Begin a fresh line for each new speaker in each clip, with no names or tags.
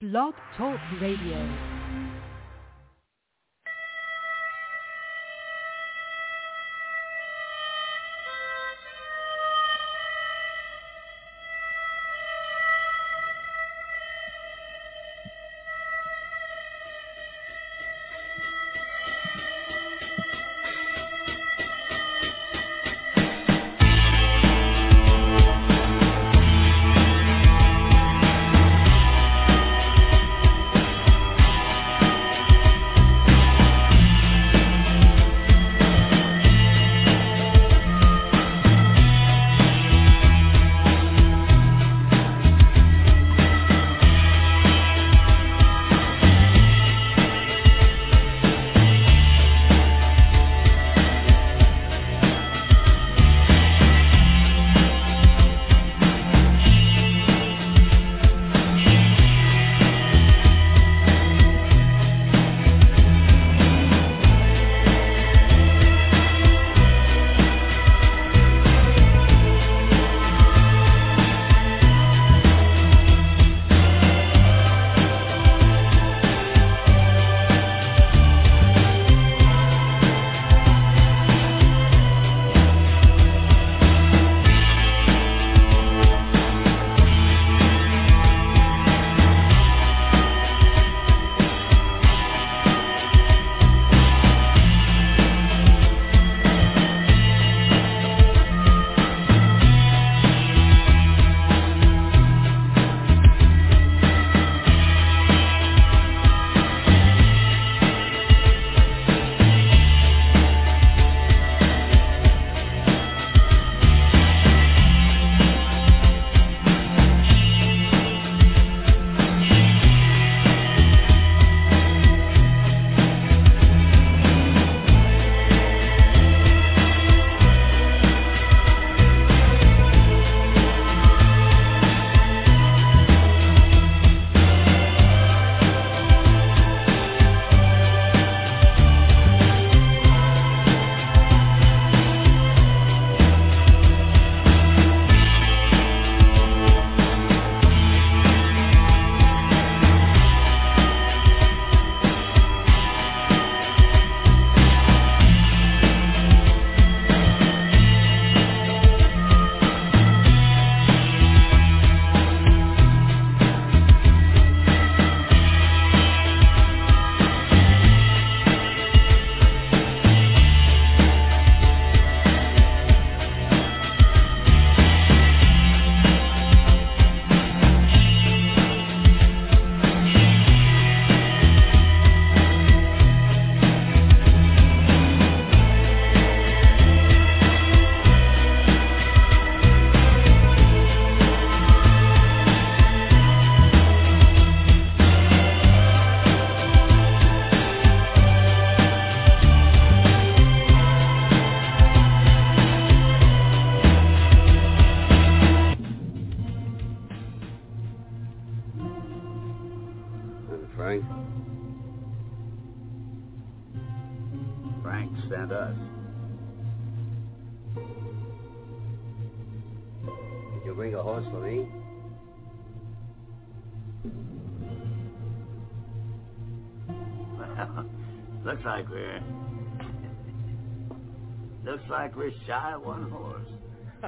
Blog Talk Radio.
Frank sent us.
Did you bring a horse for me?
Well, looks like we're shy of one horse.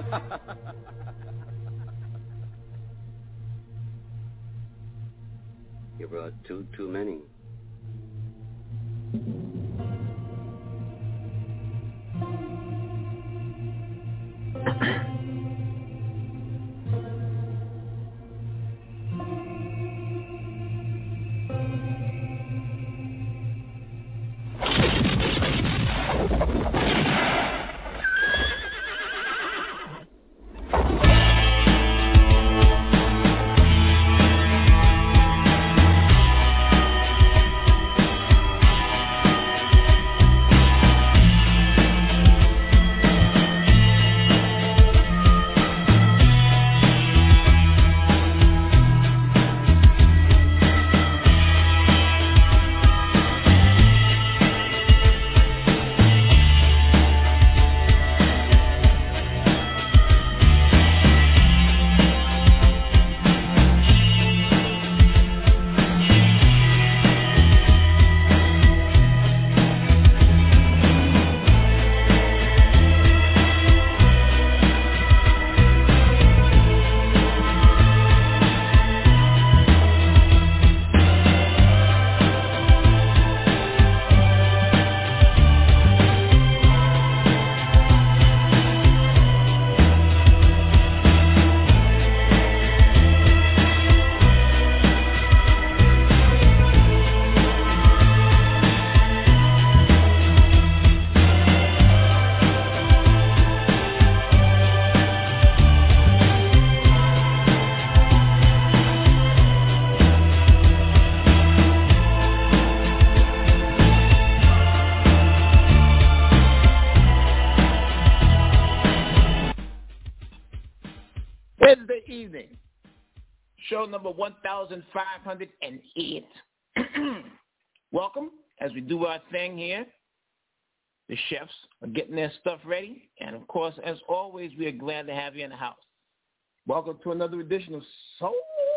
You brought too many.
evening. Show number 1,508. Welcome as we do our thing here. The chefs are getting their stuff ready. And, of course, as always, we are glad to have you in the house. Welcome to another edition of Soul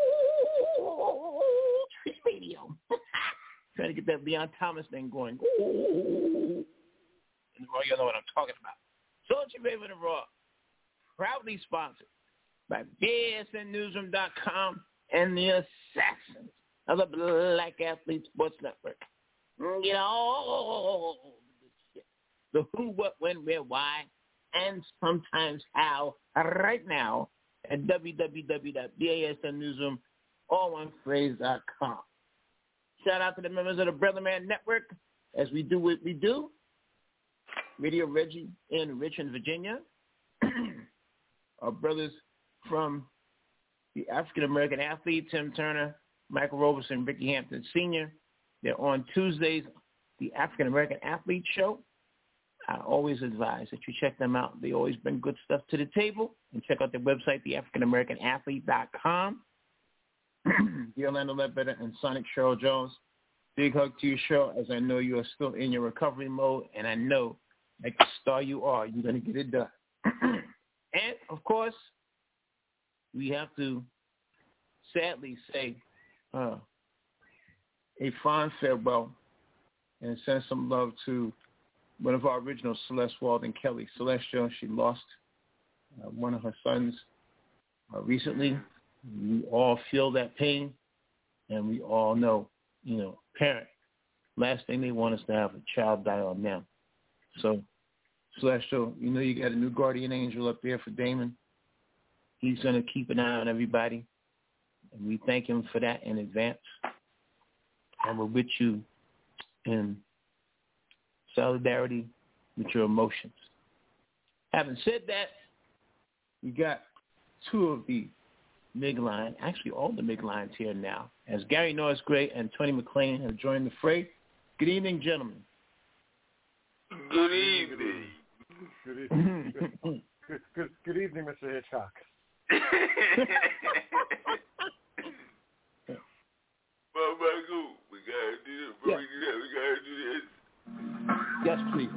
Tree Radio. Trying to get that Leon Thomas thing going. Ooh. In the Raw, you know what I'm talking about. Soul Tree Radio in the Raw, proudly sponsored by BASNnewsroom.com and the Assassins of the Black Athlete Sports Network. You know, the who, what, when, where, why, and sometimes how right now at www.basnnewsroom.com. Shout out to the members of the Brother Man Network as we do what we do. Radio Reggie in Richmond, Virginia. Our brothers from the African American Athlete, Tim Turner, Michael Roberson, Ricky Hampton Sr. They're on Tuesdays, the African American Athlete Show. I always advise that you check them out. They always bring good stuff to the table. And check out their website, theafricanamericanaathlete.com. The Orlando Ledbetter and Sonic Cheryl Jones. Big hug to your show, as I know you are still in your recovery mode, and I know, like the star you are, you're going to get it done. And, of course, we have to sadly say a fond farewell and send some love to one of our original Celeste Walden Kelly. Celestial, she lost one of her sons recently. We all feel that pain, and we all know, parent, last thing they want is to have a child die on them. So, Celestial, you got a new guardian angel up there for Damon. He's going to keep an eye on everybody, and we thank him for that in advance. And we're with you in solidarity with your emotions. Having said that, we got two of the Midline, actually all the Midlines here now, as Gary Norris Gray and Tony McClain have joined the fray. Good evening, gentlemen.
Good evening.
Good evening. Good evening, Mr. Hitchcock.
We gotta do this. We gotta do this.
Yes, please.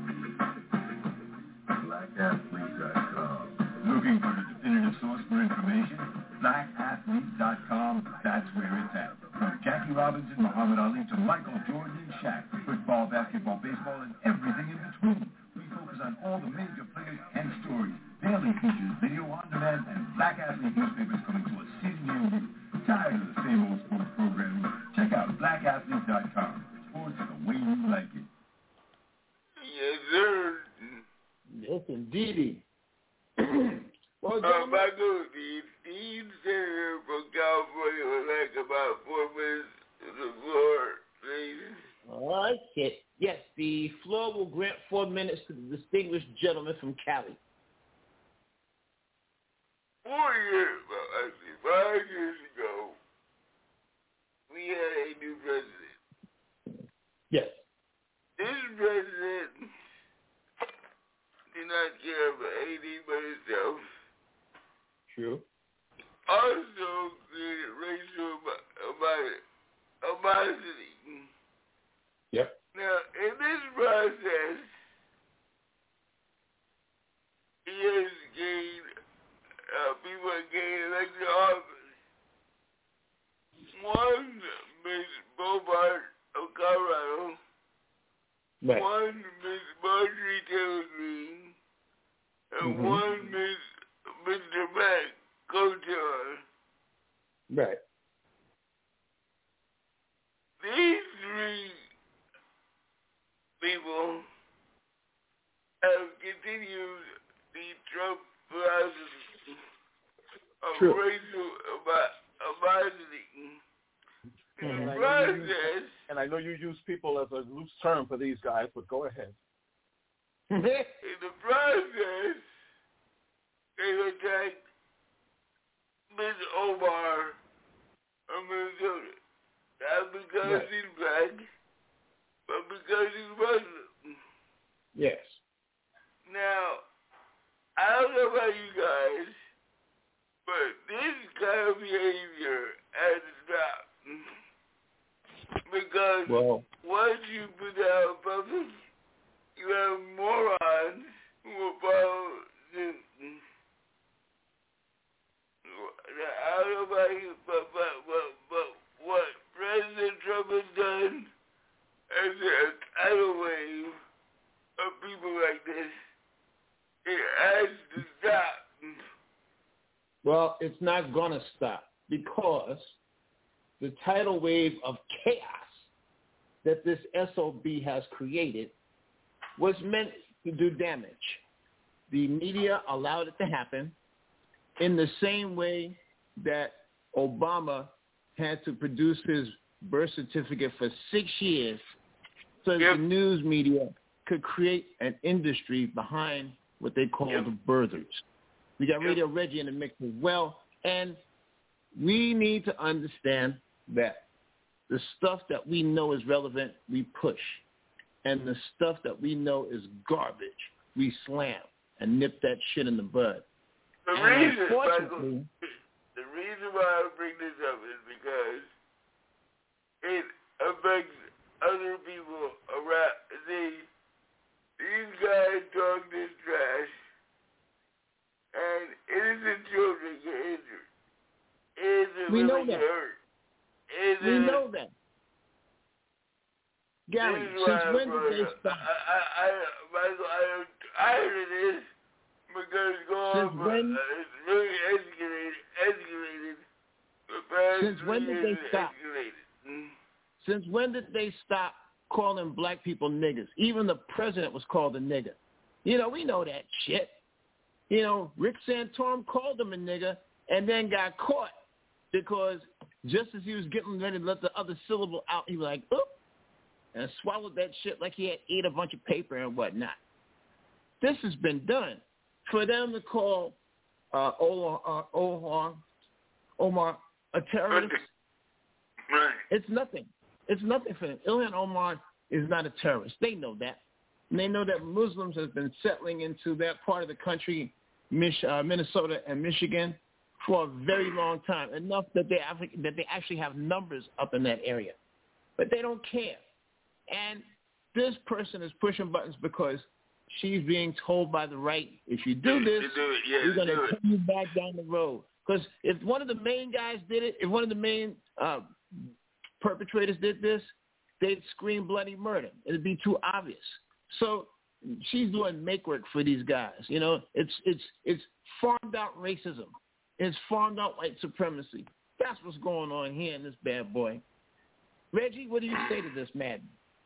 BlackAthlete.com. Looking for the definitive source for information? BlackAthlete.com. That's where it's at. From Jackie Robinson, Muhammad Ali to Michael Jordan and Shaq, football, basketball, baseball, and everything in between. We focus on all the major players and stories. Daily features, video on demand, and Black Athlete newspapers coming to a city near you. Tired of the same old sports programming? Check out BlackAthlete.com. Sports the way you like it.
Yes, sir.
Yes, indeedy. Well,
Michael, the senator from California would like about 4 minutes to the floor, please.
All right, yes, the floor will grant 4 minutes to the distinguished gentleman from Cali.
4 years, actually 5 years ago, we had a new president.
Yes.
This president did not care for anything but himself.
True.
Also created racial animosity.
Yep.
Now, in this process, he has gained, people have gained elected office. One, Ms. Bobart of Colorado.
Right.
One, Ms. Marjorie Taylor Greene. And one, Mr. Matt Couture.
Right.
These three people have continued the Trump philosophy of racial animosity.
And I know you use people as a loose term for these guys, but go ahead.
In the process, they attacked Ms. Omar of Minnesota. Not because he's black, but because he's Muslim.
Yes.
Now, I don't know about you guys, but this Because once you put out public, you have morons who will follow the I don't know about you, but what President Trump has done as a tidal wave of people like this, it has to stop.
Well, it's not going to stop because the tidal wave of chaos that this SOB has created was meant to do damage. The media allowed it to happen in the same way that Obama had to produce his birth certificate for 6 years so that the news media could create an industry behind what they call the birthers. We got Radio Reggie in the mix as well, and we need to understand that the stuff that we know is relevant, we push, and the stuff that we know is garbage, we slam and nip that shit in the bud.
The reason why I bring this up is because it affects other people around. These guys talk this trash, and innocent children get injured.
We know that. We know that. Gary, since when did they stop?
I heard it is because it's really escalated.
Since when did they stop? Since when did they stop calling black people niggas? Even the president was called a nigger. You know, we know that shit. You know, Rick Santorum called him a nigger and then got caught because just as he was getting ready to let the other syllable out, he was like, oop, and swallowed that shit like he had ate a bunch of paper and whatnot. This has been done. For them to call Omar a terrorist, it's nothing. It's nothing for them. Ilhan Omar is not a terrorist. They know that. And they know that Muslims have been settling into that part of the country, Minnesota and Michigan, for a very long time, enough that they actually have numbers up in that area. But they don't care. And this person is pushing buttons because she's being told by the right, if you do this, we're going to turn you back down the road. Because if one of the main guys did it, if one of the main perpetrators did this, they'd scream bloody murder. It'd be too obvious. So she's doing make work for these guys. You know, it's farmed out racism. It's farmed out white supremacy. That's what's going on here in this bad boy. Reggie, what do you say to this madman?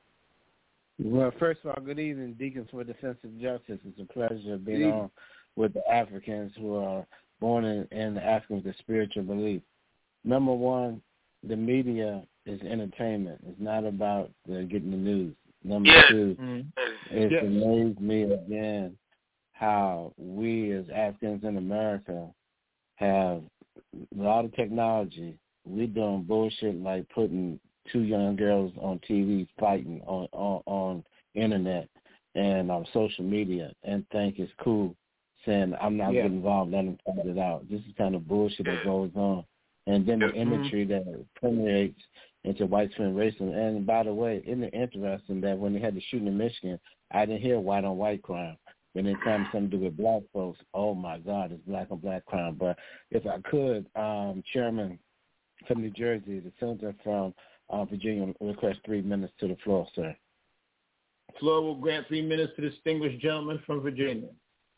Well, first of all, good evening, Deacons for Defensive Justice. It's a pleasure being on with the Africans who are born in the Africans with spiritual belief. Number one, the media is entertainment. It's not about getting the news. Number two, it amazed me again how we as Africans in America have a lot of technology. We doing bullshit like putting two young girls on TV fighting on internet and on social media and think it's cool, saying I'm not getting involved, let them fight it out. This is kind of bullshit that goes on. And then the imagery that permeates into white supremacy racism. And by the way, isn't it interesting that when they had the shooting in Michigan, I didn't hear white on white crime. When it comes something to do with black folks, oh my God, it's black on black crime. But if I could, Chairman from New Jersey, the senator from Virginia, request 3 minutes to the floor, sir.
Floor will grant 3 minutes to the distinguished gentleman from Virginia.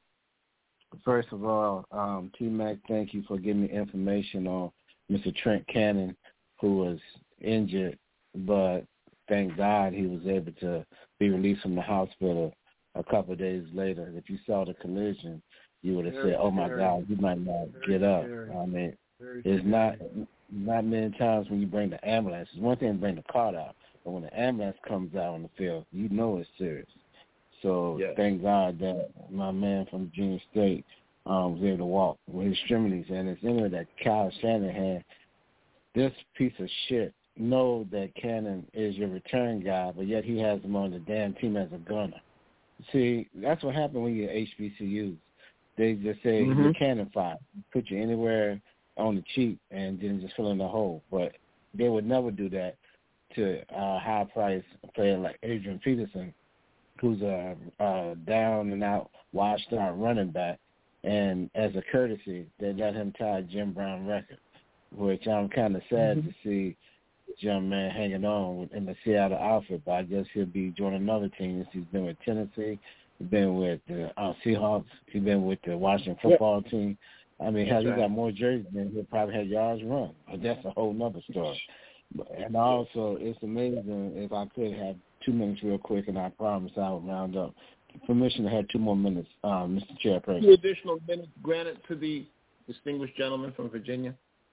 First of all, T-Mac, thank you for giving me information on Mr. Trent Cannon, who was injured, but thank God he was able to be released from the hospital a couple of days later. If you saw the collision, you would have said, oh, my God, you might not get up. I mean, it's not many times when you bring the ambulance. It's one thing to bring the car out, but when the ambulance comes out on the field, you know it's serious. So thank God that my man from Virginia State was able to walk with his extremities. And it's in that Kyle Shanahan, this piece of shit, know that Cannon is your return guy, but yet he has him on the damn team as a gunner. See, that's what happened when you're HBCUs. They just say you're Cannon five, put you anywhere on the cheap and then just fill in the hole. But they would never do that to a high-priced player like Adrian Peterson, who's a down-and-out, washed-out running back, and as a courtesy, they let him tie a Jim Brown record, which I'm kind of sad to see this young man hanging on in the Seattle outfit, but I guess he'll be joining another team. He's been with Tennessee, he's been with the Seahawks, he's been with the Washington football team. I mean, he got more jerseys than he'll probably have yards run. But that's a whole nother story. And also, it's amazing. If I could have 2 minutes real quick, and I promise I will round up. Permission to have 2 more minutes, Mr. Chairperson.
2 additional minutes granted to the distinguished gentleman from Virginia.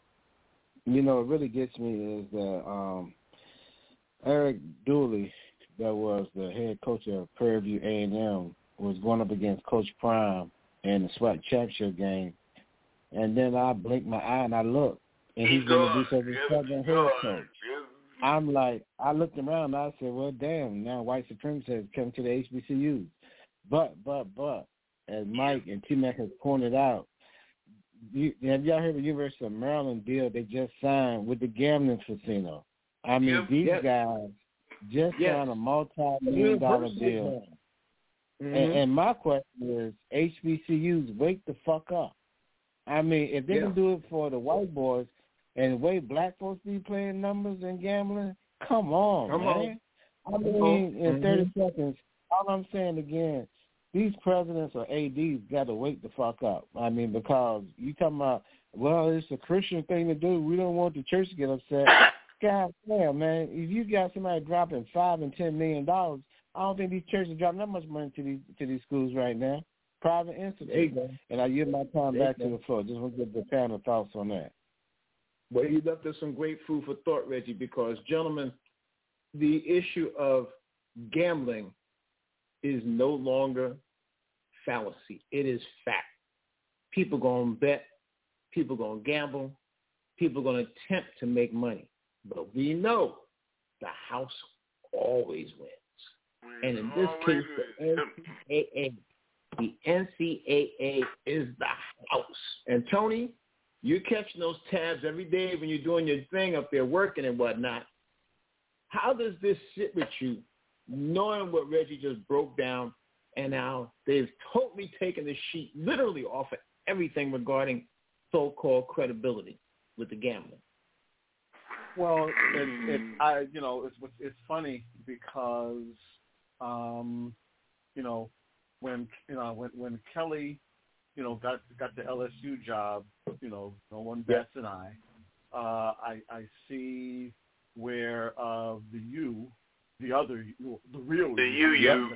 You know, what really gets me is that Eric Dooley, that was the head coach of Prairie View A&M, was going up against Coach Prime in the SWAC championship game. And then I blinked my eye and I looked, and he's going to be such a Southern head coach. I'm like, I looked around and I said, well, damn, now white supremacy has come to the HBCUs. But, as Mike and T-Mac has pointed out, have y'all heard the University of Maryland deal they just signed with the gambling casino? I mean, these guys just signed a multi-million-dollar deal. And my question is, HBCUs, wake the fuck up. I mean, if they can do it for the white boys and the way black folks be playing numbers and gambling, come on, man. I mean, in 30 seconds, all I'm saying again, these presidents or ADs got to wake the fuck up. I mean, because you talking about, well, it's a Christian thing to do. We don't want the church to get upset. God damn, man, if you got somebody dropping $5 and $10 million, I don't think these churches are dropping that much money to these schools right now. Private institutes. And I yield my time back to the floor. Just want to get the panel thoughts on that.
Well, you left us some great food for thought, Reggie, because, gentlemen, the issue of gambling is no longer fallacy. It is fact. People going to bet. People going to gamble. People going to attempt to make money. But we know the house always wins. And in this case, the NCAA is the house. And, Tony, you're catching those tabs every day when you're doing your thing up there working and whatnot. How does this sit with you, knowing what Reggie just broke down, and now they've totally taken the sheet literally off of everything regarding so-called credibility with the gambling?
Well, it's funny because, when Kelly, got the LSU job, no one bats an eye. I see where the U, the other U, the real
the
U,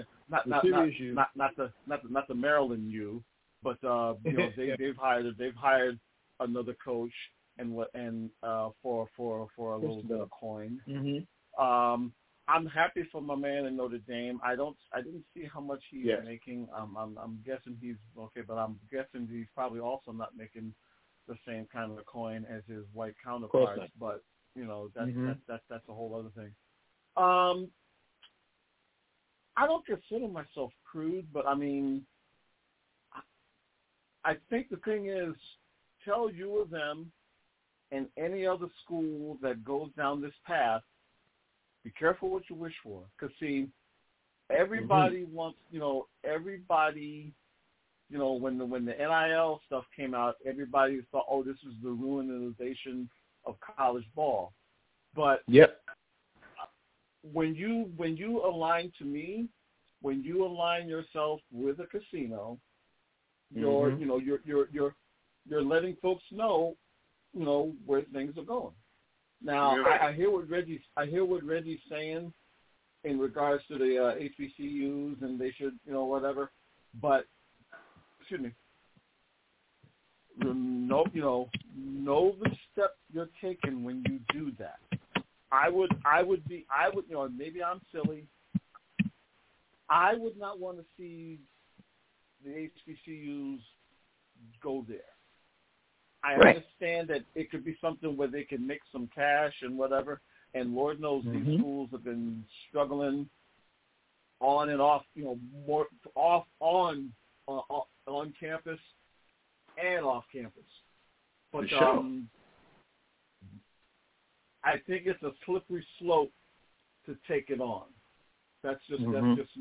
not the Maryland U, but they've hired another coach and for a little bit of coin. Mm-hmm. I'm happy for my man in Notre Dame. I didn't see how much he's making. I'm guessing he's okay, but I'm guessing he's probably also not making the same kind of a coin as his white counterparts. But that's a whole other thing. I don't consider myself crude, but I mean, I think the thing is, tell U of M and any other school that goes down this path, be careful what you wish for. Because, see, everybody wants, when the NIL stuff came out, everybody thought, oh, this is the ruinization of college ball. But when you align to me, when you align yourself with a casino, you're letting folks know, where things are going. Now, I hear what Reggie's saying in regards to the HBCUs, and they should, whatever. But, excuse me, know the step you're taking when you do that. I would, maybe I'm silly. I would not want to see the HBCUs go there. I understand that it could be something where they can make some cash and whatever, and Lord knows these schools have been struggling on and off, more off on campus and off campus. But I think it's a slippery slope to take it on. That's just me.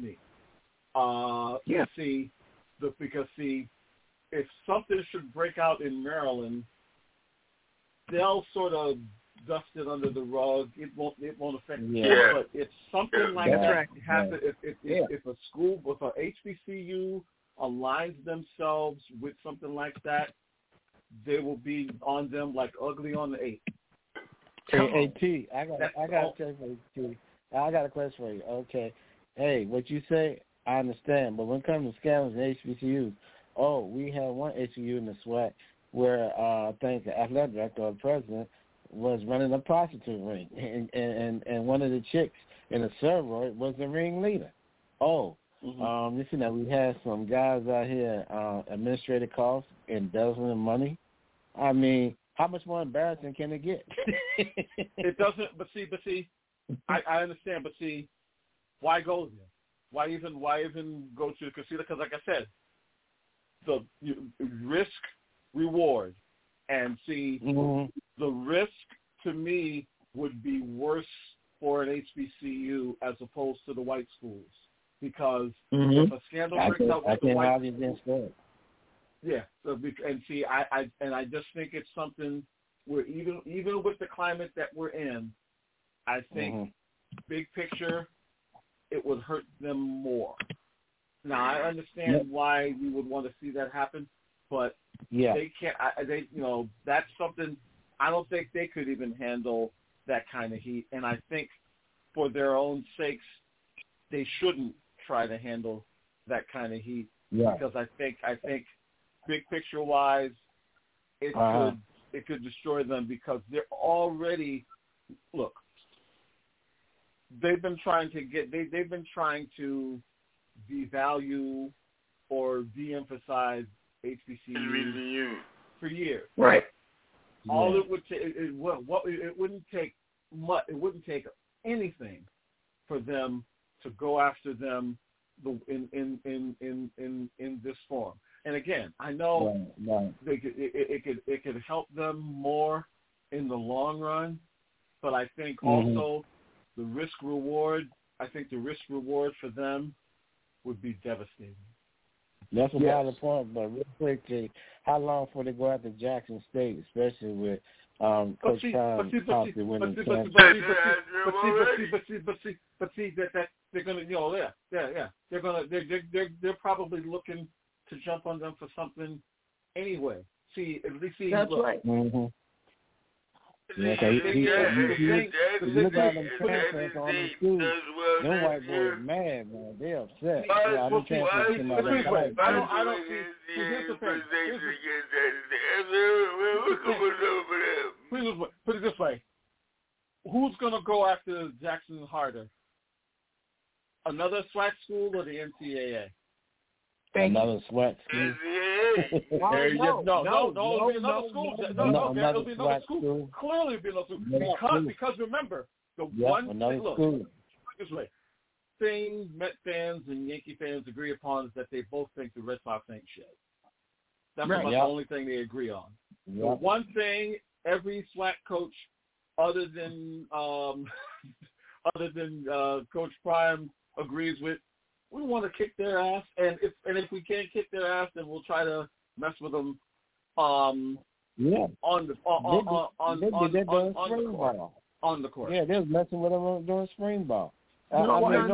Because if something should break out in Maryland, they'll sort of dust it under the rug. It won't affect me.
Yeah.
But if something like that happens, if a school, if a HBCU aligns themselves with something like that, they will be on them like ugly on the 8.
Hey, T, I got a question for you. Okay. Hey, what you say, I understand. But when it comes to scandals and HBCUs, we had one HBCU in the SWAC where I think the athletic director or the president was running a prostitute ring. And one of the chicks in the server was the ringleader. You see now we had some guys out here, administrative costs, embezzling money. I mean, how much more embarrassing can it get?
It doesn't. But see, I understand. But see, why go there? Why even go to the casino? Because, like I said, the risk reward, and see, the risk to me would be worse for an HBCU as opposed to the white schools, because if a scandal breaks out with the white schools, and see, I just think it's something where even with the climate that we're in, I think big picture, it would hurt them more. Now I understand why we would want to see that happen, but they can't. That's something. I don't think they could even handle that kind of heat, and I think for their own sakes, they shouldn't try to handle that kind of heat because I think big picture wise, it could destroy them because they're already they've been trying to devalue or de-emphasize HBCUs for years.
Right.
All it would take it wouldn't take much. It wouldn't take anything for them to go after them in this form. And again, I know it could help them more in the long run, but I think also the risk reward. I think the risk reward for them would be devastating.
That's a valid point, but real quick, how long before they go after Jackson State, especially with Coach Prime possibly winning the championship?
But see that they're gonna, they're probably looking to jump on them for something anyway.
That's right.
Look at them transfers on the school. Them white boys mad, man. They upset. I don't see.
Here's the thing. Put it this way. Who's going to go after Jackson harder? Another SWAC school or the NCAA?
Another SWAC school.
There'll be another school. Clearly, it'll be another school. Because remember, this way, thing Met fans and Yankee fans agree upon is that they both think the Red Sox ain't shit. That's about the only thing they agree on. The one thing every SWAC coach, other than Coach Prime, agrees with. We want to kick their ass, and if we can't kick their ass, then we'll try to mess with them on the court.
Yeah, they was messing with them during spring ball.
Here's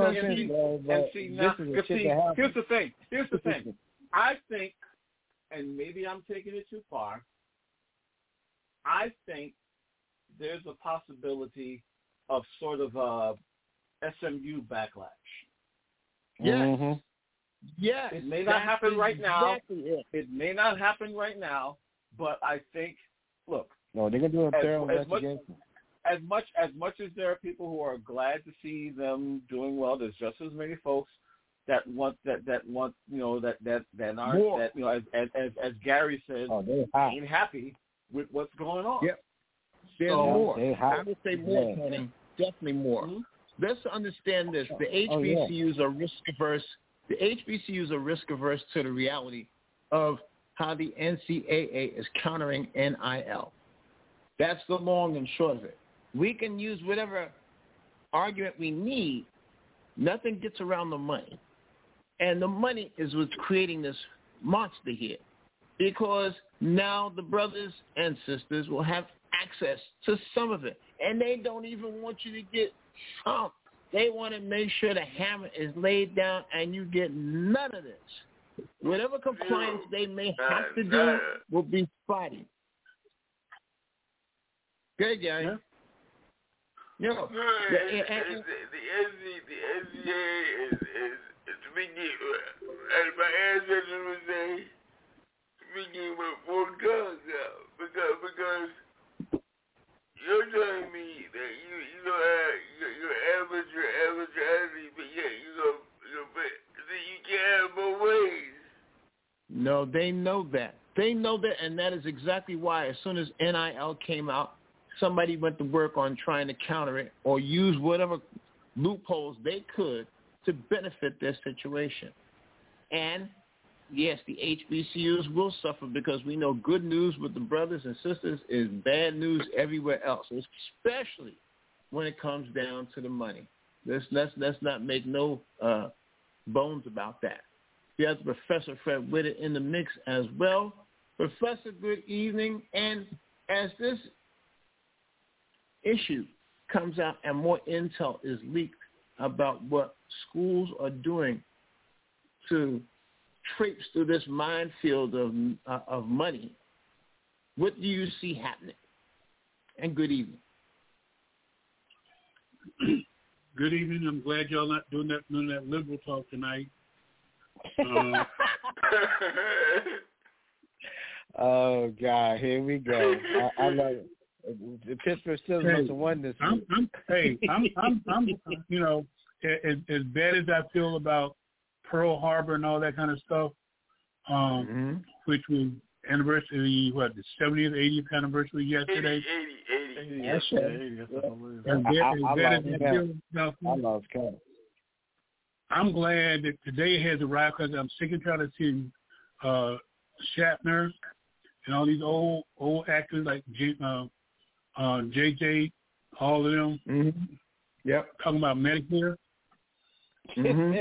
the thing. I think, and maybe I'm taking it too far, I think there's a possibility of sort of a SMU backlash.
Yes. Yes.
It may not happen right now. It may not happen right now, but I think, look.
No, they're going to do a thorough investigation.
As much as there are people who are glad to see them doing well, there's just as many folks that want as Gary said, ain't happy with what's going on.
Yep. There's more. I would say more, Tony. Definitely more. Mm-hmm. Let's understand this. The HBCUs are risk averse. The HBCUs are risk averse to the reality of how the NCAA is countering NIL. That's the long and short of it. We can use whatever argument we need. Nothing gets around the money. And the money is what's creating this monster here. Because now the brothers and sisters will have access to some of it. And they don't even want you to get trumped. They want to make sure the hammer is laid down and you get none of this. Whatever compliance they may have to do will be spotty. Good, Gary.
Yeah.
Yo,
no, the NCA is speaking, as my ancestors would say, speaking with four tongues out. Because you're telling me that you don't have your average athlete, but yet you can't have both ways.
No, they know that. They know that, and that is exactly why as soon as NIL came out, somebody went to work on trying to counter it or use whatever loopholes they could to benefit their situation. And, yes, the HBCUs will suffer because we know good news with the brothers and sisters is bad news everywhere else, especially when it comes down to the money. Let's not make no bones about that. We have Professor Fred Whitter in the mix as well. Professor, good evening. And as this issue comes out and more intel is leaked about what schools are doing to traipse through this minefield of money, what do you see happening? And good evening.
Good evening. I'm glad y'all not doing that liberal talk tonight.
Oh God, here we go. I love it. The Pittsburgh Steelers must have won this.
I'm you know, as bad as I feel about Pearl Harbor and all that kind of stuff, which was anniversary, the 70th, 80th anniversary yesterday.
80.
That's
I'm glad that today has arrived because I'm sick and tired of seeing Shatner and all these old actors like JJ, all of them.
Mm-hmm. Yep.
Talking about Medicare.
Mm-hmm.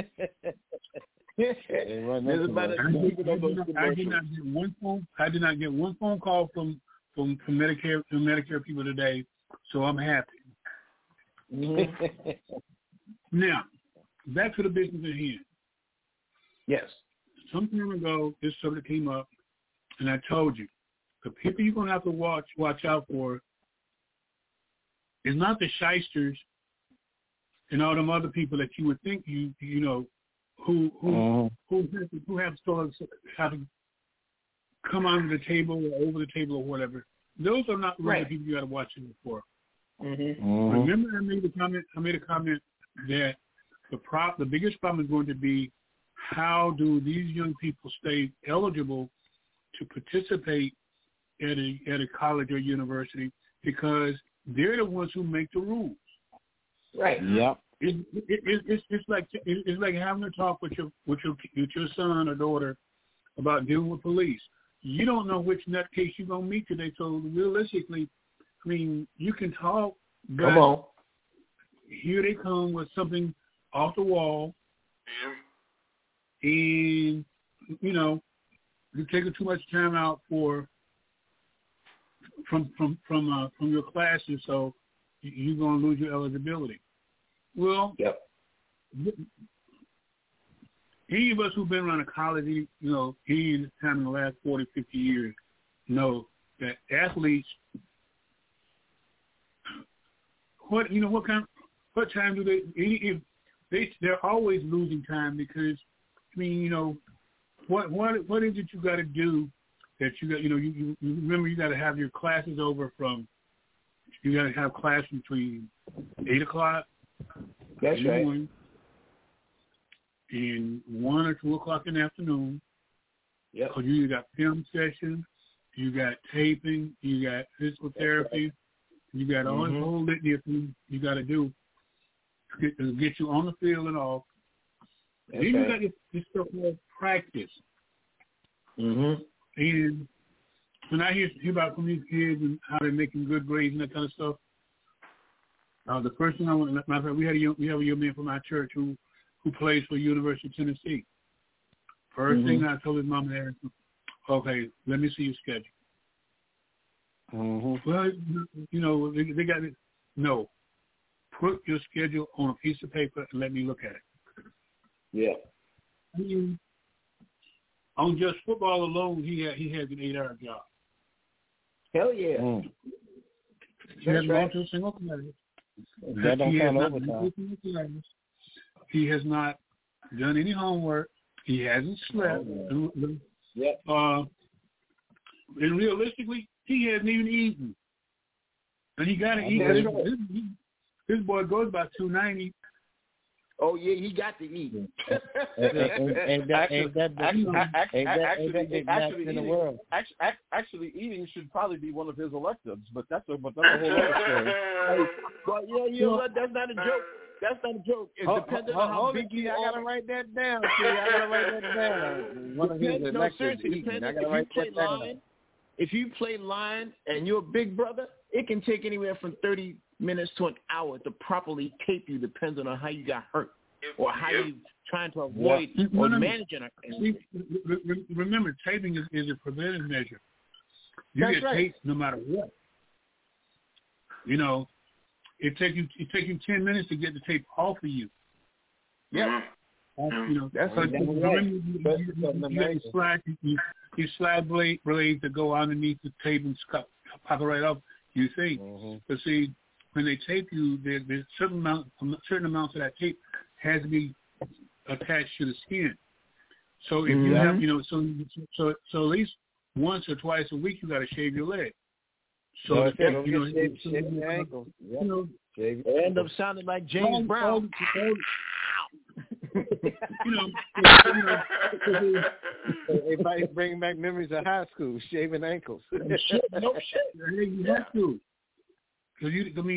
I did not get one phone call from Medicare people today, so I'm happy.
Mm-hmm.
Now, back to the business at hand.
Yes.
Some time ago, this subject came up, and I told you, the people you're going to have to watch out for is not the shysters and all them other people that you would think you know who have to come under the table or over the table or whatever. Those are not really the people you got to watch out for. Mm-hmm. Remember, I made a comment that the biggest problem is going to be how do these young people stay eligible to participate at a college or university, because they're the ones who make the rules.
Right.
Yep.
It's like having a talk with your son or daughter about dealing with police. You don't know which nutcase you're gonna meet today. So realistically, I mean, you can talk, but
come on,
here they come with something off the wall, and you know, you're taking too much time out from your classes, so you're gonna lose your eligibility. Well,
yep.
Any of us who've been around a college, any time in the last 40, 50 years, know that athletes, what time do they're always losing time, because, I mean, what is it you got to do that you got, you remember you got to have your classes over you got to have class between 8 o'clock.
That's right.
And 1 or 2 o'clock in the afternoon.
Yep.
Because you got film sessions, you got taping, you got physical therapy, you got all the whole litany of things you got to do to get you on the field and all. Then you got this stuff called practice.
Mm-hmm.
And when I hear about from these kids and how they're making good grades and that kind of stuff, The first thing I want, matter of fact, we have a young man from our church who plays for University of Tennessee. First thing I told his mom and dad, okay, let me see your schedule. Well, you know, they got it. No, put your schedule on a piece of paper and let me look at it.
Yeah.
I mean, on just football alone, he has an 8-hour job.
Hell yeah.
He has gone to a single competitor.
That don't count overtime.
He has not done any homework. He hasn't slept.
Yep.
And realistically, he hasn't even eaten. And he got to eat. This boy goes about 290.
Oh yeah, he got to eat.
Actually, eating should probably be one of his electives, but that's a whole other story.
But yeah, you know what? That's not a joke. That's not a joke. It depends on how big you are.
I gotta write that down. I gotta write that down. One of his electives eating. I gotta write that down.
If you play line and you're a big brother, it can take anywhere from 30 minutes to an hour to properly tape you, depends on how you got hurt or how you trying to avoid or managing it.
Remember, taping is a preventive measure. You
That's
get
right.
taped no matter what. You know, it take you 10 minutes to get the tape off of you.
Yeah.
You know,
that's
right. You slide blades that go underneath the tape and pop it right up. You think, but see, when they tape you, there's certain amounts of that tape has to be attached to the skin. So if you have, you know, so at least once or twice a week, you got to shave your leg. So
shave your ankles.
You know,
end up sounding like James Brown.
You know,
everybody bringing back memories of high school, shaving ankles.
No shit.
You have to. Because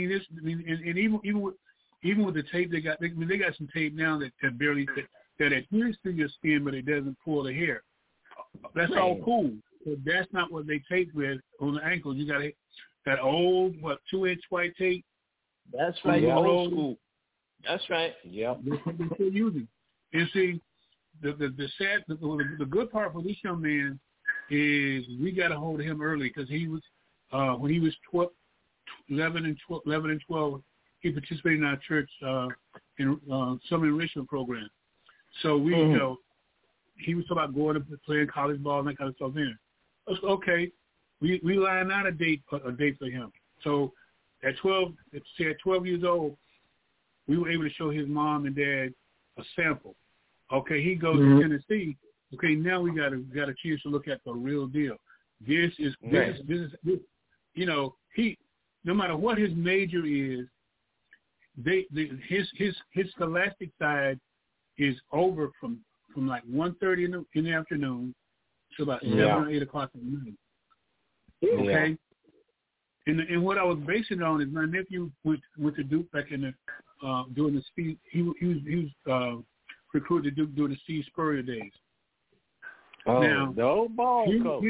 even with the tape they got some tape now that barely that adheres to your skin, but it doesn't pull the hair. That's all cool. But that's not what they tape with on the ankles. You got that old 2-inch white tape.
That's right. Old school. That's right.
Yeah.
They're still using. And see, the good part for this young man is we got a hold of him early because he was when he was 11 and 12, he participated in our church in summer enrichment program. So we, you know, he was talking about going to playing college ball and that kind of stuff. Then, okay, we lined out a date for him. So at 12 years old, we were able to show his mom and dad a sample. Okay, he goes to Tennessee. Okay, now we got a chance to look at the real deal. This is you know, he no matter what his major is, his scholastic side is over from like 1:30 in the afternoon to about 7 or 8 o'clock in the morning. Okay. And what I was basing it on is my nephew went to Duke back in the during the speed. He was recruited to Duke during the Steve Spurrier days.
Oh,
now,
the old ball coach.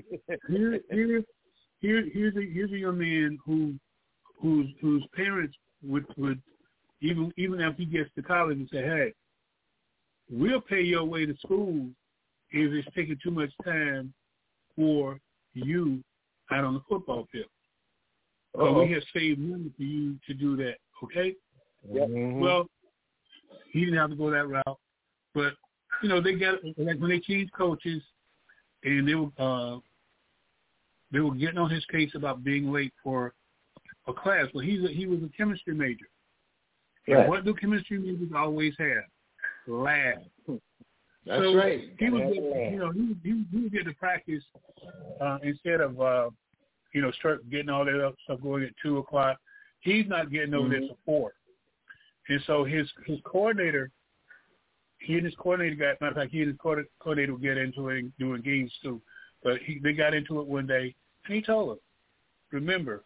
Here's a young man whose parents would even after he gets to college and say, hey, we'll pay your way to school if it's taking too much time for you out on the football field. So we have saved money for you to do that, okay? Well, he didn't have to go that route. But, you know, they got like when they changed coaches and they were getting on his case about being late for a class. Well, he was a chemistry major. And what do chemistry majors always have? Lab.
That's
so
right.
He was get to practice instead of start getting all that other stuff going at 2 o'clock. He's not getting over there till 4. And so his coordinator, he and his coordinator would get into it doing games too. But they got into it one day, and he told him, remember,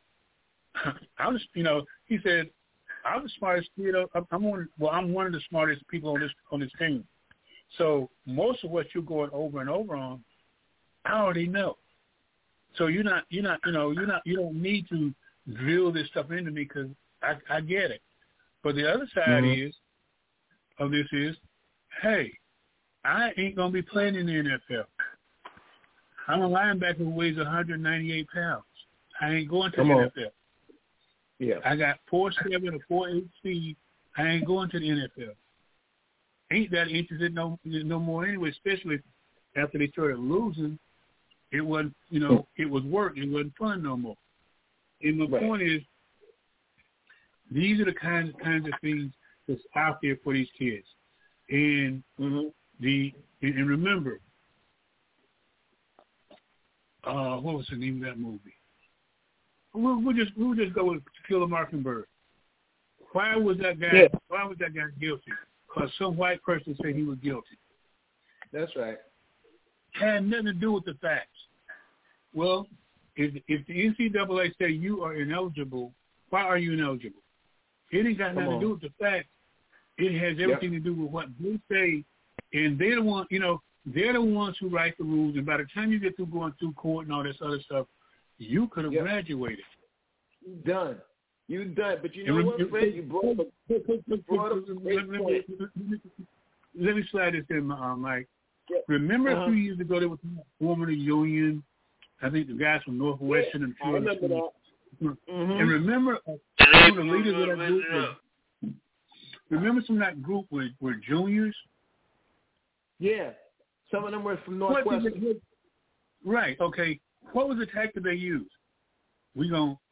he said, I'm the smartest kid. I'm one of the smartest people on this team. So most of what you're going over and over on, I already know. So you don't need to drill this stuff into me because I get it. But the other side of this is, hey, I ain't going to be playing in the NFL. I'm a linebacker who weighs 198 pounds. I ain't going to the NFL.
Yeah.
I got 4'7" or 4'8" speed. I ain't going to the NFL. Ain't that interested no more anyway, especially after they started losing. It wasn't, it was work. It wasn't fun no more. And my point is, these are the kinds of things that's out there for these kids. And and remember, what was the name of that movie? We'll just go with To Kill a Mockingbird. Why was that guy guilty? Because some white person said he was guilty.
That's right.
Had nothing to do with the facts. Well, if the NCAA say you are ineligible, why are you ineligible? It ain't got nothing to do with the facts. It has everything to do with what they say, and they're the ones who write the rules. And by the time you get through going through court and all this other stuff, you could have graduated.
Done. You done. But you know what, Fred? You brought up a great point.
Let me slide this in, Mike. Remember a few years ago, they were forming a union. I think the guys from Northwestern and
I remember that.
And remember some of the leaders of that group some of that group were juniors?
Yeah. Some of them were from Northwestern.
Right. Okay. What was the tactic they used? We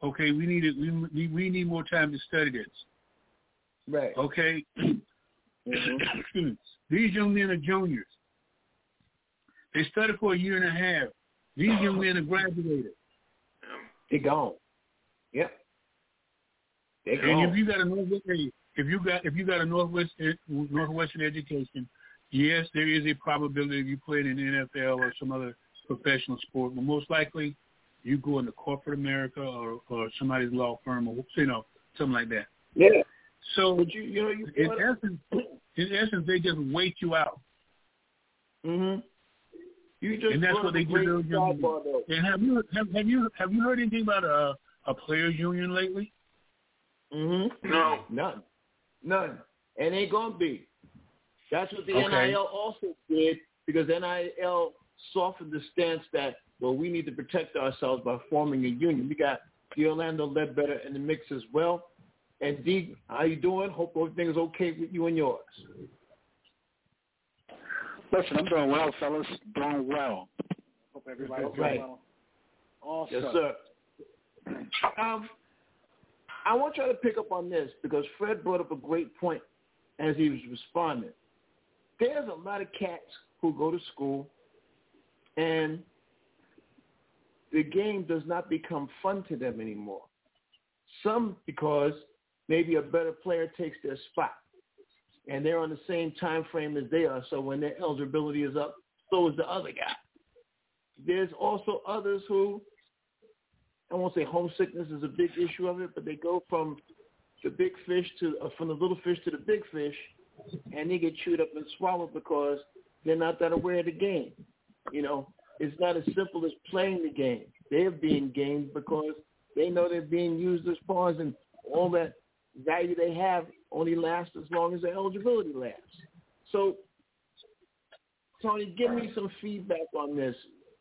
need more time to study this.
Right.
Okay. Excuse me. These young men are juniors. They studied for a year and a half. These young men are graduated.
They're gone. Yep. They're gone.
And if you got a Northwestern education, yes, there is a probability of you playing in the NFL or some other professional sport, but most likely you go into corporate America or somebody's law firm or something like that.
Yeah.
So in essence, they just wait you out.
And
that's what they do. And have you heard anything about a players union lately?
No,
none, and ain't gonna be. That's what the NIL also did, because NIL softened the stance that, well, we need to protect ourselves by forming a union. We got the Orlando Ledbetter in the mix as well. And D, how you doing? Hope everything is okay with you and yours.
Listen, I'm doing well, fellas. Doing well. Hope everybody's doing well. Also.
Yes, sir. I want you to pick up on this because Fred brought up a great point as he was responding. There's a lot of cats who go to school and the game does not become fun to them anymore. Some because maybe a better player takes their spot and they're on the same time frame as they are, so when their eligibility is up, so is the other guy. There's also others who, I won't say homesickness is a big issue of it, but they go from the big fish from the little fish to the big fish, and they get chewed up and swallowed because they're not that aware of the game. It's not as simple as playing the game. They're being gamed because they know they're being used as pawns, and all that value they have only lasts as long as their eligibility lasts. So, Tony, give me some feedback on this.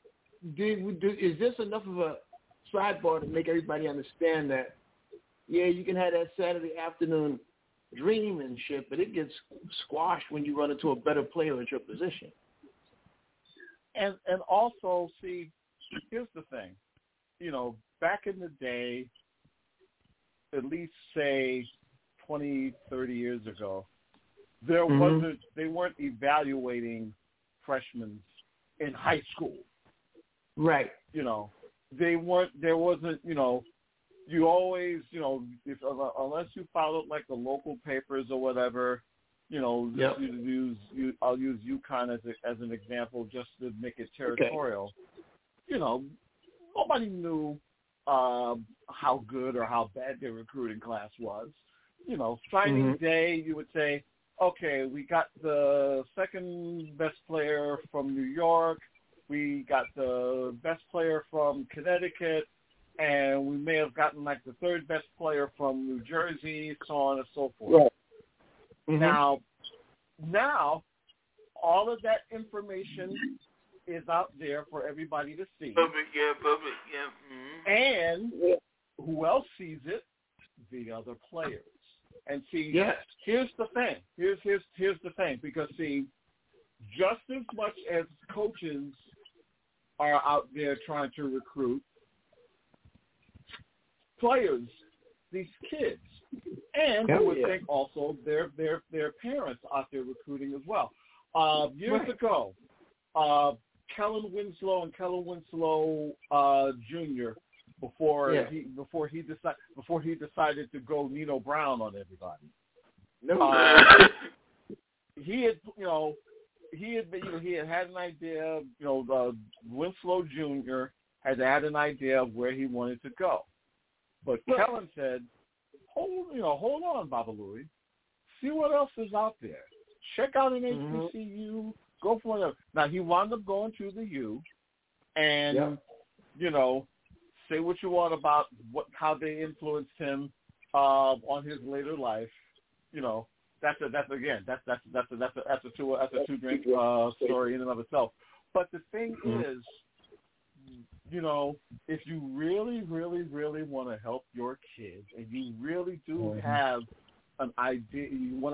Is this enough of a sidebar to make everybody understand that, yeah, you can have that Saturday afternoon dream and shit, but it gets squashed when you run into a better player at your position?
And also, see, here's the thing. Back in the day, at least say 20, 30 years ago, there wasn't, they weren't evaluating freshmen in high school.
Right.
They weren't, there wasn't, you always, unless you followed like the local papers or whatever, I'll use UConn as an example just to make it territorial. Okay. Nobody knew how good or how bad their recruiting class was. Signing day, you would say, okay, we got the second best player from New York, we got the best player from Connecticut, and we may have gotten like the third best player from New Jersey, so on and so forth.
Right. Mm-hmm.
Now, all of that information is out there for everybody to see.
Public, yeah.
And who else sees it? The other players. And see, here's the thing. Here's the thing. Because see, just as much as coaches are out there trying to recruit, players, these kids, and I would think also their parents out there recruiting as well. Years ago, Kellen Winslow and Kellen Winslow Jr. before he decided to go Nino Brown on everybody. He had an idea. Winslow Jr. had an idea of where he wanted to go, but Kellen said, "Hold on, Babalui. See what else is out there. Check out an HBCU. Go for it." Now he wound up going to the U, and say what you want about how they influenced him on his later life. That's a two drink story in and of itself. But the thing is, if you really, really, really want to help your kids, and you really do have an idea,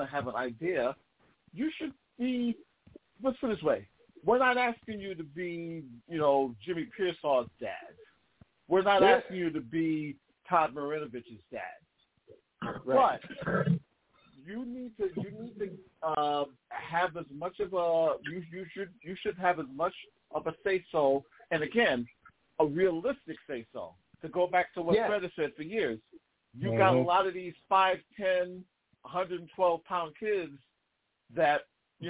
you should be. Let's put it this way: we're not asking you to be, Jimmy Pearsall's dad. We're not asking you to be Todd Marinovich's dad. Right. But you need to have as much of a you should have as much of a say so, and again, a realistic say so. To go back to what Fred has said for years, you got a lot of these 5'10", 112-pound kids that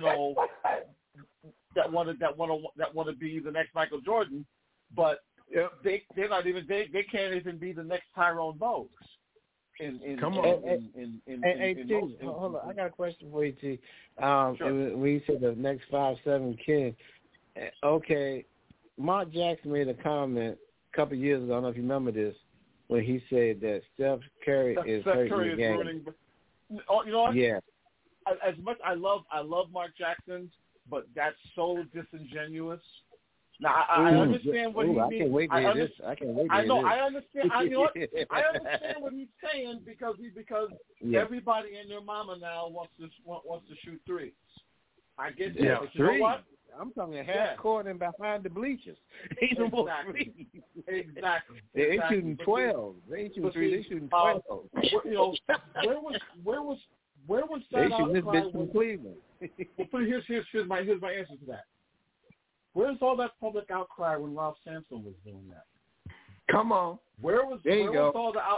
that want to be the next Michael Jordan, but they can't even be the next Tyrone Bowes.
Hold on, I got a question for you, T. Sure. When you said the next 5'7" kid, okay, Mark Jackson made a comment a couple of years ago. I don't know if you remember this, when he said that Steph Curry is hurting the game.
Ruining, you know what?
Yeah.
As much I love Mark Jackson, but that's so disingenuous. Now I understand what he means.
I can't wait to hear this. I can't wait to hear this.
I understand. I understand what he's saying because everybody and their mama now wants to shoot threes. I get that.
Yeah,
but you know what?
I'm talking half court and behind the bleachers. Exactly. They ain't shooting 12. They ain't shooting 3. They shooting 12.
Where was that
they shooting this
outcry
bitch from Cleveland.
Well, here's my answer to that. Where's all that public outcry when Ralph Sampson was doing that?
Come on.
Where was all the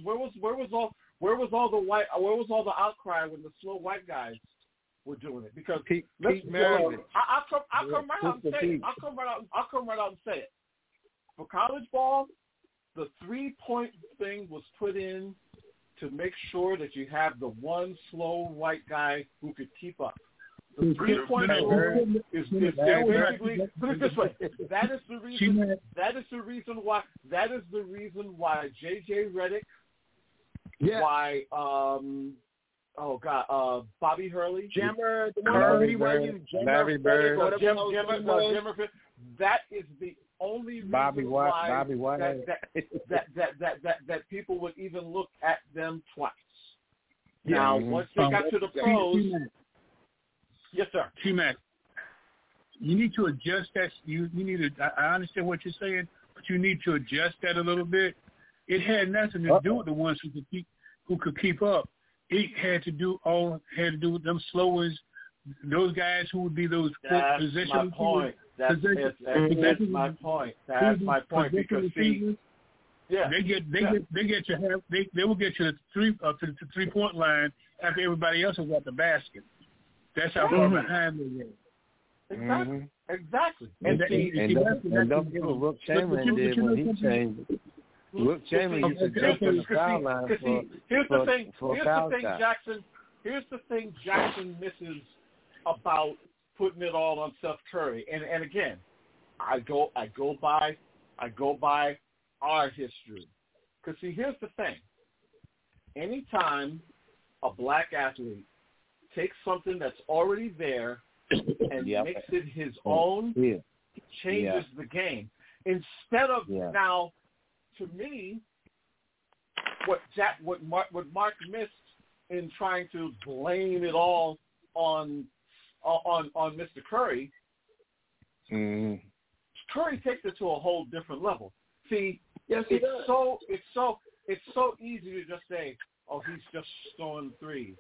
outcry when the slow white guys were doing it? Because I'll come right out and say it. For college ball, the 3-point thing was put in to make sure that you have the one slow white guy who could keep up. The 3-point is basically, put it this way. That is the reason why J.J. Redick, why Bobby Hurley,
Jimmer,
Larry Bird,
Jimmer. That is the only reason why that people would even look at them twice. Now, once they got to the pros. Yes, sir.
T-Mac, you need to adjust that. You need to. I understand what you're saying, but you need to adjust that a little bit. It had nothing to do with the ones who could keep up. It had to do with them slowers, those guys who would be those position.
That's my point. That's my point. That's my point because see, they will get you to the 3-point line after everybody else is at the basket. That's how far behind they get. Exactly.
And don't give a Wilt Chamberlain did when he changed it. Wilt Chamberlain used to jump in the foul line for a foul shot.
Here's the thing Jackson misses about putting it all on Steph Curry. And again, I go by our history. Because, see, here's the thing. Anytime a black athlete takes something that's already there and makes it his own, changes the game. Instead of now, to me, what Mark missed in trying to blame it all on Mr. Curry, Curry takes it to a whole different level. See, it's so easy to just say, "Oh, he's just throwing threes."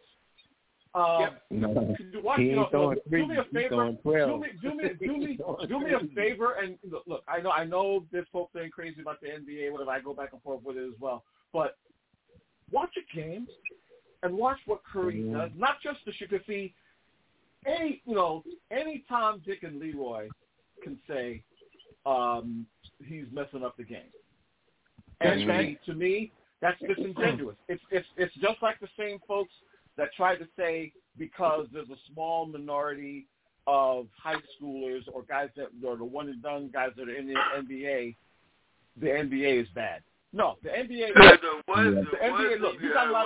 He ain't throwing threes.
Do me a favor. Do me a favor. And look, I know this folks ain't crazy about the NBA. Whatever, I go back and forth with it as well. But watch a game and watch what Curry does. Not just the shoot. See, any Tom, Dick, and Leroy can say he's messing up the game. And to me, that's disingenuous. It's just like the same folks that try to say because there's a small minority of high schoolers or guys that are the one and done guys that are in the NBA is bad. No, the NBA. The NBA. Look, you got a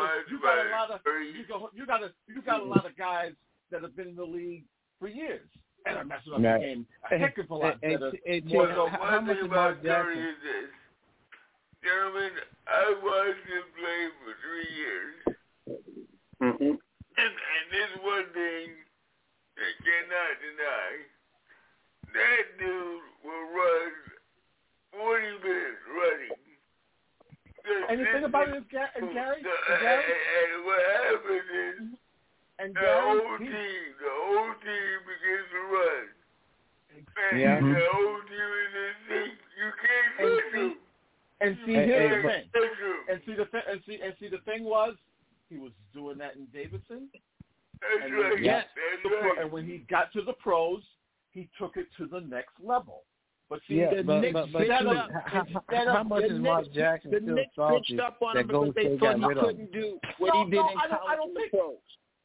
lot of guys that have been in the league for years and are messing up the game. A heck of a lot better.
How much about Curry is this? Gentlemen, I watched him play for 3 years.
Mm-hmm.
And there's one thing I cannot deny. That dude will run 40 minutes running.
And the thing about it is, Gary,
and what happens is the whole team begins to run. And the whole team is in sync. You can't catch them.
And see, here's the thing. And see, the thing was, he was doing that in Davidson.
That's right.
And when he got to the pros, he took it to the next level. But see,
how much is Mark Jackson still salty that Golden State got rid of him?
Couldn't do what he did in college and pros.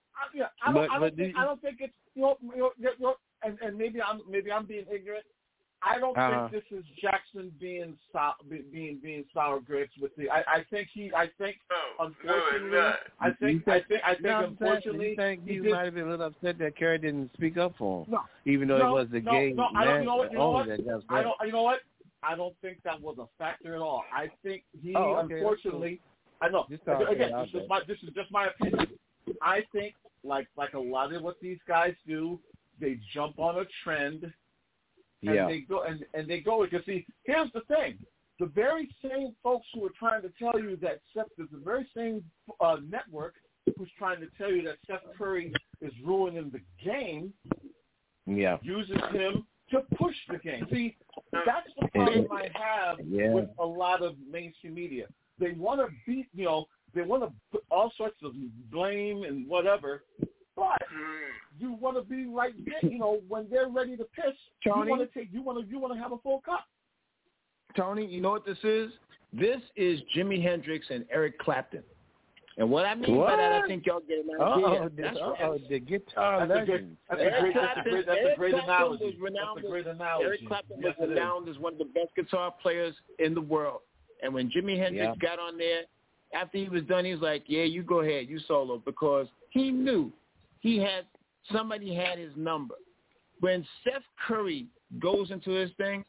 I don't think it's and maybe I'm being ignorant. I don't think this is Jackson being sour grapes with the. I think unfortunately, unfortunately,
he might have been a little upset that Curry didn't speak up for him, even though it was the game.
You know what? I don't think that was a factor at all. I think he unfortunately. I know. Again, this is just my opinion. I think like a lot of what these guys do, they jump on a trend. And they go because see, here's the thing: the very same folks who are trying to tell you that the very same network who's trying to tell you that Steph Curry is ruining the game, uses him to push the game. See, that's the problem I have with a lot of mainstream media. They want to beat, they want to put all sorts of blame and whatever. But you want to be right there, when they're ready to piss.
Tony,
you want to have a full cup.
Tony, you know what this is? This is Jimi Hendrix and Eric Clapton. And what I mean by that, I think y'all get an idea.
The guitar legend.
That's a great analogy.
Eric Clapton was renowned as one of the best guitar players in the world. And when Jimi Hendrix got on there, after he was done, he was like, "Yeah, you go ahead, you solo," because he knew. Somebody had his number. When Steph Curry goes into his thing,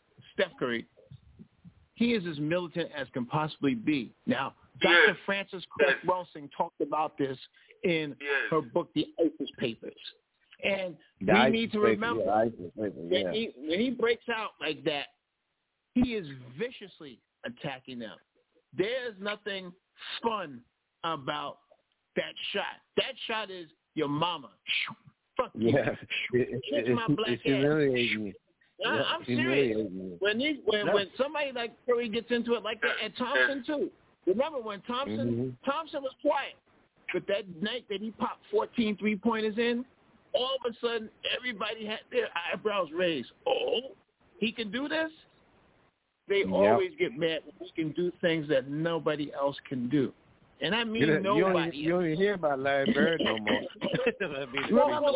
he is as militant as can possibly be. Now, Dr. Frances Cress Welsing talked about this in her book, The ISIS Papers. And we need to remember, when he breaks out like that, he is viciously attacking them. There's nothing fun about that shot. That shot is your mama. Fuck you. Kiss my black ass. I'm serious. When somebody like Curry gets into it like that, and Thompson too. Remember when Thompson was quiet, but that night that he popped 14 3-pointers in, all of a sudden everybody had their eyebrows raised. Oh, he can do this? They always get mad when he can do things that nobody else can do. And I mean nobody.
You don't even hear about Larry Bird no more.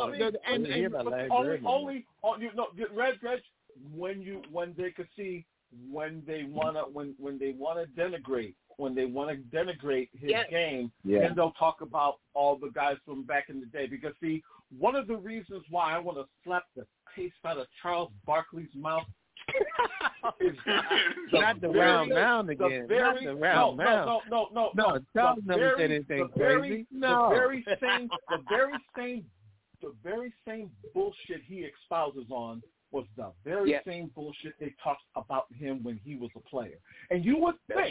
Reg, when they could see when they wanna denigrate his game, then they'll talk about all the guys from back in the day. Because see, one of the reasons why I want to slap the taste out of Charles Barkley's mouth is
not the round mound again. Not the round mound. No, Charles never said anything crazy. No.
The very same bullshit he espouses on was the very same bullshit they talked about him when he was a player. And you would think,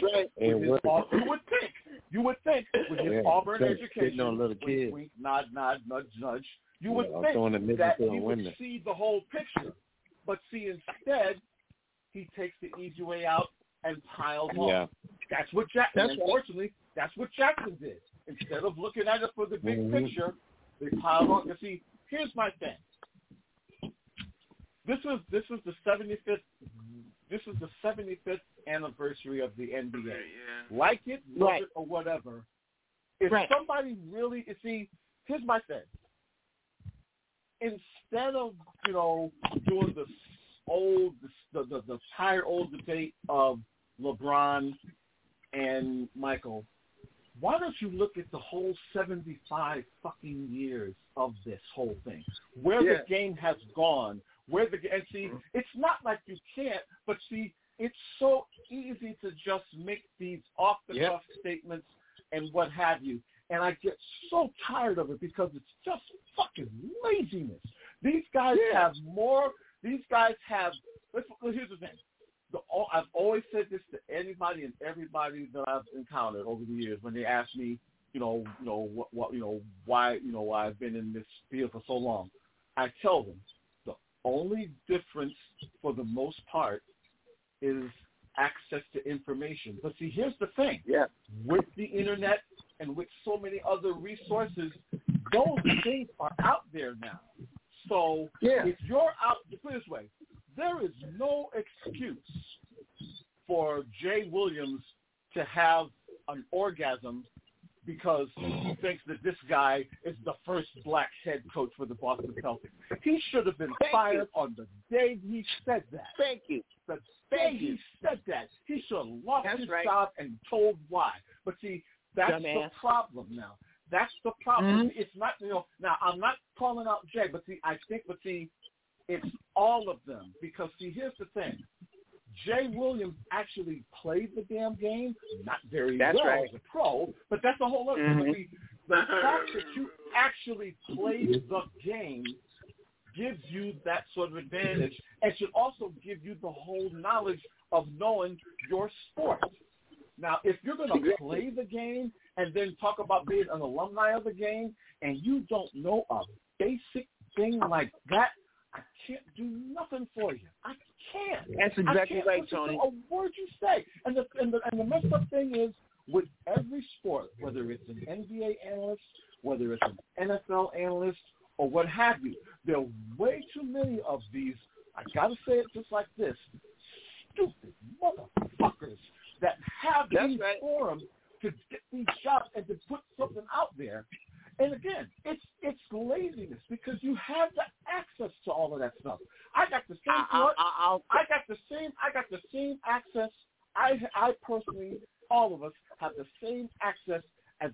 with his Auburn education, wink, nod, nudge, you would think that he would see the whole picture. But see, instead, he takes the easy way out and piles on. That's what unfortunately, that's what Jackson did. Instead of looking at it for the big picture, they piled on. You see, here's my thing. This is the 75th. This is the 75th anniversary of the NBA. Like it, love it, or whatever. If somebody really, here's my thing. Instead of doing the tired old debate of LeBron and Michael, why don't you look at the whole 75 fucking years of this whole thing, where the game has gone. And see, it's not like you can't, but see, it's so easy to just make these off-the-cuff statements and what have you. And I get so tired of it because it's just fucking laziness. These guys have more. These guys have. Here's the thing. I've always said this to anybody and everybody that I've encountered over the years when they ask me, why I've been in this field for so long. I tell them, only difference for the most part is access to information. But see, here's the thing. With the internet and with so many other resources, those things are out there now. So if you're out, put it this way, there is no excuse for Jay Williams to have an orgasm because he thinks that this guy is the first black head coach for the Boston Celtics. He should have been fired on the day he said that. The day he said that, he should have lost his job and told why. But see, that's the problem now. That's the problem. It's not, now I'm not calling out Jay, but see, it's all of them. Because see, here's the thing. Jay Williams actually played the damn game, not very well as a pro, but that's a whole other thing. The fact that you actually played the game gives you that sort of advantage and should also give you the whole knowledge of knowing your sport. Now, if you're going to play the game and then talk about being an alumni of the game and you don't know a basic thing like that, I can't do nothing for you. I can't.
That's exactly right, Tony.
A word you say. And the messed up thing is, with every sport, whether it's an NBA analyst, whether it's an NFL analyst, or what have you, there are way too many of these, I got to say it just like this, stupid motherfuckers that have these forums to get these jobs and to put something out there. And again, it's laziness because you have the access to all of that stuff. I got the same. I got the same access. I personally, all of us have the same access as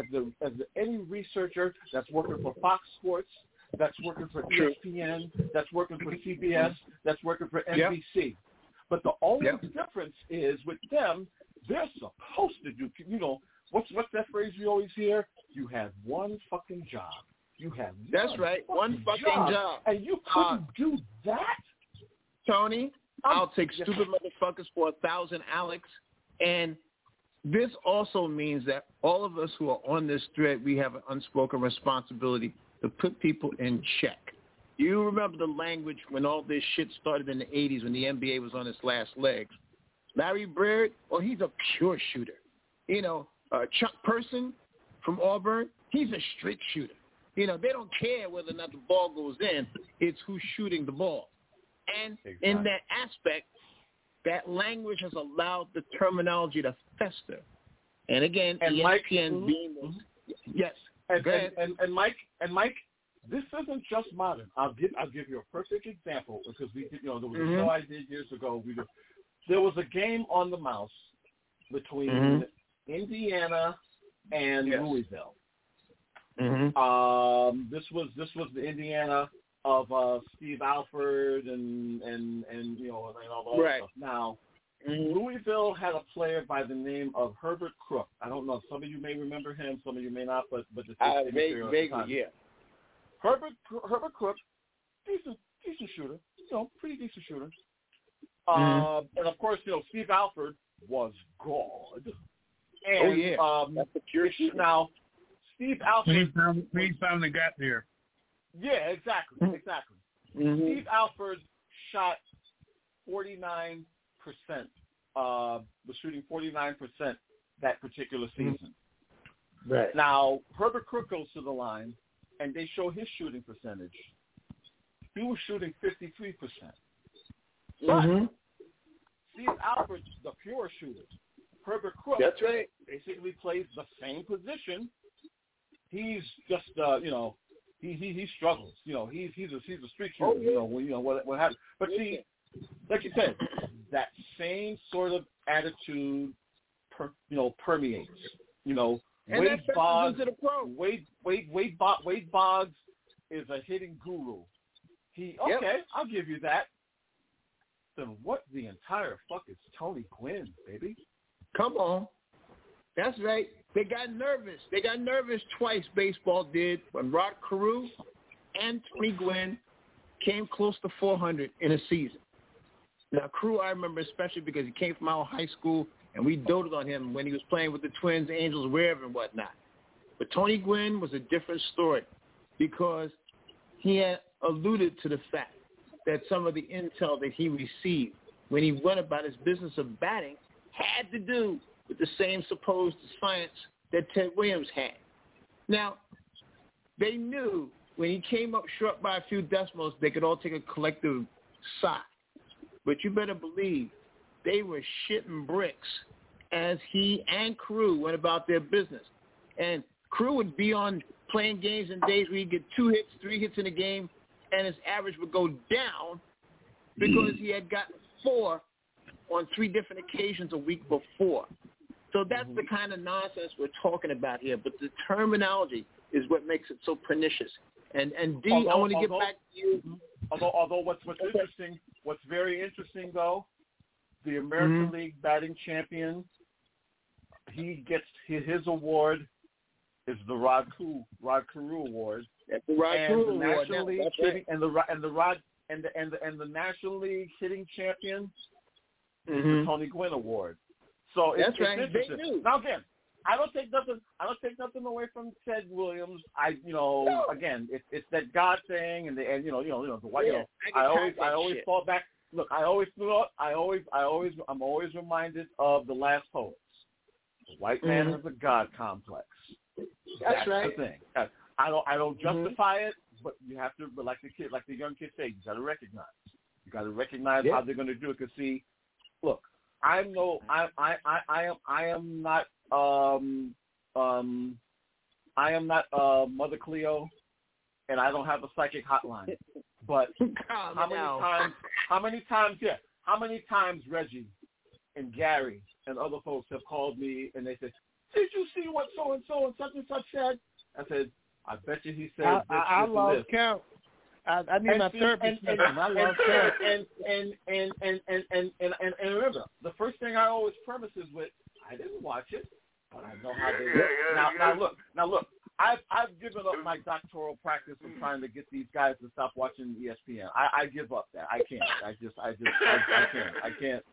any researcher that's working for Fox Sports, that's working for ESPN, that's working for CBS, that's working for NBC. But the only difference is with them, they're supposed to do. What's that phrase you always hear? You have one fucking job. You have
one fucking job.
And you couldn't do that?
Tony, I'll take stupid motherfuckers for 1,000 Alex. And this also means that all of us who are on this thread, we have an unspoken responsibility to put people in check. You remember the language when all this shit started in the 80s when the NBA was on its last legs. Larry Bird, he's a pure shooter. Chuck Person from Auburn, he's a straight shooter. They don't care whether or not the ball goes in. It's who's shooting the ball. And in that aspect, that language has allowed the terminology to fester. And again,
and
ESPN being yes.
And Mike, this isn't just modern. I'll give you a perfect example because we did, there was a show I did years ago. there was a game on the mouse between Indiana and Louisville. This was the Indiana of Steve Alford and all the other stuff. Now, Louisville had a player by the name of Herbert Crook. I don't know. Some of you may remember him. Some of you may not. But
vaguely, yeah.
Herbert Crook, decent shooter. Pretty decent shooter. And of course, Steve Alford was God. And,
that's the pure shooter.
Now, Steve Alford.
We finally got there.
Yeah, exactly. Steve Alford shot 49%. Was shooting 49% that particular season.
Right.
Now, Herbert Crook goes to the line, and they show his shooting percentage. He was shooting 53%. But Steve Alford's the pure shooter. Herbert Crook,
that's right,
basically plays the same position. He's just, he struggles. He's a street shooter. What happens? But see, like you said, that same sort of attitude, permeates. Wade Boggs is a hitting guru. I'll give you that. Then what the entire fuck is Tony Gwynn, baby?
Come on. That's right. They got nervous. They got nervous twice, baseball did, when Rod Carew and Tony Gwynn came close to 400 in a season. Now, Carew, I remember especially because he came from our high school, and we doted on him when he was playing with the Twins, Angels, wherever and whatnot. But Tony Gwynn was a different story because he had alluded to the fact that some of the intel that he received when he went about his business of batting had to do with the same supposed science that Ted Williams had. Now, they knew when he came up short by a few decimals, they could all take a collective sigh. But you better believe they were shitting bricks as he and Carew went about their business. And Carew would be on playing games in days where he'd get 2 hits, 3 hits in a game, and his average would go down because he had gotten 4 on 3 different occasions a week before. So that's the kind of nonsense we're talking about here. But the terminology is what makes it so pernicious. And D, I want to get back to you.
Although what's interesting, what's very interesting though, the American League batting champion, he gets his award is the Rod Carew Award.
That's the Rod Carew Award.
National League hitting, and the National League hitting champion is the Tony Gwynn Award. So it's interesting. Now again, I don't take nothing away from Ted Williams. Again, it's that God thing, and the white. I always fall back. Look, I'm always reminded of the last poets. The white man has a God complex. That's right. The thing. I don't justify it, but you have to, like the young kids say, you got to recognize. You got to recognize how they're going to do it. Because see, look, I am not Mother Cleo, and I don't have a psychic hotline. But how many times Reggie and Gary and other folks have called me and they said, "Did you see what so and such and such said?" I said, "I bet you he said this."
I lost count. I need my therapist. I lost count.
And remember, the first thing I always premise is with, I didn't watch it, but I know how they look. Now look. I've given up my doctoral practice of trying to get these guys to stop watching ESPN. I give up that. I can't. I can't. I can't.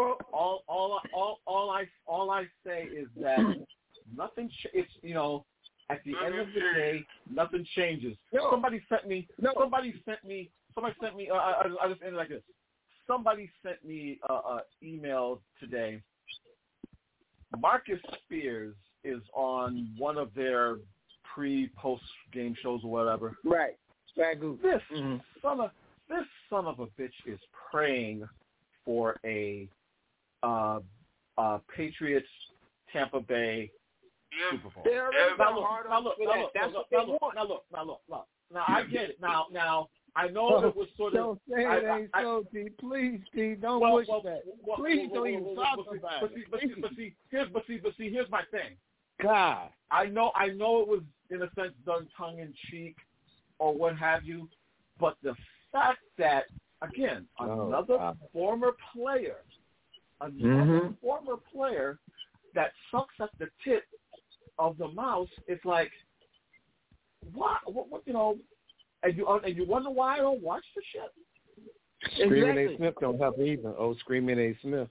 All I say is that nothing. It's at the end of the day, nothing changes. Somebody sent me. I just ended like this. Somebody sent me an email today. Marcus Spears is on one of their pre-post game shows or whatever.
Right.
This son of a bitch is praying for a Patriots Tampa Bay Super Bowl. Now I get it. Now I know it was sort of.
Don't say it ain't so, T. Please, T. Don't push that. Please don't even talk about it.
But see, here's my thing.
God,
I know it was in a sense done tongue in cheek or what have you, but the fact that again another former player that sucks at the tip of the mouse, it's like what you know, and you wonder why I don't watch the shit.
Screaming A. Smith don't help either. Oh, Screaming A. Smith.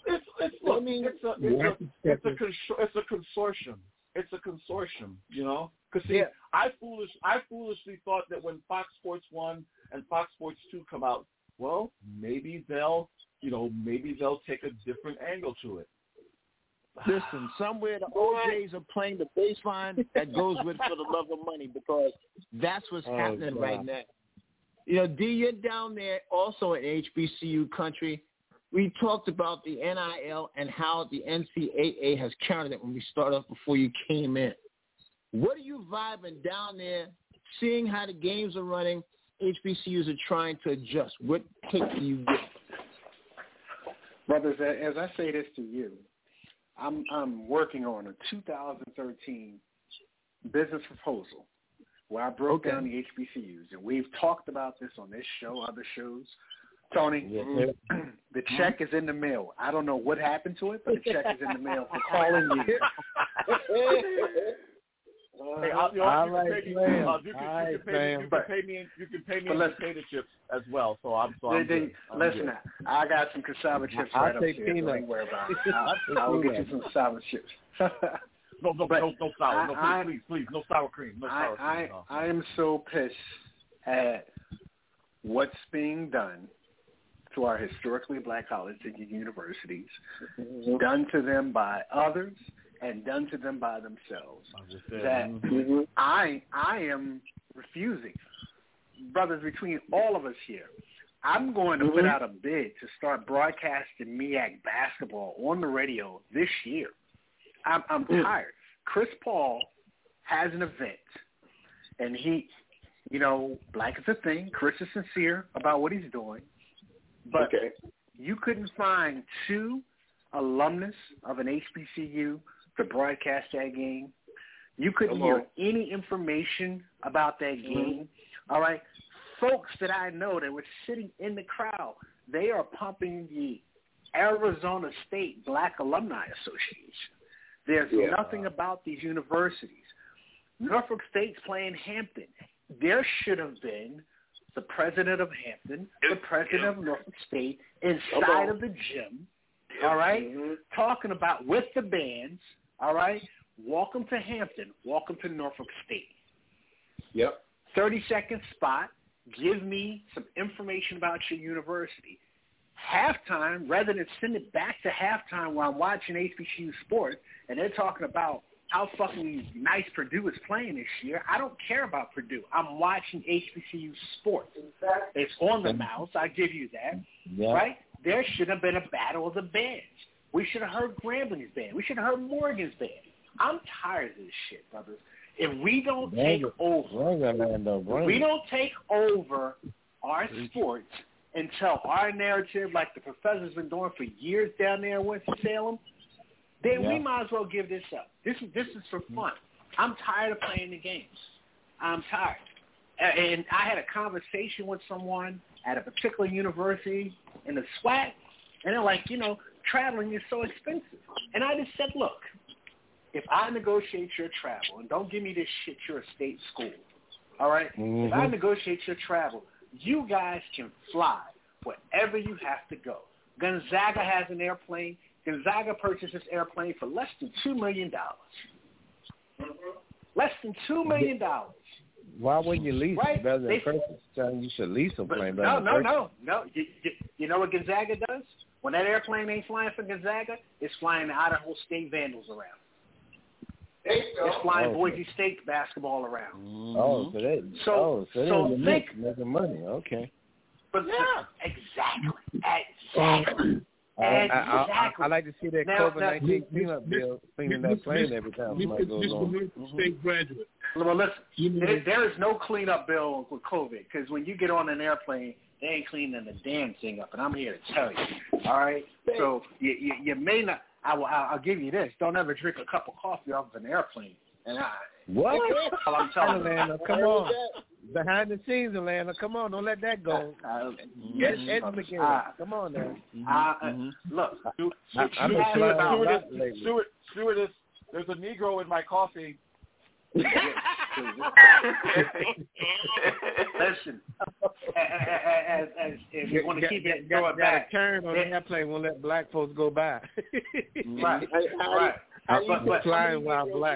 It's a consortium. It's a consortium, you know. Because see, I foolishly thought that when Fox Sports 1 and Fox Sports 2 come out, well, maybe they'll take a different angle to it.
Listen, somewhere the OJs are playing the bass line that goes with For the Love of Money, because that's what's happening right now. You know, D, you're down there also in HBCU country. We talked about the NIL and how the NCAA has counted it when we started off before you came in. What are you vibing down there, seeing how the games are running? HBCUs are trying to adjust. What take do you get?
Brothers, as I say this to you, I'm working on a 2013 business proposal where I broke down the HBCUs, and we've talked about this on this show, other shows. Tony, the check is in the mail. I don't know what happened to it, but the check is in the mail for calling you.
Hey, you can pay me in potato chips as well. So I'm
listen, I got some cassava chips right up here. Don't worry about it. I will get you some cassava chips.
No sour. No, please, no sour cream. No sour cream.
I am so pissed at what's being done to our historically black colleges and universities, done to them by others and done to them by themselves. I am refusing. Brothers, between all of us here, I'm going to put out a bid to start broadcasting MEAC basketball on the radio this year. I'm tired. Chris Paul has an event, and he, you know, black is a thing. Chris is sincere about what he's doing. But you couldn't find two alumnus of an HBCU to broadcast that game. You couldn't hear any information about that game. All right? Folks that I know that were sitting in the crowd, they are pumping the Arizona State Black Alumni Association. There's nothing about these universities. Norfolk State's playing Hampton. There should have been the president of Hampton, the president of Norfolk State, inside of the gym, all right, talking about with the bands, all right, welcome to Hampton, welcome to Norfolk State. 30-second spot, give me some information about your university. Halftime, rather than send it back to halftime while I'm watching HBCU sports, and they're talking about how fucking nice Purdue is playing this year. I don't care about Purdue. I'm watching HBCU sports. It's on the mouse. I give you that. Right? There should have been a battle of the bands. We should have heard Grambling's band. We should have heard Morgan's band. I'm tired of this shit, brothers. If we don't take over our sports and tell our narrative like the professor's been doing for years down there in Winston-Salem, then we might as well give this up. This is for fun. I'm tired of playing the games. I'm tired. And I had a conversation with someone at a particular university in the SWAT, and they're like, you know, traveling is so expensive. And I just said, look, if I negotiate your travel, and don't give me this shit, you're a state school, all right? If I negotiate your travel, you guys can fly wherever you have to go. Gonzaga has an airplane. Gonzaga purchased this airplane for less than $2 million. Less than $2 million.
Why wouldn't you lease it better than purchase? You should lease a plane better than purchase. No. You know what Gonzaga does? When that airplane ain't flying for Gonzaga, it's flying the Idaho State Vandals around. It's flying Boise State basketball around. So they're making money. Okay. But exactly.
Exactly.
I like to see that COVID-19 cleanup bill cleaning that plane every time somebody goes on.
State graduate.
Well, listen, there is no cleanup bill with COVID because when you get on an airplane, they ain't cleaning the damn thing up, and I'm here to tell you. All right? So you may not. I'll give you this. Don't ever drink a cup of coffee off of an airplane. And
what?
I'm telling you.
Orlando, come on. Behind the scenes, Orlando. Come on. Don't let that go. Come on now.
Look, stewardess, there's a Negro in my coffee.
Listen, as if you want to keep it, throw it back.
Turn on the airplane, won't let black folks go by.
Right.
I'm flying while black.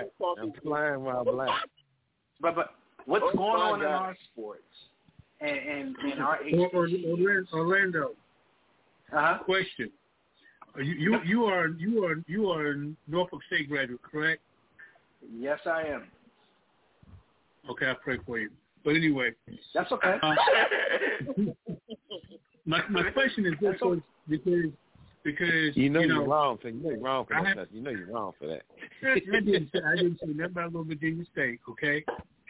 But what's going on in our sports and our
Orlando? Question: You are Norfolk State graduate, correct?
Yes, I am.
Okay, I'll pray for you. But anyway.
That's okay.
My question is this because
you're wrong for that. You know you're wrong for that.
I didn't say nothing about Little Virginia State, okay?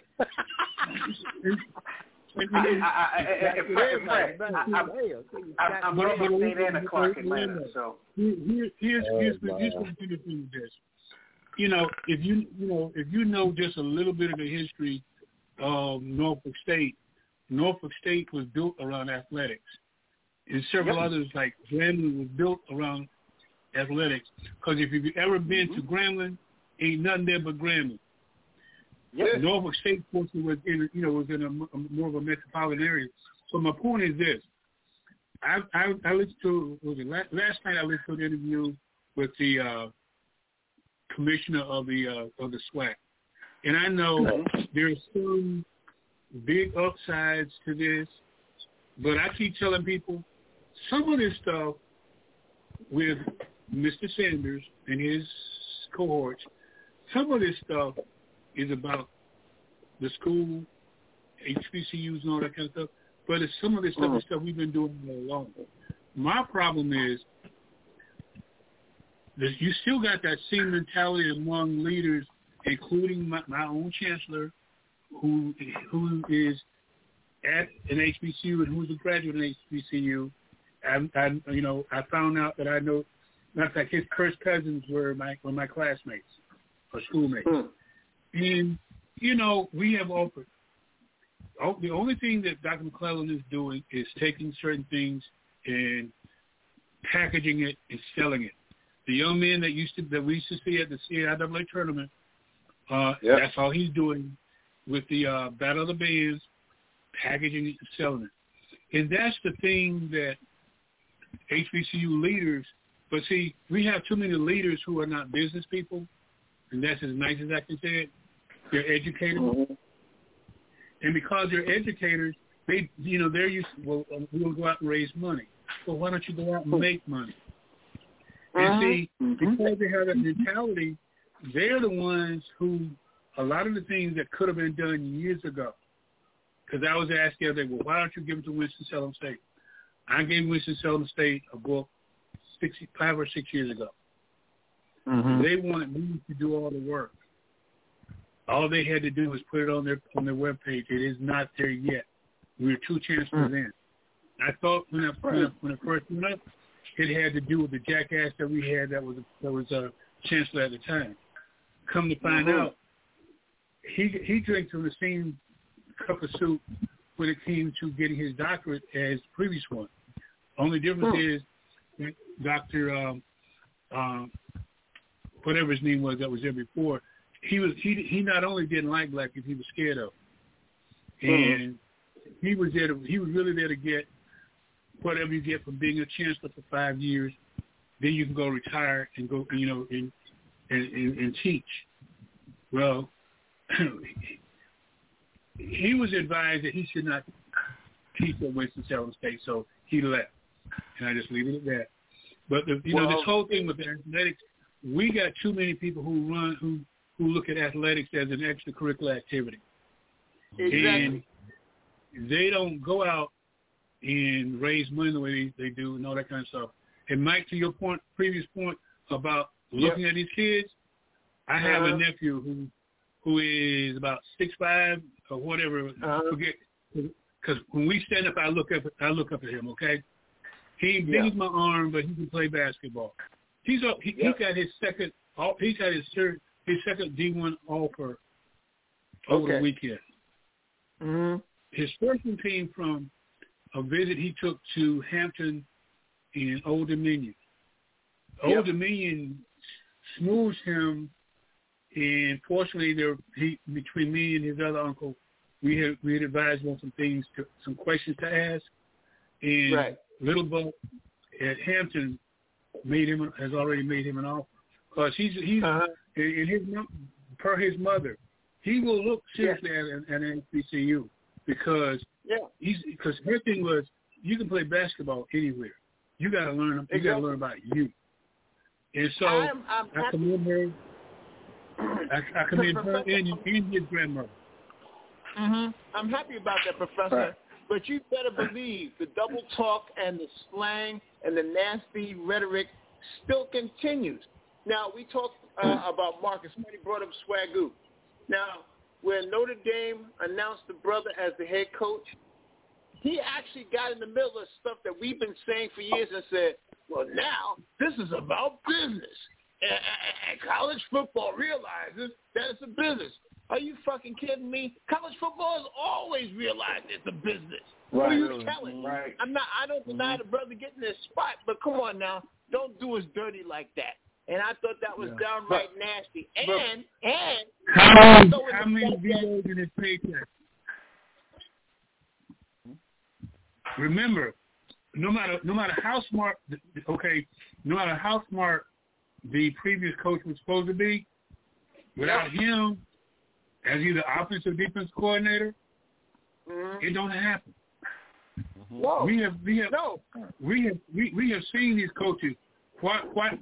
I'm Norfolk State and a Clark Atlanta, so
here's what I'm going to do with this. If you know just a little bit of the history of Norfolk State was built around athletics. And several others like Grambling was built around athletics. Because if you've ever been to Grambling, ain't nothing there but Grambling. Yep. Norfolk State, fortunately, was in a more of a metropolitan area. So my point is this: I listened to last night. I listened to an interview with the commissioner of the SWAC, and I know there's some big upsides to this, but I keep telling people some of this stuff with Mr. Sanders and his cohorts, some of this stuff is about the school, HBCUs and all that kind of stuff, but it's some of this stuff is stuff we've been doing all along. My problem is that you still got that same mentality among leaders, including my own chancellor, who is at an HBCU and who's a graduate in HBCU. I found out that I know, matter of fact, his first cousins were my classmates or schoolmates. And, we have offered. The only thing that Dr. McClellan is doing is taking certain things and packaging it and selling it. The young men that we used to see at the CIAA tournament, that's all he's doing with the Battle of the Bands, packaging it and selling it. And that's the thing that HBCU leaders, but see, we have too many leaders who are not business people, and that's as nice as I can say it. They're educators. And because they're educators, they're used to, we'll go out and raise money. Well, why don't you go out and make money? And see, because they have that mentality, they're the ones who, a lot of the things that could have been done years ago, because I was asked the other day, well, why don't you give it to Winston-Salem State? I gave Winston-Salem State a book 5 or 6 years ago. They wanted me to do all the work. All they had to do was put it on their webpage. It is not there yet. We were 2 chancellors in. I thought when it first went up, it had to do with the jackass that we had that was a chancellor at the time. Come to find out, he drank from the same cup of soup when it came to getting his doctorate as the previous one. Only difference is Dr. Whatever his name was that was there before, he not only didn't like black people, he was scared of them. And he was really there to get whatever you get from being a chancellor for 5 years. Then you can go retire and go, and teach. Well, he was advised that he should not teach at Winston-Salem State, so he left. And I just leave it at that. But this whole thing with the athletics, we got too many people who look at athletics as an extracurricular activity. Exactly. And they don't go out and raise money the way they do and all that kind of stuff. And Mike, to your previous point about looking at these kids, I have a nephew who is about 6'5" or whatever. Forget, because when we stand up, I look up at him. Okay, he ain't big as my arm, but he can play basketball. He got his second. He's had his second D1 offer over the weekend. Mm-hmm. His first one came from a visit he took to Hampton in Old Dominion. Old Dominion smoothed him, and fortunately, between me and his other uncle, we had advised him on some things, some questions to ask. And Little Bo at Hampton has already made him an offer, because he's per his mother, he will look seriously at an HBCU because her thing was, you can play basketball anywhere. You got to learn. You got to learn about you. And so I commend her. I commend her and his grandmother.
Mm-hmm. I'm happy about that, Professor. Right. But you better believe the double talk and the slang and the nasty rhetoric still continues. Now, we talked about Marcus. Somebody brought up Swagoo. Now, when Notre Dame announced the brother as the head coach, he actually got in the middle of stuff that we've been saying for years and said, well, now this is about business. And college football realizes that it's a business. Are you fucking kidding me? College football has always realized it's a business. Right. Who are you telling? Right. I don't deny the brother getting this spot, but come on now. Don't do us dirty like that. And I thought that was downright nasty. And
how many videos in his paycheck? Remember, no matter how smart the previous coach was supposed to be, without him as either offensive or defensive coordinator, it don't happen.
Whoa.
We have seen these coaches. Why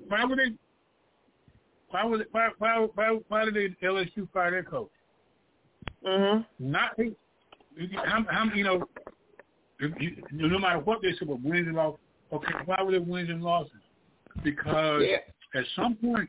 did LSU fire their coach? Not no matter what they said, but wins and losses. Okay, why were there wins and losses? Because at some point,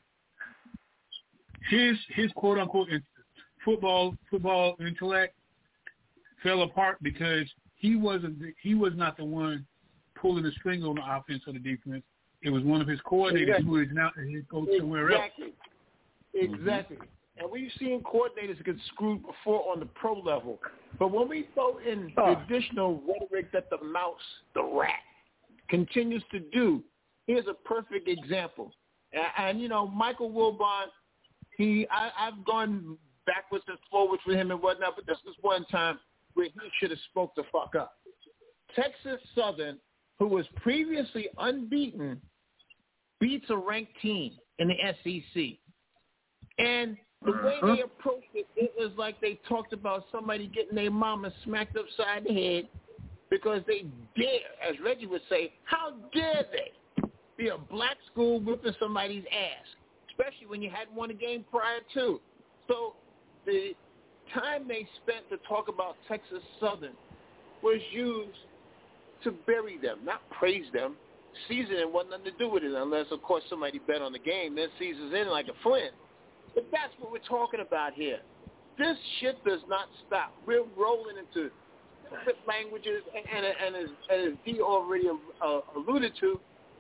his quote unquote football intellect fell apart because he was not the one pulling the string on the offense or the defense. It was one of his coordinators who is now his coach somewhere else.
Exactly. And we've seen coordinators get screwed before on the pro level. But when we throw in the additional rhetoric that the mouse, the rat, continues to do, here's a perfect example. And Michael Wilbon, I've gone backwards and forwards with him and whatnot, but this was one time where he should have spoke the fuck up. Texas Southern, who was previously unbeaten, beats a ranked team in the SEC. And the way they approached it, it was like they talked about somebody getting their mama smacked upside the head because they dare, as Reggie would say, how dare they be a black school whipping somebody's ass, especially when you hadn't won a game prior to. So the time they spent to talk about Texas Southern was used to bury them, not praise them. Seasoning wasn't nothing to do with it unless, of course, somebody bet on the game. Then seasons in like a Flint. But that's what we're talking about here. This shit does not stop. We're rolling into different languages, and as Dee already alluded to,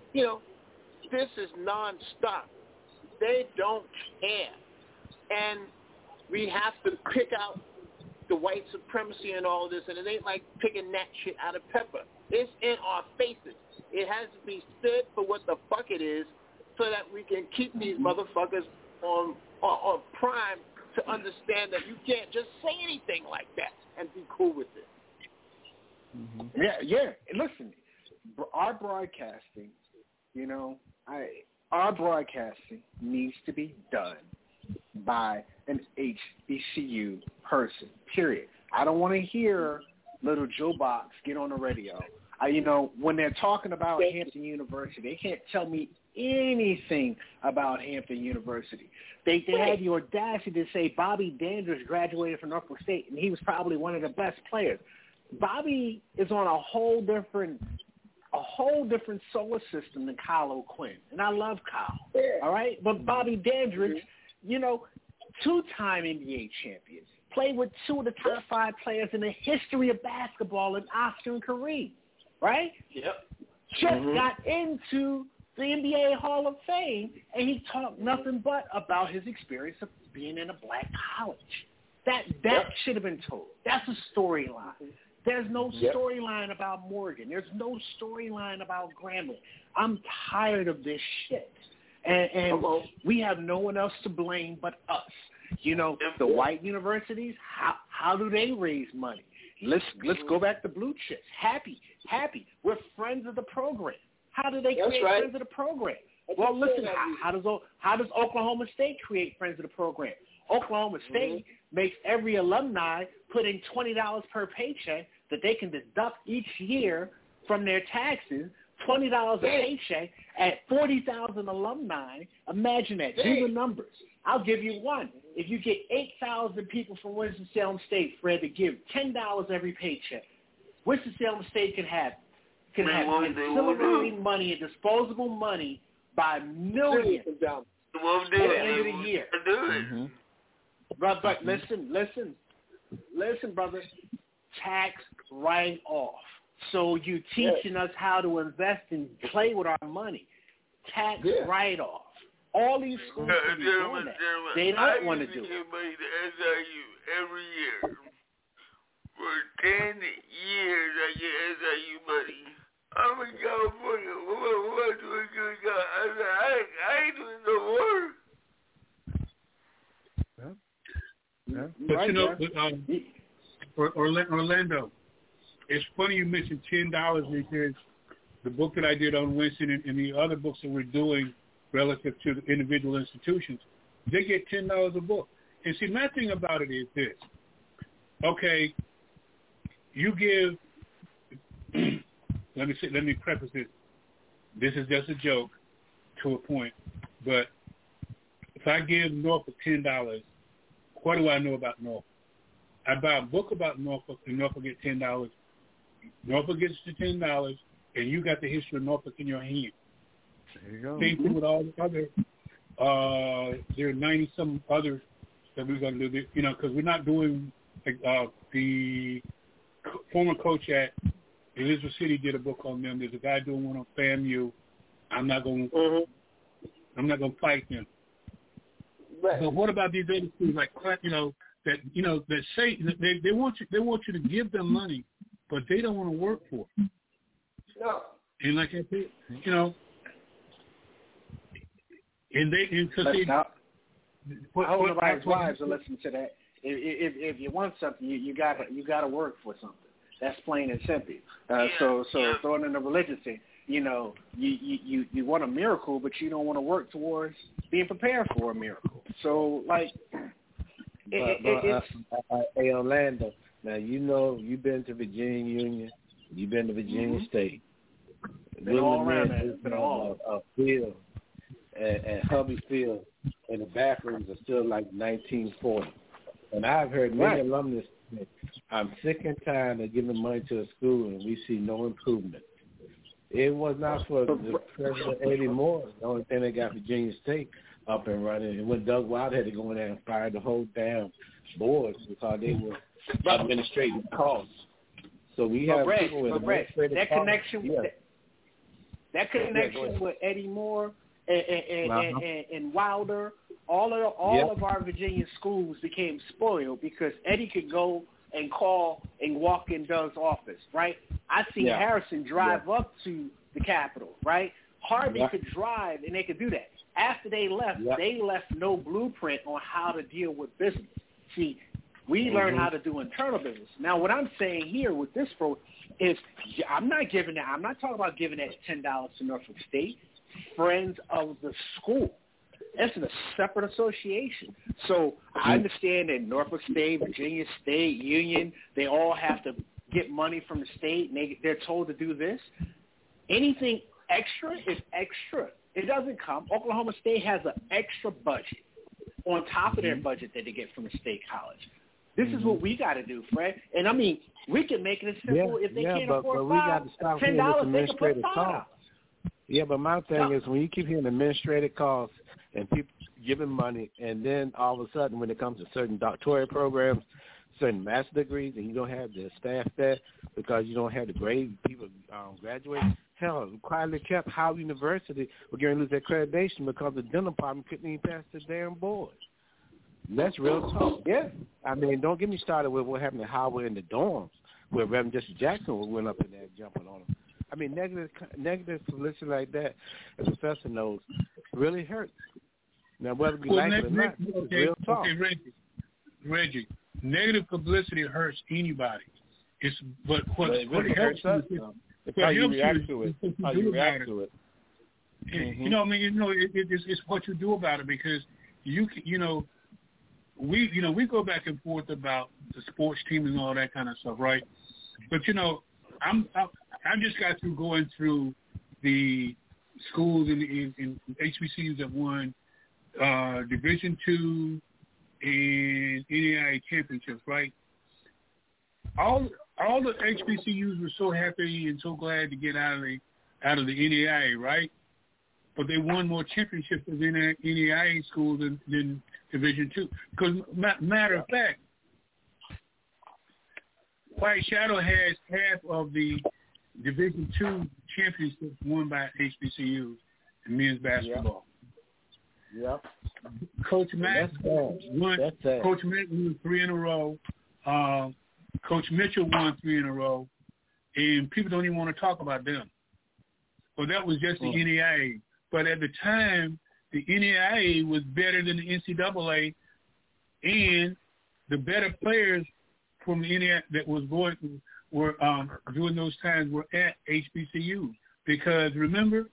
this is nonstop. They don't care. And we have to pick out the white supremacy and all this, and it ain't like picking that shit out of pepper. It's in our faces. It has to be said for what the fuck it is so that we can keep these motherfuckers on prime to understand that you can't just say anything like that and be cool with it.
Yeah. Listen, our broadcasting, our broadcasting needs to be done by an HBCU person, period. I don't want to hear little Joe Box get on the radio. When they're talking about Hampton University, they can't tell me anything about Hampton University. They had the audacity to say Bobby Dandridge graduated from Norfolk State, and he was probably one of the best players. Bobby is on a whole whole different solar system than Kyle O'Quinn, and I love Kyle. All right, but Bobby Dandridge, you know, 2-time NBA champion, played with 2 of the top 5 players in the history of basketball in Oscar and Kareem, right?
Yep.
Just got into the NBA Hall of Fame, and he talked nothing but about his experience of being in a black college. That should have been told. That's a storyline. There's no storyline about Morgan. There's no storyline about Grambling. I'm tired of this shit. And we have no one else to blame but us. You know, the white universities, how do they raise money? Let's go back to Blue Chips. Happy. We're friends of the program. How do they create friends of the program? Well, listen, how does Oklahoma State create friends of the program? Oklahoma State makes every alumni put in $20 per paycheck that they can deduct each year from their taxes, $20 a paycheck at 40,000 alumni. Imagine that. Do the numbers. I'll give you one. If you get 8,000 people from Winston-Salem State, Fred, to give $10 every paycheck, Winston-Salem State can have ancillary money and disposable money by millions at the end of the year. But listen, brother. Tax write-off. So you teaching us how to invest and play with our money. Tax write-off. All these schools are doing that. They don't want to do it.
I give money to SIU every year. For 10 years, I get SIU money. I'm in California. What do I do? I ain't doing no work.
But you know, Orlando, it's funny you mentioned $10 because the book that I did on Winston and the other books that we're doing relative to the individual institutions, they get $10 a book. And see, my thing about it is this. Okay, you give, let me preface this. This is just a joke to a point, but if I give Norfolk $10, what do I know about Norfolk? I buy a book about Norfolk, and Norfolk gets $10. Norfolk gets the $10, and you got the history of Norfolk in your hand.
There you go.
Same thing with all the other. There are 90-some others that we're going to do. You know, because we're not doing the former coach at Elizabeth City did a book on them. There's a guy doing one on FAMU. I'm not going to fight them. Right. But what about these other schools like that say they want you to give them money, but they don't want to work for it.
No.
And like I said, you know, because
I hope nobody's wives will listen to that. If you want something, you gotta work for something. That's plain and simple. So throwing in the religious thing, you know, you want a miracle, but you don't want to work towards being prepared for a miracle. So like,
hey Orlando, now you know you've been to Virginia Union, you've been to Virginia State.
Been all around that. Been all
a field at Hubby Field, and the bathrooms are still like 1940. And I've heard many alumni say, I'm sick and tired of giving money to a school and we see no improvement. It was not for the President Eddie Moore, the only thing they got Virginia State up and running. And when Doug Wild had to go in there and fire the whole damn board because they were administrating costs. So we have people with
that connection with Eddie Moore and Wilder, all of our Virginia schools became spoiled because Eddie could go and call and walk in Doug's office, right? I seen Harrison drive up to the Capitol, right? Harvey could drive and they could do that. After they left, they left no blueprint on how to deal with business. See, we learned how to do internal business. Now, what I'm saying here with this is I'm not talking about giving that $10 to Norfolk State. Friends of the school. That's a separate association. So I understand that Norfolk State, Virginia State, Union, they all have to get money from the state, and they're told to do this. Anything extra is extra. It doesn't come. Oklahoma State has an extra budget on top of their budget that they get from the state college. This is what we got to do, Fred. And I mean, we can make it as simple if they can't afford $10, they can put $5.
Yeah, but my thing is when you keep hearing administrative costs and people giving money, and then all of a sudden when it comes to certain doctoral programs, certain master degrees, and you don't have the staff there because you don't have the grade people graduate. Hell, quietly kept Howard University were going to lose their accreditation because the dental department couldn't even pass the damn board. That's real talk.
Yeah.
I mean, don't get me started with what happened to Howard in the dorms where Reverend Jesse Jackson went up in there jumping on him. I mean, negative publicity like that, as the professor knows, really hurts. Now, whether we like it or not, it's real talk.
Okay, Reggie, negative publicity hurts anybody. But what helps us,
it's how you react to it. How you react to it.
You know, I mean, it's what you do about it because we go back and forth about the sports team and all that kind of stuff, right? But I just got through going through the schools in HBCUs that won Division II and NAIA championships, right? All the HBCUs were so happy and so glad to get out of the NAIA, right? But they won more championships in NAIA schools than Division II. Because matter of fact, White Shadow has half of the Division II championships won by HBCUs in men's basketball.
Yep.
Coach Mack won 3 in a row. Coach Mitchell won 3 in a row, and people don't even want to talk about them. Well, that was just the NAIA. But at the time, the NAIA was better than the NCAA, and the better players from the NAIA that was going were during those times were at HBCU. Because remember,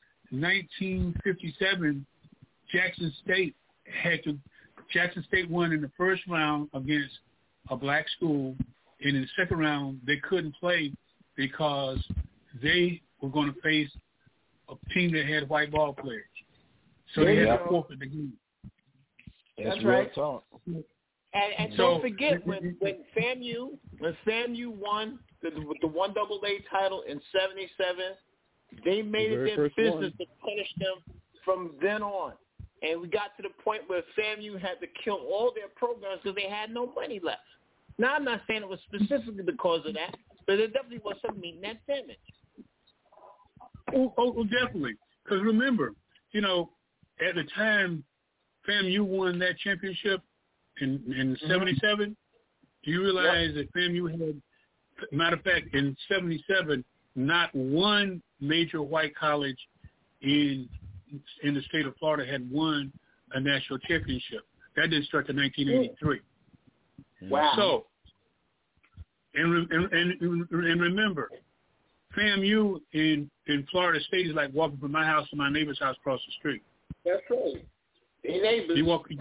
1957, Jackson State won in the first round against a black school, and in the second round they couldn't play because they were going to face a team that had white ball players. So they had to forfeit the game.
That's right. And don't forget when FAMU won the 1AA title in '77, they made it their business to punish them from then on. And we got to the point where FAMU had to kill all their programs because they had no money left. Now, I'm not saying it was specifically because of that, but it definitely was some meeting that damage.
Oh, definitely. Because remember, at the time FAMU won that championship in '77, do you realize that FAMU had, matter of fact, in '77, not one major white college in the state of Florida had won a national championship. That didn't start to 1983.
Wow.
So, and remember, FAMU in Florida State is like walking from my house to my neighbor's house across the street.
That's right. They neighbors.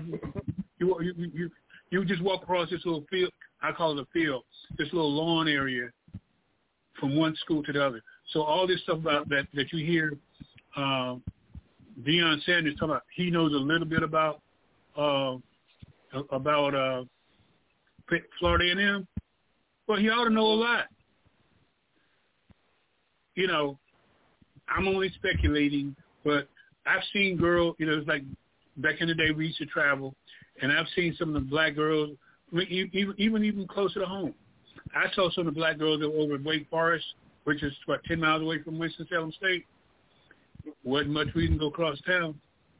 You just walk across this little field. I call it a field. This little lawn area from one school to the other. So all this stuff about that you hear Deion Sanders talking about, he knows a little bit about Florida A&M. Well, he ought to know a lot. I'm only speculating, but I've seen girls, it's like back in the day we used to travel, and I've seen some of the black girls, even closer to home. I saw some of the black girls that were over at Wake Forest, which is, 10 miles away from Winston-Salem State. Wasn't much reason to go across town.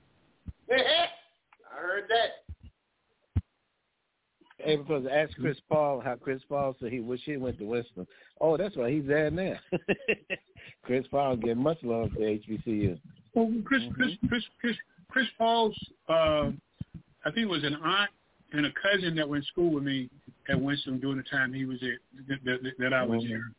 I heard that.
Hey, because ask Chris Paul how Chris Paul said he wish he went to Winston. Oh, that's why he's there now. Chris Paul getting much love to HBCU.
Well, Chris Paul's, I think it was an aunt and a cousin that went to school with me at Winston during the time he was there, that I was there.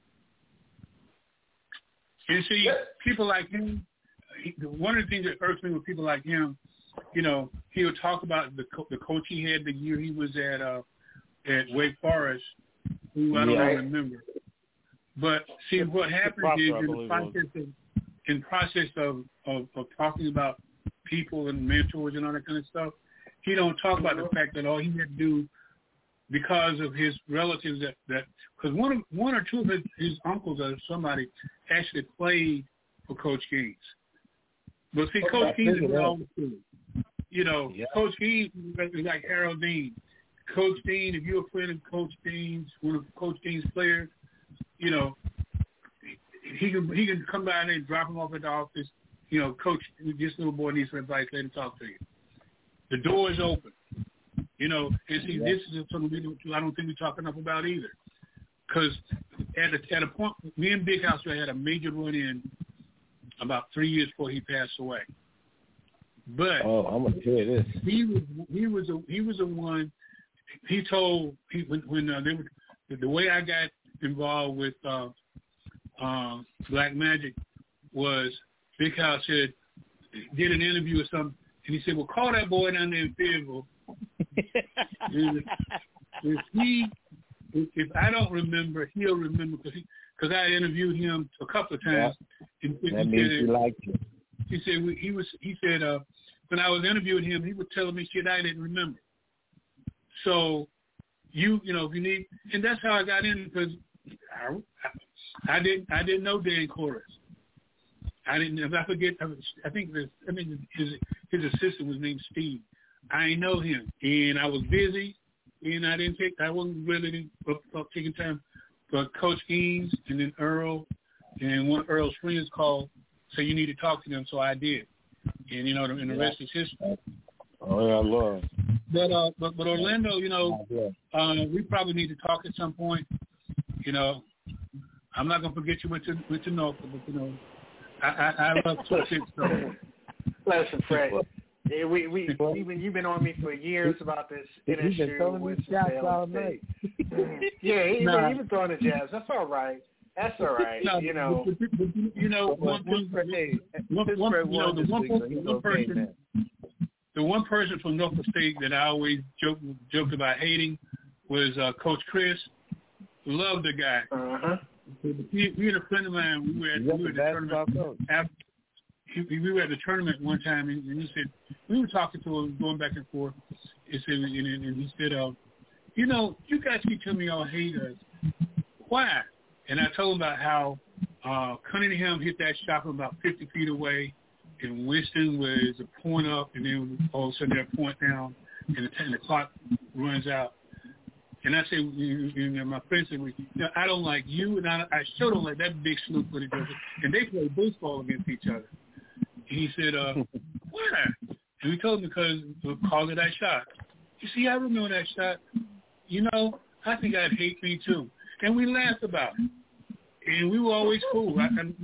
And see, people like him, one of the things that irks me with people like him, he would talk about the coach he had the year he was at Wake Forest, who I don't remember. But see, what happened is in the process of talking about people and mentors and all that kind of stuff, he don't talk about the fact that all he had to do because of his relatives that because one or two of his uncles or somebody actually played for Coach Gaines. But see, Coach Gaines is always good. You know, Coach Gaines is like Harold Dean. Coach Dean, if you're a friend of Coach Dean's, one of Coach Dean's players, you know, he can come by there and drop him off at the office. You know, Coach, this little boy needs some advice. Let him talk to you. The door is open. You know, and see, this is something I don't think we talk enough about either. Because at a point, me and Big House had a major run-in about 3 years before he passed away. But
I'm gonna tell you this.
He was the one. He told when the way I got involved with Black Magic was Big House did an interview or something, and he said, "Well, call that boy down there in Fayetteville." If I don't remember, he'll remember because I interviewed him a couple of times.
That means he liked you.
He said when I was interviewing him, he was telling me shit I didn't remember. So you know if you need, and that's how I got in because I didn't know Dan Chorus. I didn't. If I forget, I think his assistant was named Steve. I didn't know him, and I was busy, and I wasn't really taking time. But Coach Gaines and then Earl, and one of Earl's friends called, so you need to talk to them. So I did, and you know, and the rest is history.
Oh yeah, I love.
But Orlando, you know, we probably need to talk at some point. You know, I'm not gonna forget you with the Norfolk, but you know, I love to sit so.
Listen, Fred. You've been on me for years about this issue with Salem State. Yeah, he been throwing the jabs. That's all right.
No,
you know.
But, you know, the one person from Norfolk State that I always joked about hating was Coach Chris. Loved the guy. He had a friend of mine. We were at the tournament. We were at the tournament one time, and he said we were talking to him, going back and forth. He said, and he said, you know, you guys keep telling me y'all hate us. Why? And I told him about how Cunningham hit that shot from about 50 feet away, and Winston was a point up, and then all of a sudden they're a point down, and the clock runs out. And I said, my friend said, you know, I don't like you, and I sure don't like that big sloop when it does it. And they play baseball against each other. And he said, why? And we told him because of that shot. You see, I remember that shot. You know, I think I'd hate me too. And we laughed about it. And we were always cool.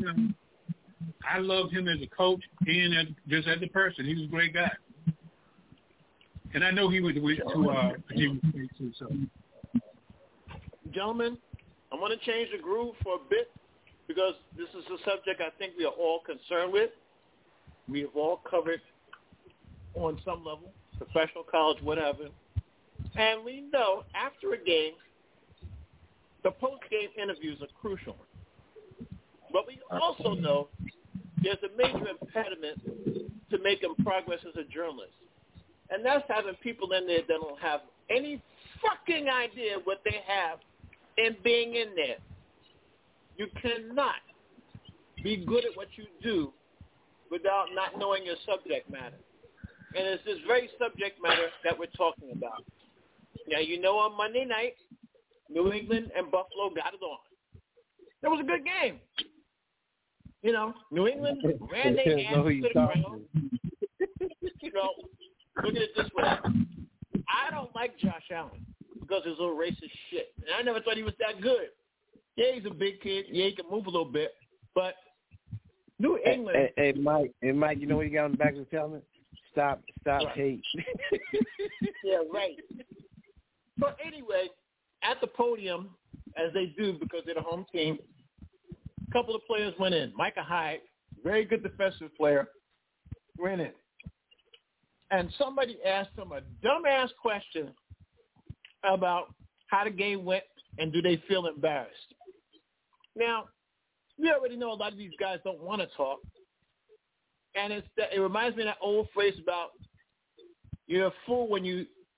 I loved him as a coach and just as a person. He was a great guy. And I know he went to Virginia State too. So,
gentlemen, I want to change the groove for a bit because this is a subject I think we are all concerned with. We have all covered on some level, professional, college, whatever. And we know after a game, the post-game interviews are crucial. But we also know there's a major impediment to making progress as a journalist. And that's having people in there that don't have any fucking idea what they have in being in there. You cannot be good at what you do without not knowing your subject matter. And it's this very subject matter that we're talking about. Now, you know, on Monday night, New England and Buffalo got it on. It was a good game. You know, New England ran their ass to the ground. You know, look at it this way. I don't like Josh Allen because he's a little racist shit. And I never thought he was that good. Yeah, he's a big kid. Yeah, he can move a little bit. But New England.
Hey, Mike, you know what you got on the back of the helmet? Stop hate.
Yeah, right. But anyway, at the podium, as they do because they're the home team, a couple of players went in. Micah Hyde, very good defensive player, went in. And somebody asked him a dumbass question about how the game went and do they feel embarrassed. Now, we already know a lot of these guys don't want to talk. And it reminds me of that old phrase about you're a fool when you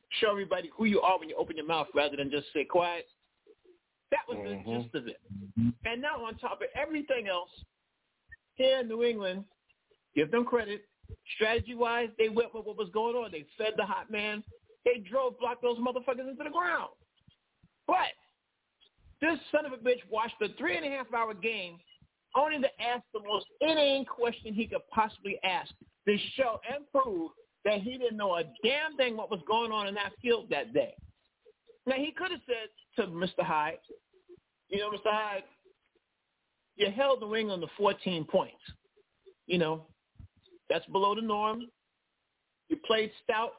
show everybody who you are when you open your mouth rather than just stay quiet. That was the gist of it. And now on top of everything else, here in New England, give them credit. Strategy-wise, they went with what was going on. They fed the hot man. They blocked those motherfuckers into the ground. But this son of a bitch watched a 3.5-hour game only to ask the most inane question he could possibly ask to show and prove that he didn't know a damn thing what was going on in that field that day. Now, he could have said to Mr. Hyde, you know, Mr. Hyde, you held New England to 14 points. You know, that's below the norm. You played stout.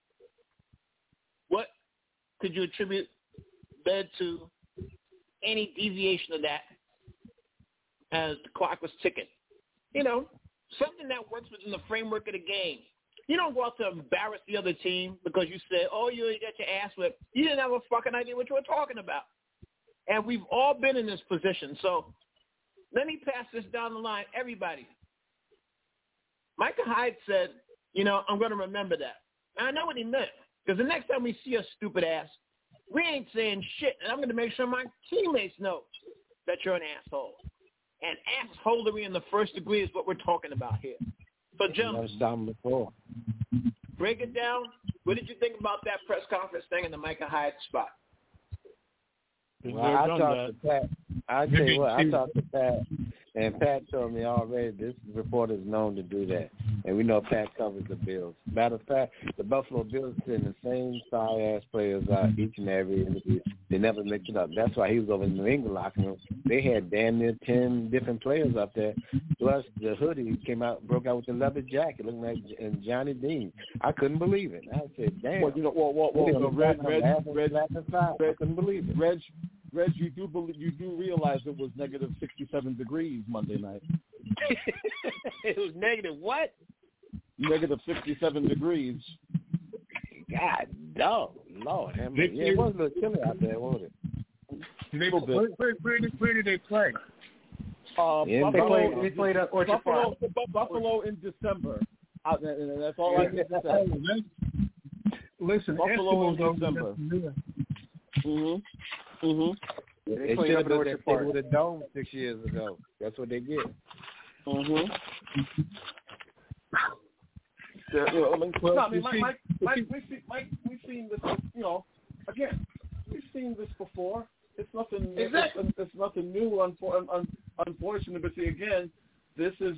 What could you attribute led to any deviation of that as the clock was ticking? You know, something that works within the framework of the game. You don't go out to embarrass the other team because you said, oh, you got your ass whipped. You didn't have a fucking idea what you were talking about. And we've all been in this position. So let me pass this down the line. Everybody. Micah Hyde said, you know, I'm going to remember that. And I know what he meant. Because the next time we see a stupid ass, we ain't saying shit. And I'm going to make sure my teammates know that you're an asshole. And assholery in the first degree is what we're talking about here. So, gentlemen, break it down. What did you think about that press conference thing in the Micah Hyde spot?
Well, I talked to Pat. I tell you what, I talked to Pat, and Pat told me already this reporter is known to do that, and we know Pat covers the Bills. Matter of fact, the Buffalo Bills send the same sorry-ass players out each and every interview. They never mix it up. That's why he was over in the New England locker room. They had damn near 10 different players up there. Plus, the hoodie broke out with the leather jacket, looking like Johnny Dean. I couldn't believe it. I said, damn.
Well, you know, Reg, I couldn't believe it. Reg, you do realize it was negative 67 degrees Monday night.
It was negative what?
Negative 67 degrees.
God, dog, Lord. It was a little chilly out there, wasn't it?
Where did they play?
They played at Orchard Park.
Buffalo in December. And that's all I get to say.
Listen,
Buffalo in December.
They should have done that thing with a dome 6 years ago. That's what they get.
Yeah, Mike, we've seen this. You know, again, we've seen this before. It's nothing.
Exactly.
It's nothing new. Unfortunately, but see, again, this is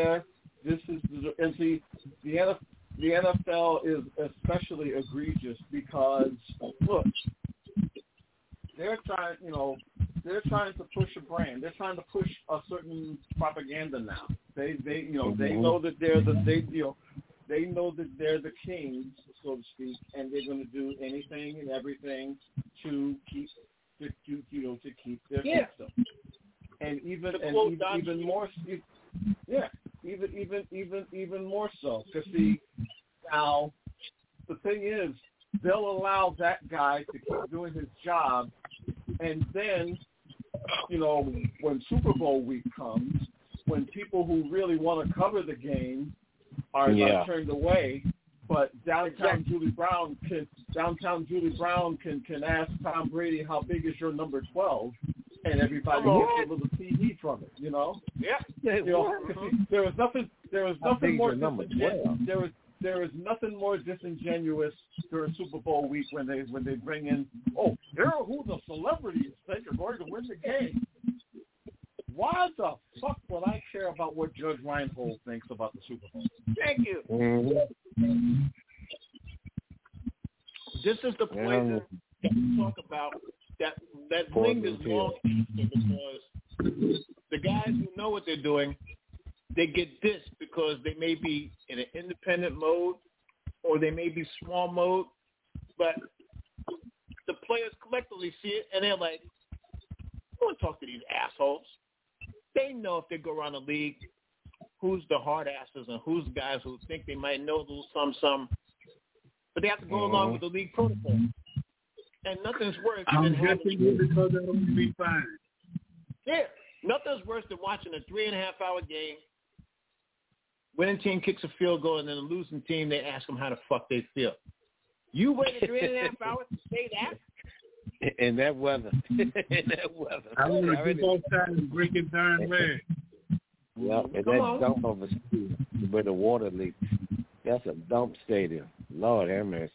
the NFL is especially egregious because look, they're trying to push a brand. They're trying to push a certain propaganda now. They know that they know that they're the kings, so to speak, and they're going to do anything and everything to keep their kingdom. And even more so. Because see, now the thing is, they'll allow that guy to keep doing his job, and then, you know, when Super Bowl week comes, when people who really want to cover the game are turned away, but downtown Julie Brown can ask Tom Brady, how big is your number 12, and everybody gets a little TV from it, you know.
Yeah.
You know, there was nothing more disingenuous during Super Bowl week when they bring in, here are who the celebrities think are going to win the game. Why the fuck would I care about what Judge Reinhold thinks about the Super Bowl?
Thank you. This is the poison that we talk about that lingers long because the guys who know what they're doing, they get dissed because they may be in an independent mode or they may be small mode, but the players collectively see it and they're like, I want to talk to these assholes. They know if they go around the league who's the hard asses and who's the guys who think they might know a little some, but they have to go along with the league protocol. And nothing's worse than having
because that'll be fine.
Yeah, nothing's worse than watching a 3.5-hour game. Winning team kicks a field goal, and then the losing team, they ask them how the fuck they feel. You waited 3.5 hours to say that?
In that weather.
I want to get outside and break it darn red.
Yep, and that dump of a stadium where the water leaks. That's a dump stadium. Lord have mercy.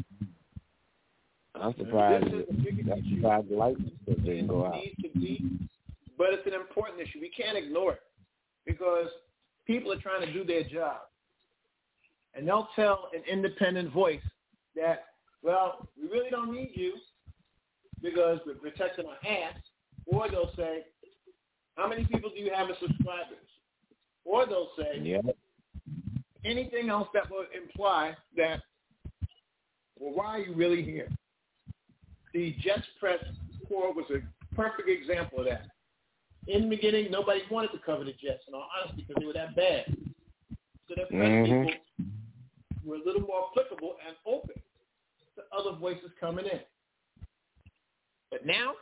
I'm surprised the lights didn't go out.
But it's an important issue. We can't ignore it because people are trying to do their job. And they'll tell an independent voice that, well, we really don't need you because we're protecting our ass. Or they'll say, how many people do you have as subscribers? Or they'll say anything else that would imply that, well, why are you really here? The Jets press corps was a perfect example of that. In the beginning, nobody wanted to cover the Jets, in all honesty, because they were that bad. So their press people were a little more applicable and open to other voices coming in. But now,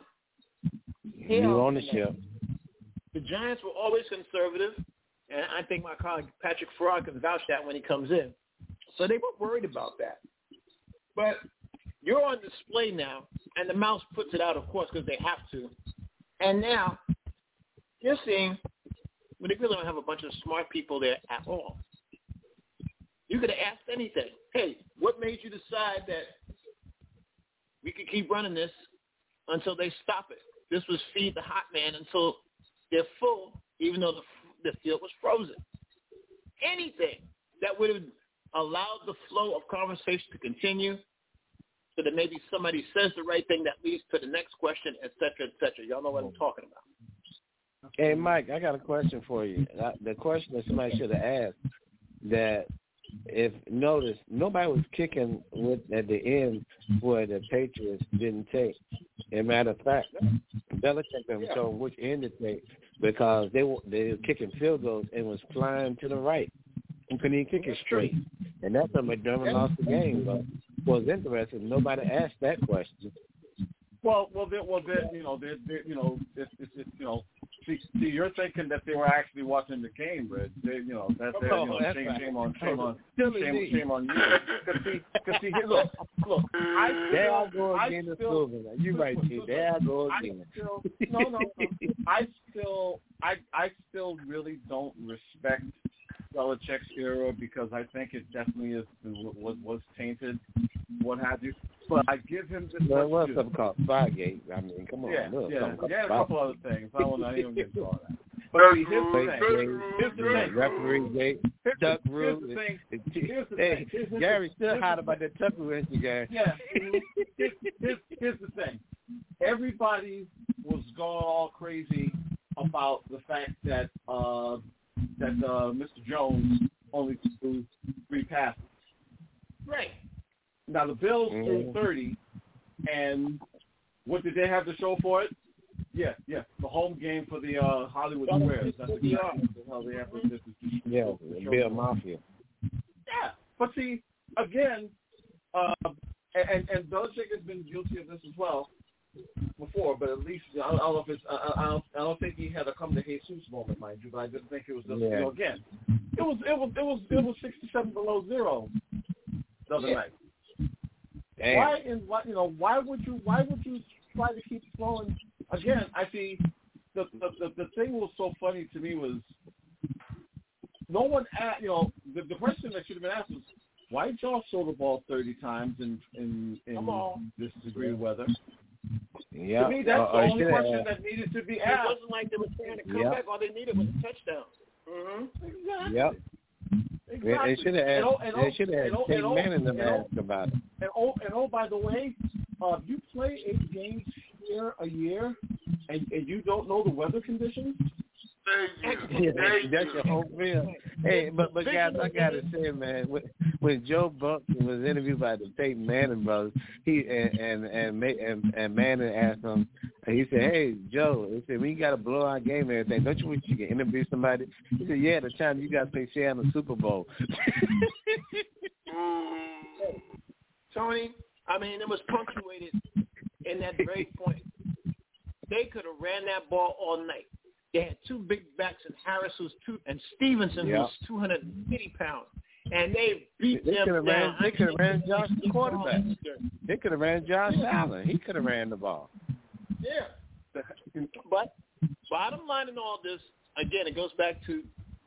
new ownership.
The Giants were always conservative, and I think my colleague Patrick Farrar can vouch that when he comes in. So they weren't worried about that. But you're on display now, and the mouse puts it out, of course, because they have to. And now you're seeing, well, they really don't have a bunch of smart people there at all. You could have asked anything. Hey, what made you decide that we could keep running this until they stop it? This was feed the hot man until they're full, even though the field was frozen. Anything that would have allowed the flow of conversation to continue so that maybe somebody says the right thing that leads to the next question, et cetera, et cetera. Y'all know what I'm talking about.
Hey, Mike, I got a question for you. The question that somebody should have asked, that if notice, nobody was kicking at the end where the Patriots didn't take. As a matter of fact, Belichick them told which end to take because they were kicking field goals and was flying to the right and couldn't even kick it straight. And that's when McDermott lost the game. But what was interesting, nobody asked that question.
See, you're thinking that they were actually watching the game, but shame on you. Because see, look.
There I go again, the slogan. You right, Chief. There I go again.
I still really don't respect Belichick's era because I think it definitely was tainted, what have you. But I give him this.
Well, what's something called Spygate? I mean, come on.
A couple other things. I don't even get into all that. But see, here's the thing.
Referee gate, Tuck rule.
Here's the thing.
Gary's still hot about that Tuck rule issue, Gary.
Yeah. Here's the thing. Everybody was going all crazy about the fact that Mr. Jones only threw 3 passes.
Right.
Now the Bills threw 30, and what did they have to show for it? Yeah, the home game for the Hollywood Squares. That's exactly how they have to.
Bill Mafia.
Yeah, but see, again, and Belichick has been guilty of this as well before, but at least I don't know if it's. I don't think he had a come to Jesus moment, mind you, but I just think it was just again. It was 67 below zero the other night.
Damn.
Why would you try to keep flowing? Again, I see the thing was so funny to me was no one asked, the question that should have been asked was why did y'all throw the ball 30 times in this degree of weather?
Yeah.
To me, that's the only question that needed to be asked.
It wasn't like they were trying to come back. All they needed was a touchdown.
Exactly.
Yep.
Exactly.
They should have asked Peyton Manning to ask about it.
And by the way, you play 8 games here a year, and you don't know the weather conditions?
That's your whole field. Hey, but guys, I gotta say, man, when Joe Buck was interviewed by the Peyton Manning brothers, he and Manning asked him, he said, "Hey, Joe," he said, "when you got a blowout game and everything, don't you wish you could interview somebody?" He said, "Yeah, the time you guys play share in the Super Bowl."
Tony, I mean, it was punctuated in that very point. They could have ran that ball all night. They had 2 big backs in Harris, and Stevenson, who's 280 pounds. and they beat them down.
They could have ran Josh the quarterback. They could have ran Josh Allen. He could have ran the ball.
Yeah. But bottom line in all this, again, it goes back to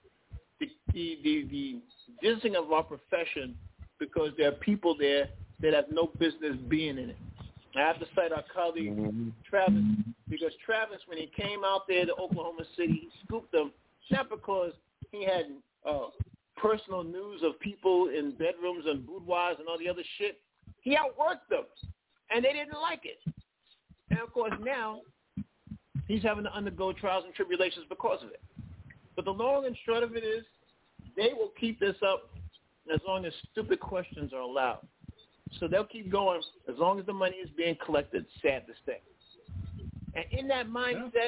the dissing of our profession because there are people there that have no business being in it. I have to cite our colleague, Travis, because Travis, when he came out there to Oklahoma City, he scooped them, not because he had personal news of people in bedrooms and boudoirs and all the other shit. He outworked them, and they didn't like it. And, of course, now he's having to undergo trials and tribulations because of it. But the long and short of it is they will keep this up as long as stupid questions are allowed. So they'll keep going as long as the money is being collected, sad to say. And in that mindset,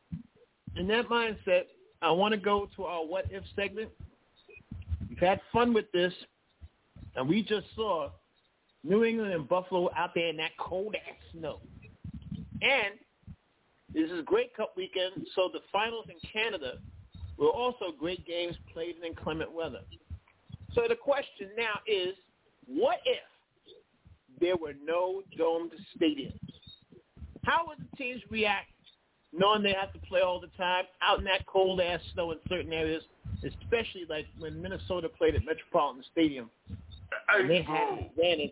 I want to go to our What If segment. We've had fun with this, and we just saw New England and Buffalo out there in that cold-ass snow. And this is Grey Cup weekend, so the finals in Canada were also great games played in inclement weather. So the question now is, what if there were no domed stadiums? How would the teams react knowing they have to play all the time out in that cold-ass snow in certain areas, especially like when Minnesota played at Metropolitan Stadium? And they had an advantage.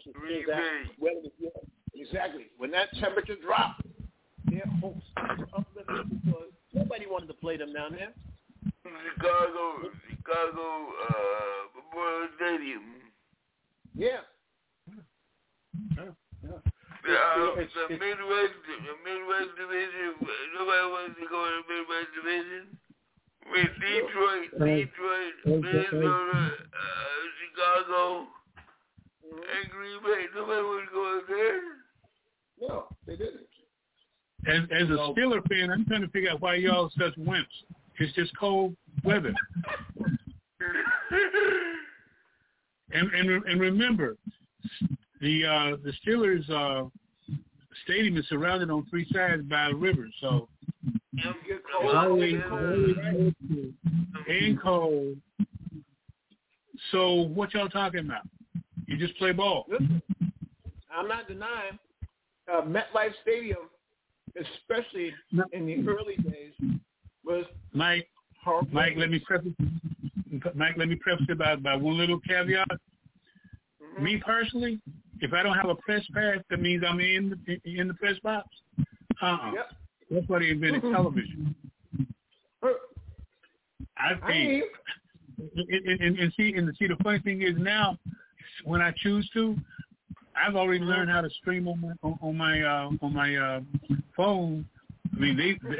Exactly. When that temperature dropped, their hopes were uplifted because nobody wanted to play them down there.
Chicago Memorial Stadium.
Yeah.
The Midwest Division. Nobody wants to go to the Midwest Division. With Detroit, Minnesota, Chicago, and Green Bay. Nobody wants to go there.
No, they didn't.
As a Steeler fan, I'm trying to figure out why y'all such wimps. It's just cold weather. and remember, the Steelers stadium is surrounded on three sides by a river, so it's always and cold. So what y'all talking about? You just play ball.
I'm not denying MetLife Stadium, especially in the early days, was
Mike, let me preface it by one little caveat. Mm-hmm. Me personally, if I don't have a press pass, that means I'm in the press box.
Yep.
That's why they invented television. I think, and see, the funny thing is now, when I choose to, I've already learned how to stream on my phone. I mean,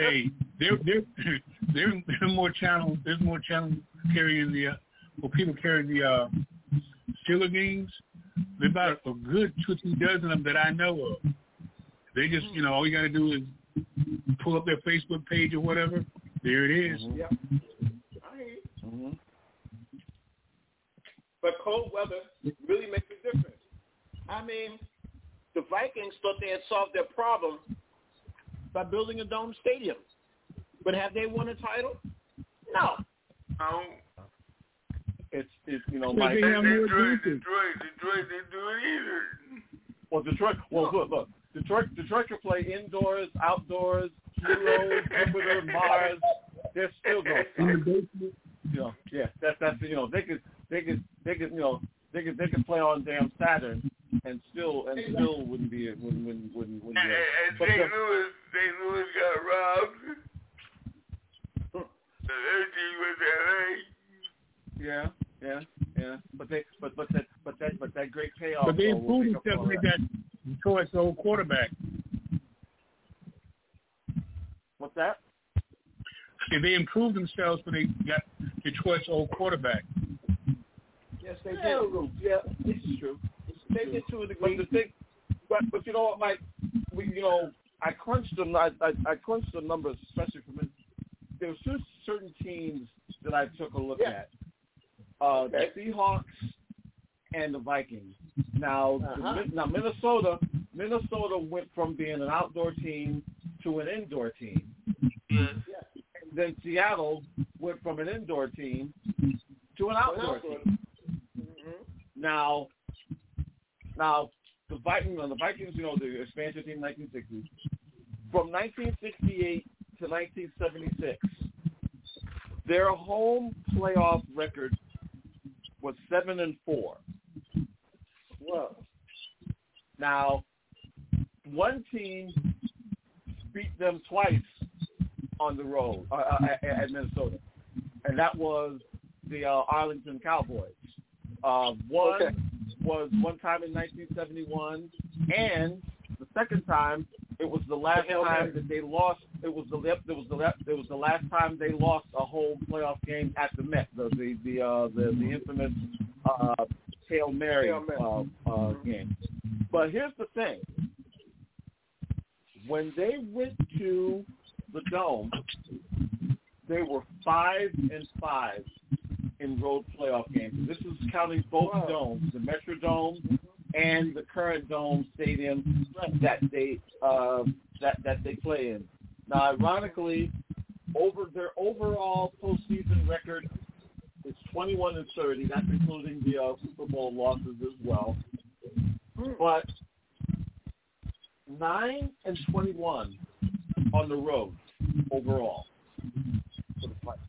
there's more channels. There's more channels carrying people carrying the Steeler games. There's about a good 2 or 3 dozen of them that I know of. They just, all you got to do is pull up their Facebook page or whatever. There it is.
Mm-hmm. Yep. Mm-hmm. But cold weather really makes a difference. I mean, the Vikings thought they had solved their problem by building a dome stadium. But have they won a title? No.
It's
Detroit didn't do it either.
Well, Detroit. Well, look. Detroit can play indoors, outdoors, Heroes, Jupiter, Mars. They're still going. That's they could play on damn Saturn and still wouldn't be.
And St. Louis got robbed. The other team was LA.
Yeah. But that great payoff.
But they improved themselves when they got Detroit's old quarterback.
What's that?
They improved themselves when they got Detroit's old quarterback.
Yes, they did. Yeah, this is true. They did to a degree.
But you know what, Mike? I crunched them. I crunched the numbers, especially for me. There was two certain teams that I took a look at. The Seahawks and the Vikings. Now, Minnesota went from being an outdoor team to an indoor team.
Yes.
Then Seattle went from an indoor team to an outdoor team. Now the Vikings, the expansion team, 1960s. From 1968 to 1976, their home playoff record was 7-4.
Whoa.
Now, one team beat them twice on the road at Minnesota, and that was the Arlington Cowboys. One was one time in 1971, and the second time it was the last time that they lost. It was the last time they lost a home playoff game at the Met, the infamous Hail Mary game. But here's the thing: when they went to the Dome, they were 5-5 in road playoff games. This is counting both domes, the Metrodome and the current Dome Stadium that they play in. Now, ironically, over their overall postseason record is 21-30. That's including the Super Bowl losses as well. But 9-21 on the road overall for the fight.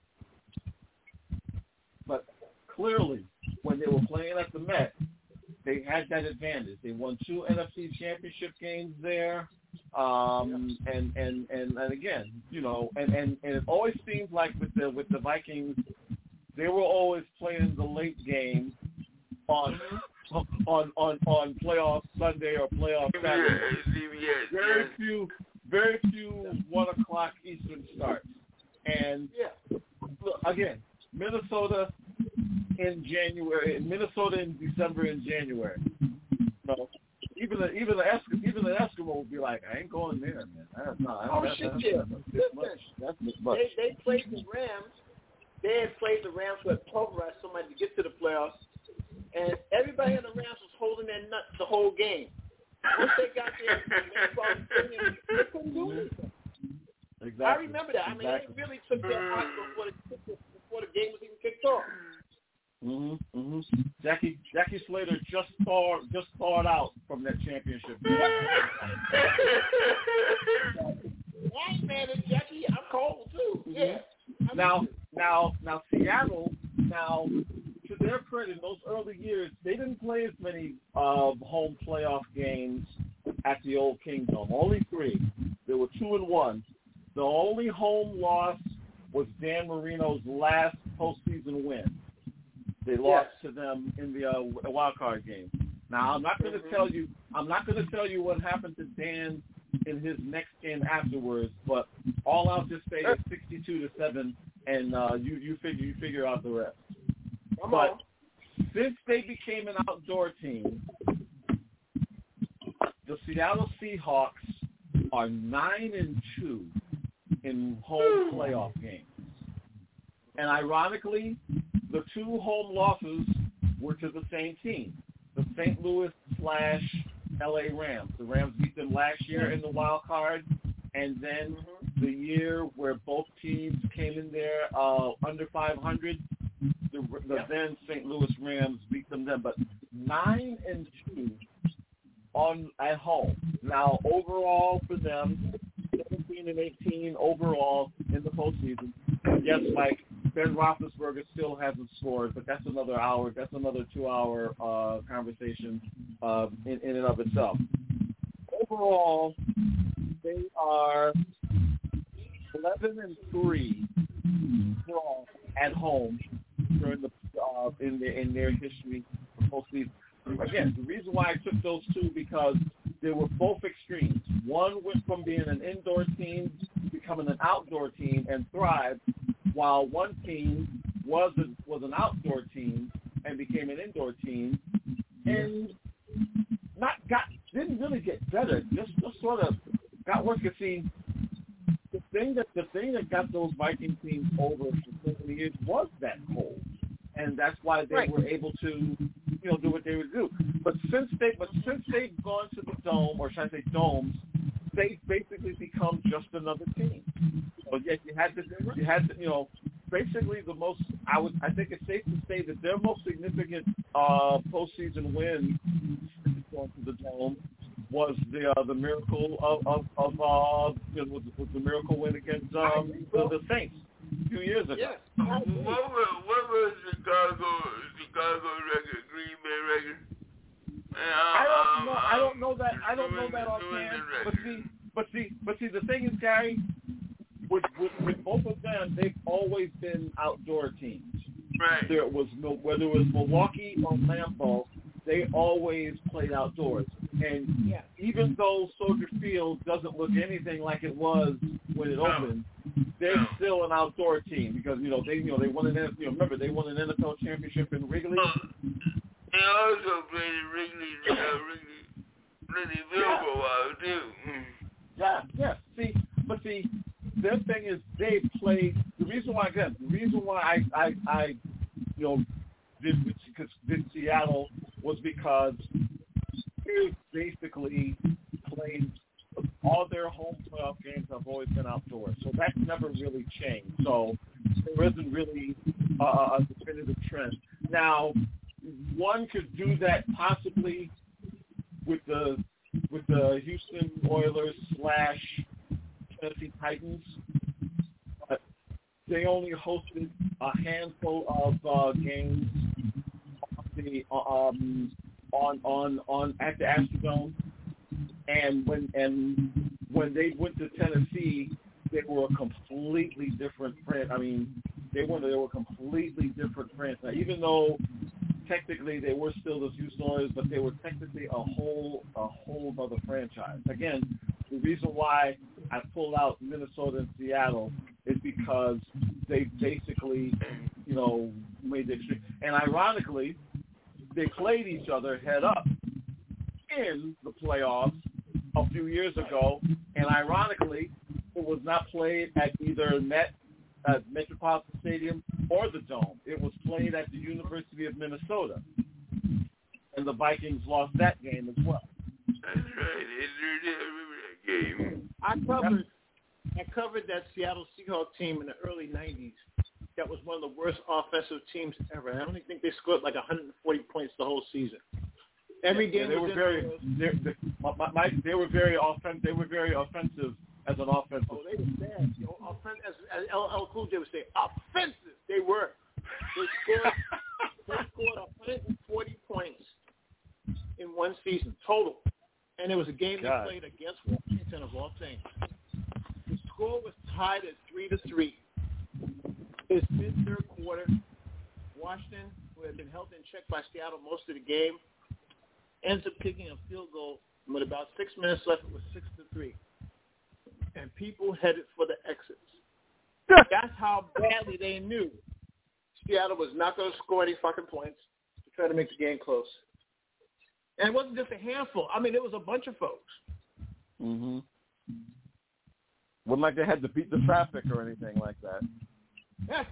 But clearly, when they were playing at the Met, they had that advantage. They won 2 NFC Championship games there, and again, and it always seems like with the Vikings, they were always playing the late game on playoff Sunday or playoff Saturday. Very few 1:00 Eastern starts. And look, again, Minnesota in December and January. So even the Eskimo will be like, I ain't going there, man. That's much.
They played the Rams. They had played the Rams who had pulverized somebody to get to the playoffs, and everybody in the Rams was holding their nuts the whole game. Once they got there, they couldn't do anything.
Exactly.
I remember that. I mean, they really took their heart before the game was even kicked off.
Jackie Slater just thawed out from that championship game.
Hey man, and Jackie, I'm cold too. Yeah.
Now Seattle. Now, to their credit, in those early years, they didn't play as many home playoff games at the old Kingdom. Only 3. There were 2-1. The only home loss was Dan Marino's last postseason win. They lost to them in the wild card game. Now, I'm not going to tell you what happened to Dan in his next game afterwards, but all I'll just say is 62-7, and you figure out the rest. But since they became an outdoor team, the Seattle Seahawks are 9-2 in home playoff games. And ironically, the 2 home losses were to the same team, the St. Louis/LA Rams. The Rams beat them last year in the wild card, and then the year where both teams came in there under 500, the then St. Louis Rams beat them then. But 9-2 at home. Now, overall for them, 17-18 overall in the postseason. Yes, Mike, Ben Roethlisberger still hasn't scored, but that's another hour. That's another 2-hour conversation in and of itself. Overall, they are 11-3 at home during in their history of postseason. Again, the reason why I took those 2 because they were both extremes. One went from being an indoor team to becoming an outdoor team and thrived, while one team was an outdoor team and became an indoor team, and didn't really get better. Just sort of got worse. See, the thing that got those Viking teams over for so many years was that cold, and that's why they were able to do what they would do. But since they've gone to the Dome, or should I say domes, they've basically become just another team. But yes, you had to basically the most. I think it's safe to say that their most significant postseason win going to the Dome was the miracle of was the miracle win against the Saints a few years ago.
Yeah. What was Chicago record? Green Bay record?
I don't know that offhand. But see, the thing is, Gary, with both of them, they've always been outdoor teams.
Right.
There was whether it was Milwaukee or Lambeau, they always played outdoors. And even though Soldier Field doesn't look anything like it was when it opened, they're still an outdoor team because they won an remember they won an NFL championship in Wrigley.
They also played in Wrigleyville for a while too.
Yeah. See, their thing is they played. The reason why I did Seattle was because they basically played all their home playoff games have always been outdoors, so that's never really changed. So there isn't really a definitive trend. Now, one could do that possibly with the Houston Oilers / Tennessee Titans, but they only hosted a handful of games at the Astrodome, and when they went to Tennessee, they were a completely different franchise. I mean, they were a completely different franchise. Even though technically they were still the Houston Oilers, but they were technically a whole other franchise. Again, the reason why I pulled out Minnesota and Seattle is because they basically, made the extreme. And ironically, they played each other head up in the playoffs a few years ago, and ironically, it was not played at either Metropolitan Stadium or the Dome. It was played at the University of Minnesota, and the Vikings lost that game as well.
That's right. I remember that game.
I covered that Seattle Seahawks team in the early 90s. That was one of the worst offensive teams ever. I only think they scored like 140 points the whole season. Every game
they were very offensive. They were very offensive as an offensive.
Oh, they were bad. As LL Cool J would say, offensive. They were. They scored 140 points in one season total, and it was a game they played against Washington of all things. The score was tied at 3-3. It's mid-third quarter. Washington, who had been held in check by Seattle most of the game, ends up kicking a field goal with about 6 minutes left. It was 6-3. And people headed for the exits. That's how badly they knew Seattle was not going to score any fucking points to try to make the game close. And it wasn't just a handful. I mean, it was a bunch of folks.
Mm-hmm. Wasn't like they had to beat the traffic or anything like that.
Yeah.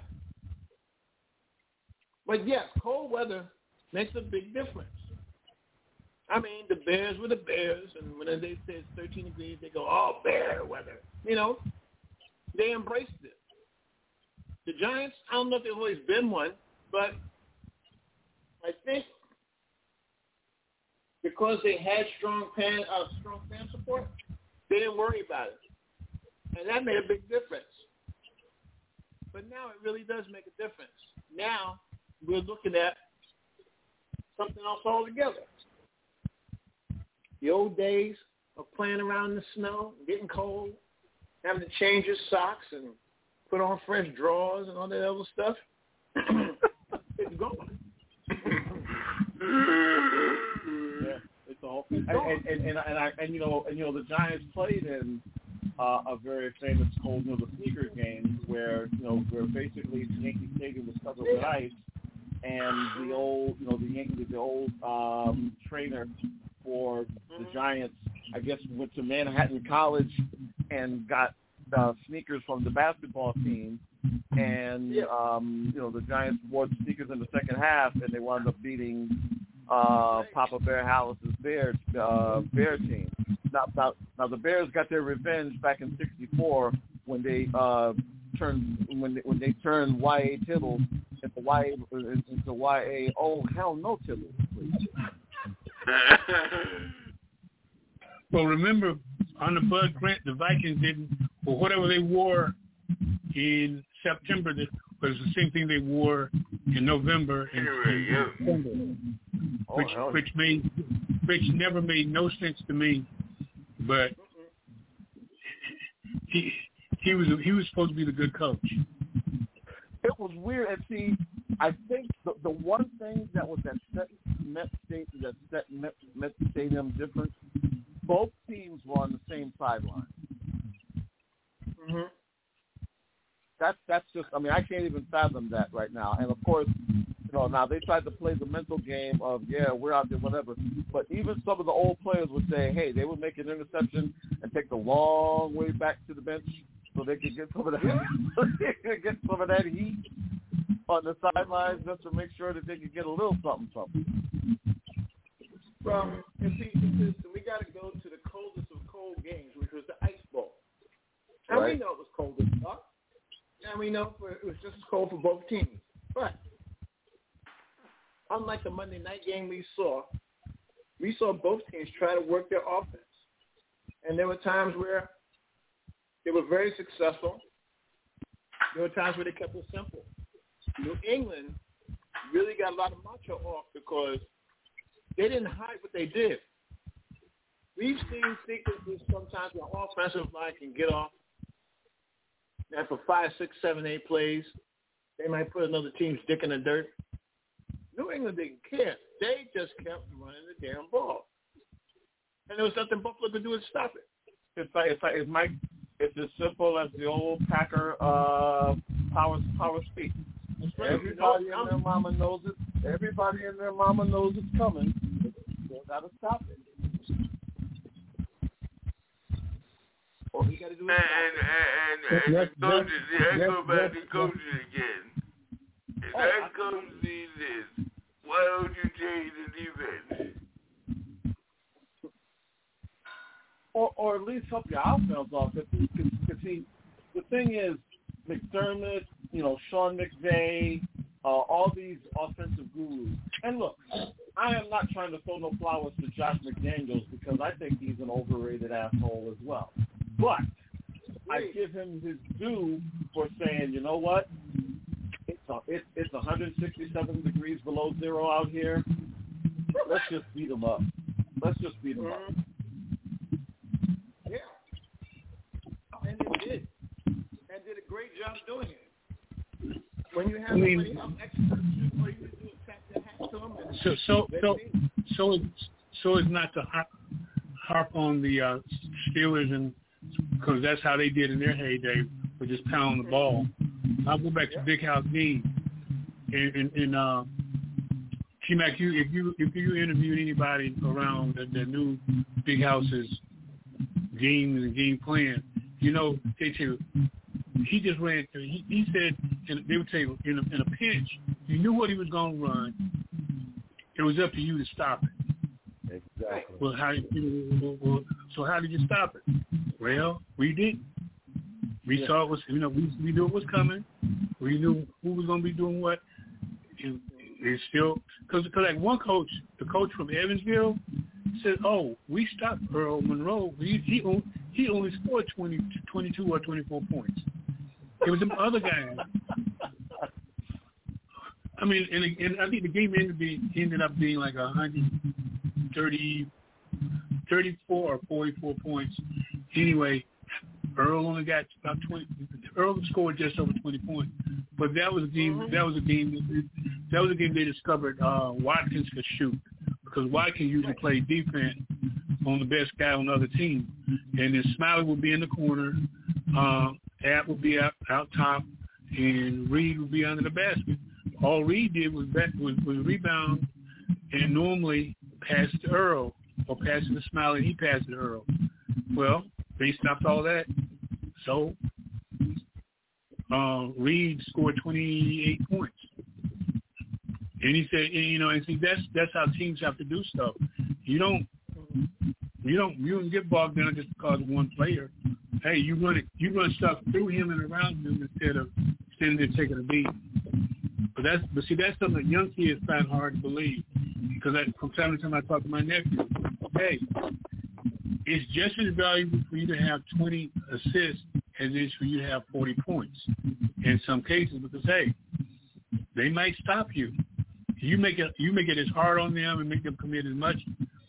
But yes, cold weather makes a big difference. I mean, the Bears were the Bears, and when they say it's 13 degrees, they go, oh, bear weather. They embraced it. The Giants, I don't know if they've always been one, but I think because they had strong fan support, they didn't worry about it. And that made a big difference. But now it really does make a difference. Now we're looking at something else altogether. The old days of playing around in the snow, getting cold, having to change your socks and put on fresh drawers and all that other stuff, it's gone.
Yeah, it's all. And the Giants played in a very famous cold, the sneaker game where basically Yankee Stadium was covered with ice, and the old trainer for the Giants, I guess, went to Manhattan College and got sneakers from the basketball team, and the Giants wore the sneakers in the second half, and they wound up beating Papa Bear Hallis's Bear team. Now the Bears got their revenge back in '64 when they turn YA Tittle into YA. Oh hell no, Tittle.
Well, remember on the Bud Grant, the Vikings didn't, or whatever they wore in September, that was the same thing they wore in November and December, which never made no sense to me. But he was supposed to be the good coach.
It was weird, and see, I think the one thing that was that set Met Stadium different, both teams were on the same sideline.
Mm-hmm.
That's just, I mean, I can't even fathom that right now. And of course, now they tried to play the mental game of, we're out there, whatever. But even some of the old players would say, hey, they would make an interception and take the long way back to the bench so they could get some of that heat on the sidelines just to make sure that they could get a little something.
Well, we got to go to the coldest of cold games, which was the Ice Bowl. And we know it was cold as fuck. And we know it was just as cold for both teams. But unlike the Monday night game we saw both teams try to work their offense. And there were times where they were very successful. There were times where they kept it simple. New England really got a lot of macho off because they didn't hide what they did. We've seen sequences sometimes where offensive line can get off, and for 5, 6, 7, 8 plays, they might put another team's dick in the dirt. New England didn't care. They just kept running the damn ball. And there was nothing Buffalo could do to stop it.
It's as simple as the old Packer power speak. Everybody and their mama knows it. Everybody and their mama knows it's coming. They gotta stop it.
All you gotta do is
go back to coaching again. If that coach sees this, why don't you change the defense?
Or at least help your offense off. Because the thing is, McDermott, Sean McVay, all these offensive gurus. And look, I am not trying to throw no flowers to Josh McDaniels because I think he's an overrated asshole as well. But I give him his due for saying, you know what? It's 167 degrees below zero out here. Let's just beat them up.
Yeah. And they did. And did a great job doing it. When you have somebody else experts, all you do is tap their hat to them.
So it's not to harp on the Steelers, and because that's how they did in their heyday, with just pounding the ball. I'll go back to Big House Dean. And T-Mac, if you interviewed anybody around the new Big House's games and game plan, they tell you, he just ran. He said, and they would tell you, in a pinch, you knew what he was going to run. It was up to you to stop it.
Exactly.
Well, so how did you stop it? Well, we didn't. We saw it was, we knew it was coming. We knew who was going to be doing what. It's still, because like one coach, the coach from Evansville, said, "Oh, we stopped Earl Monroe. He only scored 22 or 24 points. It was some other guys." I mean, and I think the game ended up being like 34 or 44 points. Anyway, Earl only got about 20. Earl scored just over 20 points, but that was a game. That was a game they discovered Watkins could shoot, because Watkins usually played defense on the best guy on the other team, and then Smiley would be in the corner, App would be out top, and Reed would be under the basket. All Reed did was rebound and normally pass to Earl or pass to Smiley, and he passed to Earl. Well, they stopped all that. So Reed scored 28 points. And he said, and see, that's how teams have to do stuff. You don't get bogged down just because of one player. hey, you run stuff through him and around him instead of standing there taking a beat. But see, that's something that young kids find hard to believe. Because from time to time I talk to my nephew, hey, it's just as valuable for you to have 20 assists as it is for you to have 40 points in some cases, because, hey, they might stop you. You make it as hard on them and make them commit as much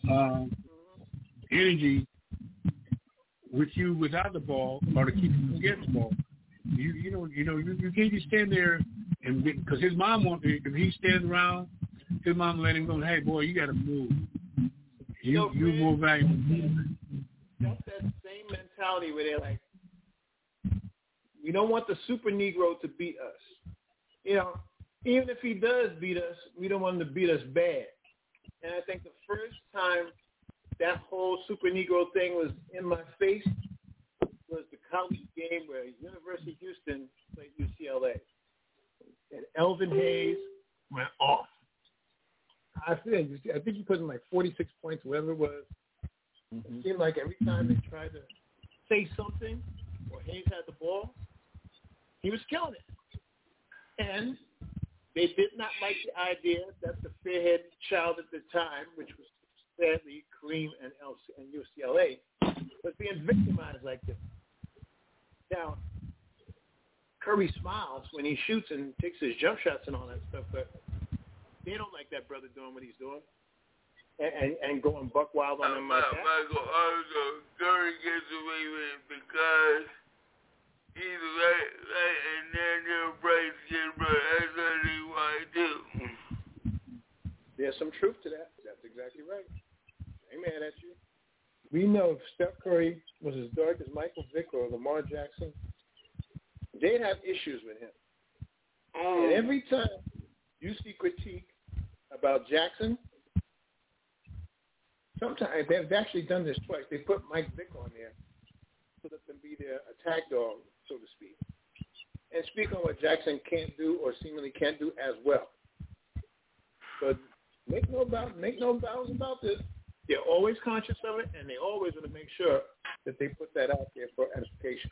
energy with you without the ball, or to keep you from getting the ball. You can't just stand there and because his mom wants. If he stands around, his mom let him go. Hey, boy, you got to move. You more valuable.
That's that same mentality where they're like, we don't want the super Negro to beat us. Even if he does beat us, we don't want him to beat us bad. And I think the first time that whole super Negro thing was in my face was the college game where University of Houston played UCLA. And Elvin Hayes went off. I think he put in like 46 points, whatever it was. Mm-hmm. It seemed like every time they tried to say something or Hayes had the ball, he was killing it. And they did not like the idea that the fair-headed child at the time, which was sadly Kareem and UCLA, was being victimized like this. Now, Curry smiles when he shoots and takes his jump shots and all that stuff, but they don't like that brother doing what he's doing and going buck wild on him like that.
Michael, also, Curry gets away with it because he's right, and then your bright skin, but that's what he want to do.
There's some truth to that. That's exactly right. I ain't mad at you. We know if Steph Curry was as dark as Michael Vick or Lamar Jackson, they'd have issues with him. And every time you see critique about Jackson, sometimes they've actually done this twice. They put Mike Vick on there so that them be their attack dog, so to speak, and speak on what Jackson can't do or seemingly can't do as well. But make no bounds about this. They're always conscious of it, and they always want to make sure that they put that out there for edification.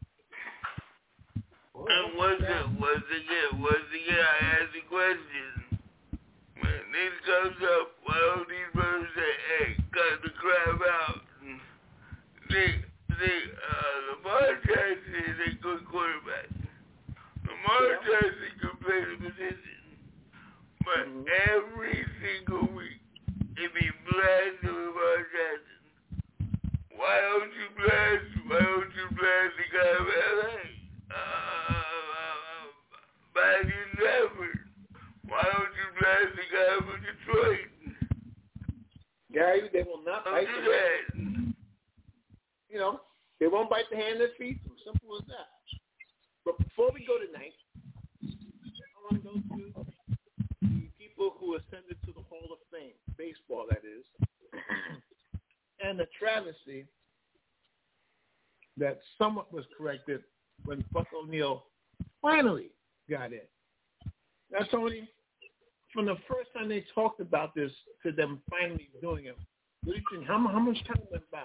And once again, I ask the question. When this comes up, why don't these brothers say, hey, cut the crap out? Lamar Jackson is a good quarterback. Lamar Jackson can play the position. But every single week, if he blasts Lamar Jackson, why don't you blast the guy of LA? Matthew Stafford. Why don't you blast the guy from Detroit?
Gary, they will not bite the hand. They won't bite the hand that feeds them. Simple as that. But before we go tonight, I want to go to the people who ascended to the Hall of Fame, baseball that is, and the travesty that somewhat was corrected when Buck O'Neil finally got in. Now, Tony, from the first time they talked about this to them finally doing it, what do you think? How much time went by?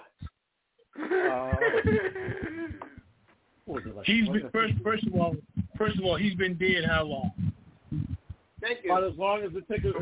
He's been first of all, he's been dead how long?
Thank you.
About as long as it takes. No,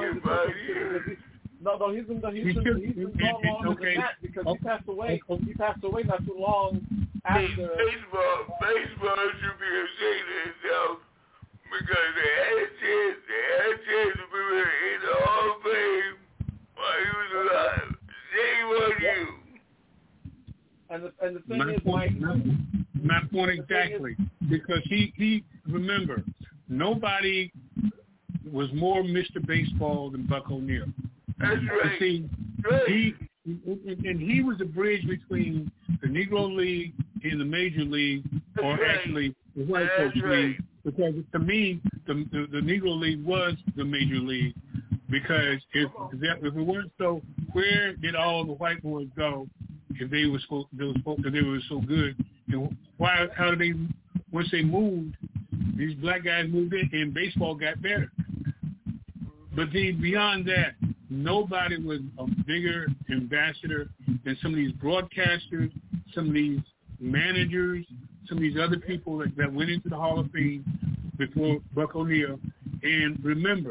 he's been gone longer than that because he passed away. He passed away not too long after.
Baseball should be ashamed of itself because they had a chance to be in the Hall of Fame while he was alive. Shame on you.
And the thing is, Mike.
My point exactly, because he remember, nobody was more Mr. Baseball than Buck O'Neil.
That's right.
See, he was a bridge between the Negro League and the Major League, or actually the White Folks League, because to me, the Negro League was the Major League, because if it weren't so, where did all the white boys go if they were so good? And how did they, once they moved, these black guys moved in and baseball got better. But then beyond that, nobody was a bigger ambassador than some of these broadcasters, some of these managers, some of these other people that went into the Hall of Fame before Buck O'Neil. And remember,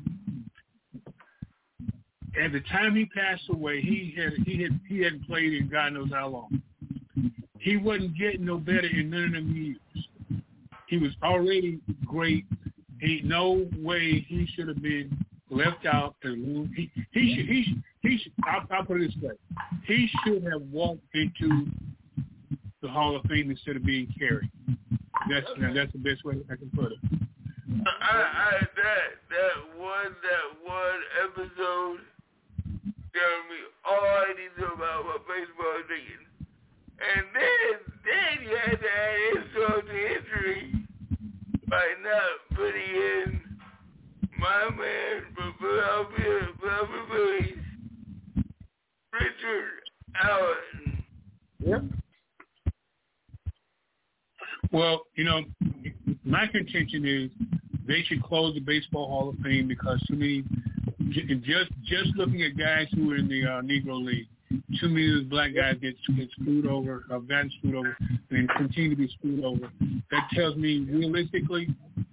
at the time he passed away, he hadn't played in God knows how long. He wasn't getting no better in none of them years. He was already great. Ain't no way he should have been left out. He should. I'll put it this way: he should have walked into the Hall of Fame instead of being carried. That's the best way I can put it.
That one episode telling me all I need to know about what baseball is thinking. And then you had to add insult to injury by not putting in my man from Philadelphia Phillies, Richard Allen.
Yep.
Well, my contention is they should close the Baseball Hall of Fame because too many, just looking at guys who are in the Negro League, too many of those black guys get screwed over, have gotten screwed over, and continue to be screwed over. That tells me realistically,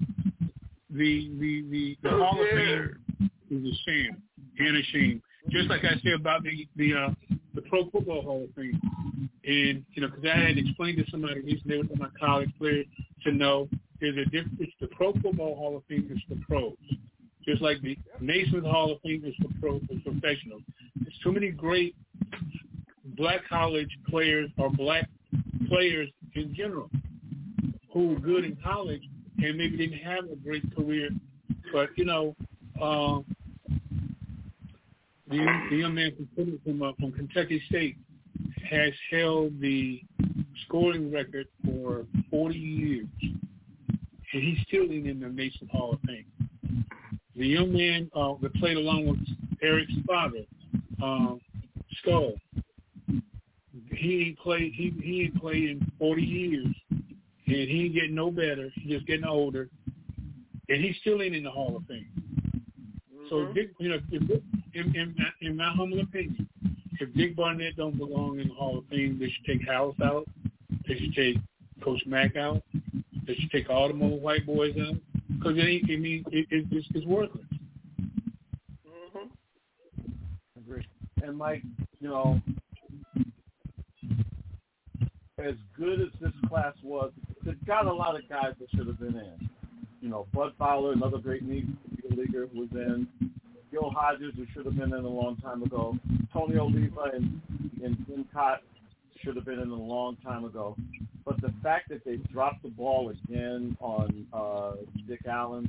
the Hall of Fame is a shame and a shame. Just like I said about the Pro Football Hall of Fame, and because I had explained to somebody recently with my college players to know there's a difference. The Pro Football Hall of Fame is for pros, just like the Naismith Hall of Fame is for professionals. There's too many great black college players or black players in general who were good in college and maybe didn't have a great career, but the young man from Kentucky State has held the scoring record for 40 years, and he's still in the Naismith Hall of Fame. The young man that played along with Eric's father, Skull, he ain't played in 40 years, and he ain't getting no better. He's just getting older, and he's still in the Hall of Fame. Mm-hmm. So, Dick, in my humble opinion, if Dick Barnett don't belong in the Hall of Fame, they should take House out. They should take Coach Mack out. They should take all the more white boys out because it's worthless.
Mm-hmm.
Agree. And Mike, as good as this class was, it's got a lot of guys that should have been in. Bud Fowler, another great leaguer who was in. Gil Hodges, who should have been in a long time ago. Tony Oliva and Jim Cott should have been in a long time ago. But the fact that they dropped the ball again on Dick Allen,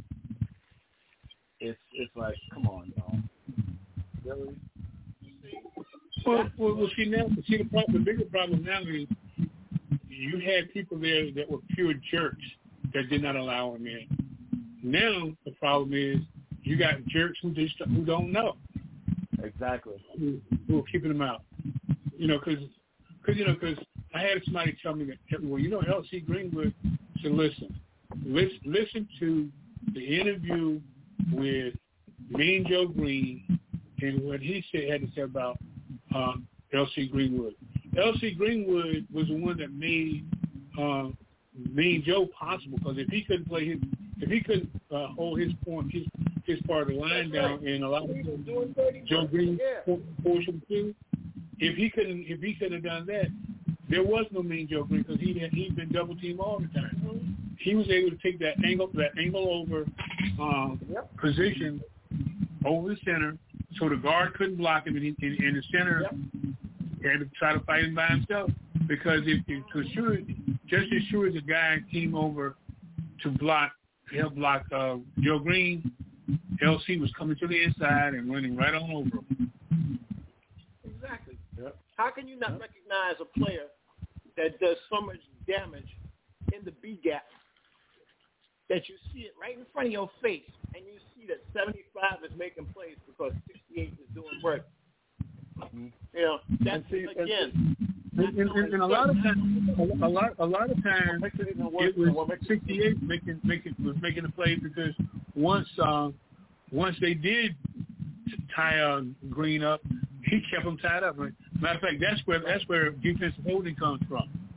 it's like, come on, y'all. Really?
Well, see, the bigger problem now is you had people there that were pure jerks that did not allow him in. Now the problem is you got jerks who don't know.
Exactly.
Who are keeping them out. Because I had somebody tell me that, well, L.C. Greenwood said, listen to the interview with Mean Joe Green and what he had to say about L.C. Greenwood. L.C. Greenwood was the one that made Mean Joe possible, because if he couldn't hold his point, his part of the line down, and allow Joe Green portion too, if he couldn't have done that, there was no Mean Joe Green, because he'd been double teamed all the time. Mm-hmm. He was able to take that angle over position over the center, so the guard couldn't block him, and the center had to try to fight him by himself. Because just as sure as a guy came over to help block Joe Green, LC was coming to the inside and running right on over him.
Exactly. Yep. How can you not recognize a player that does so much damage in the B gap that you see it right in front of your face, and you see that 75 is making plays because 68 is doing work? Mm-hmm. That's again.
And a lot of times, it was 68 was making a play, because once they did tie Green up, he kept him tied up. Matter of fact, that's where defensive holding comes from.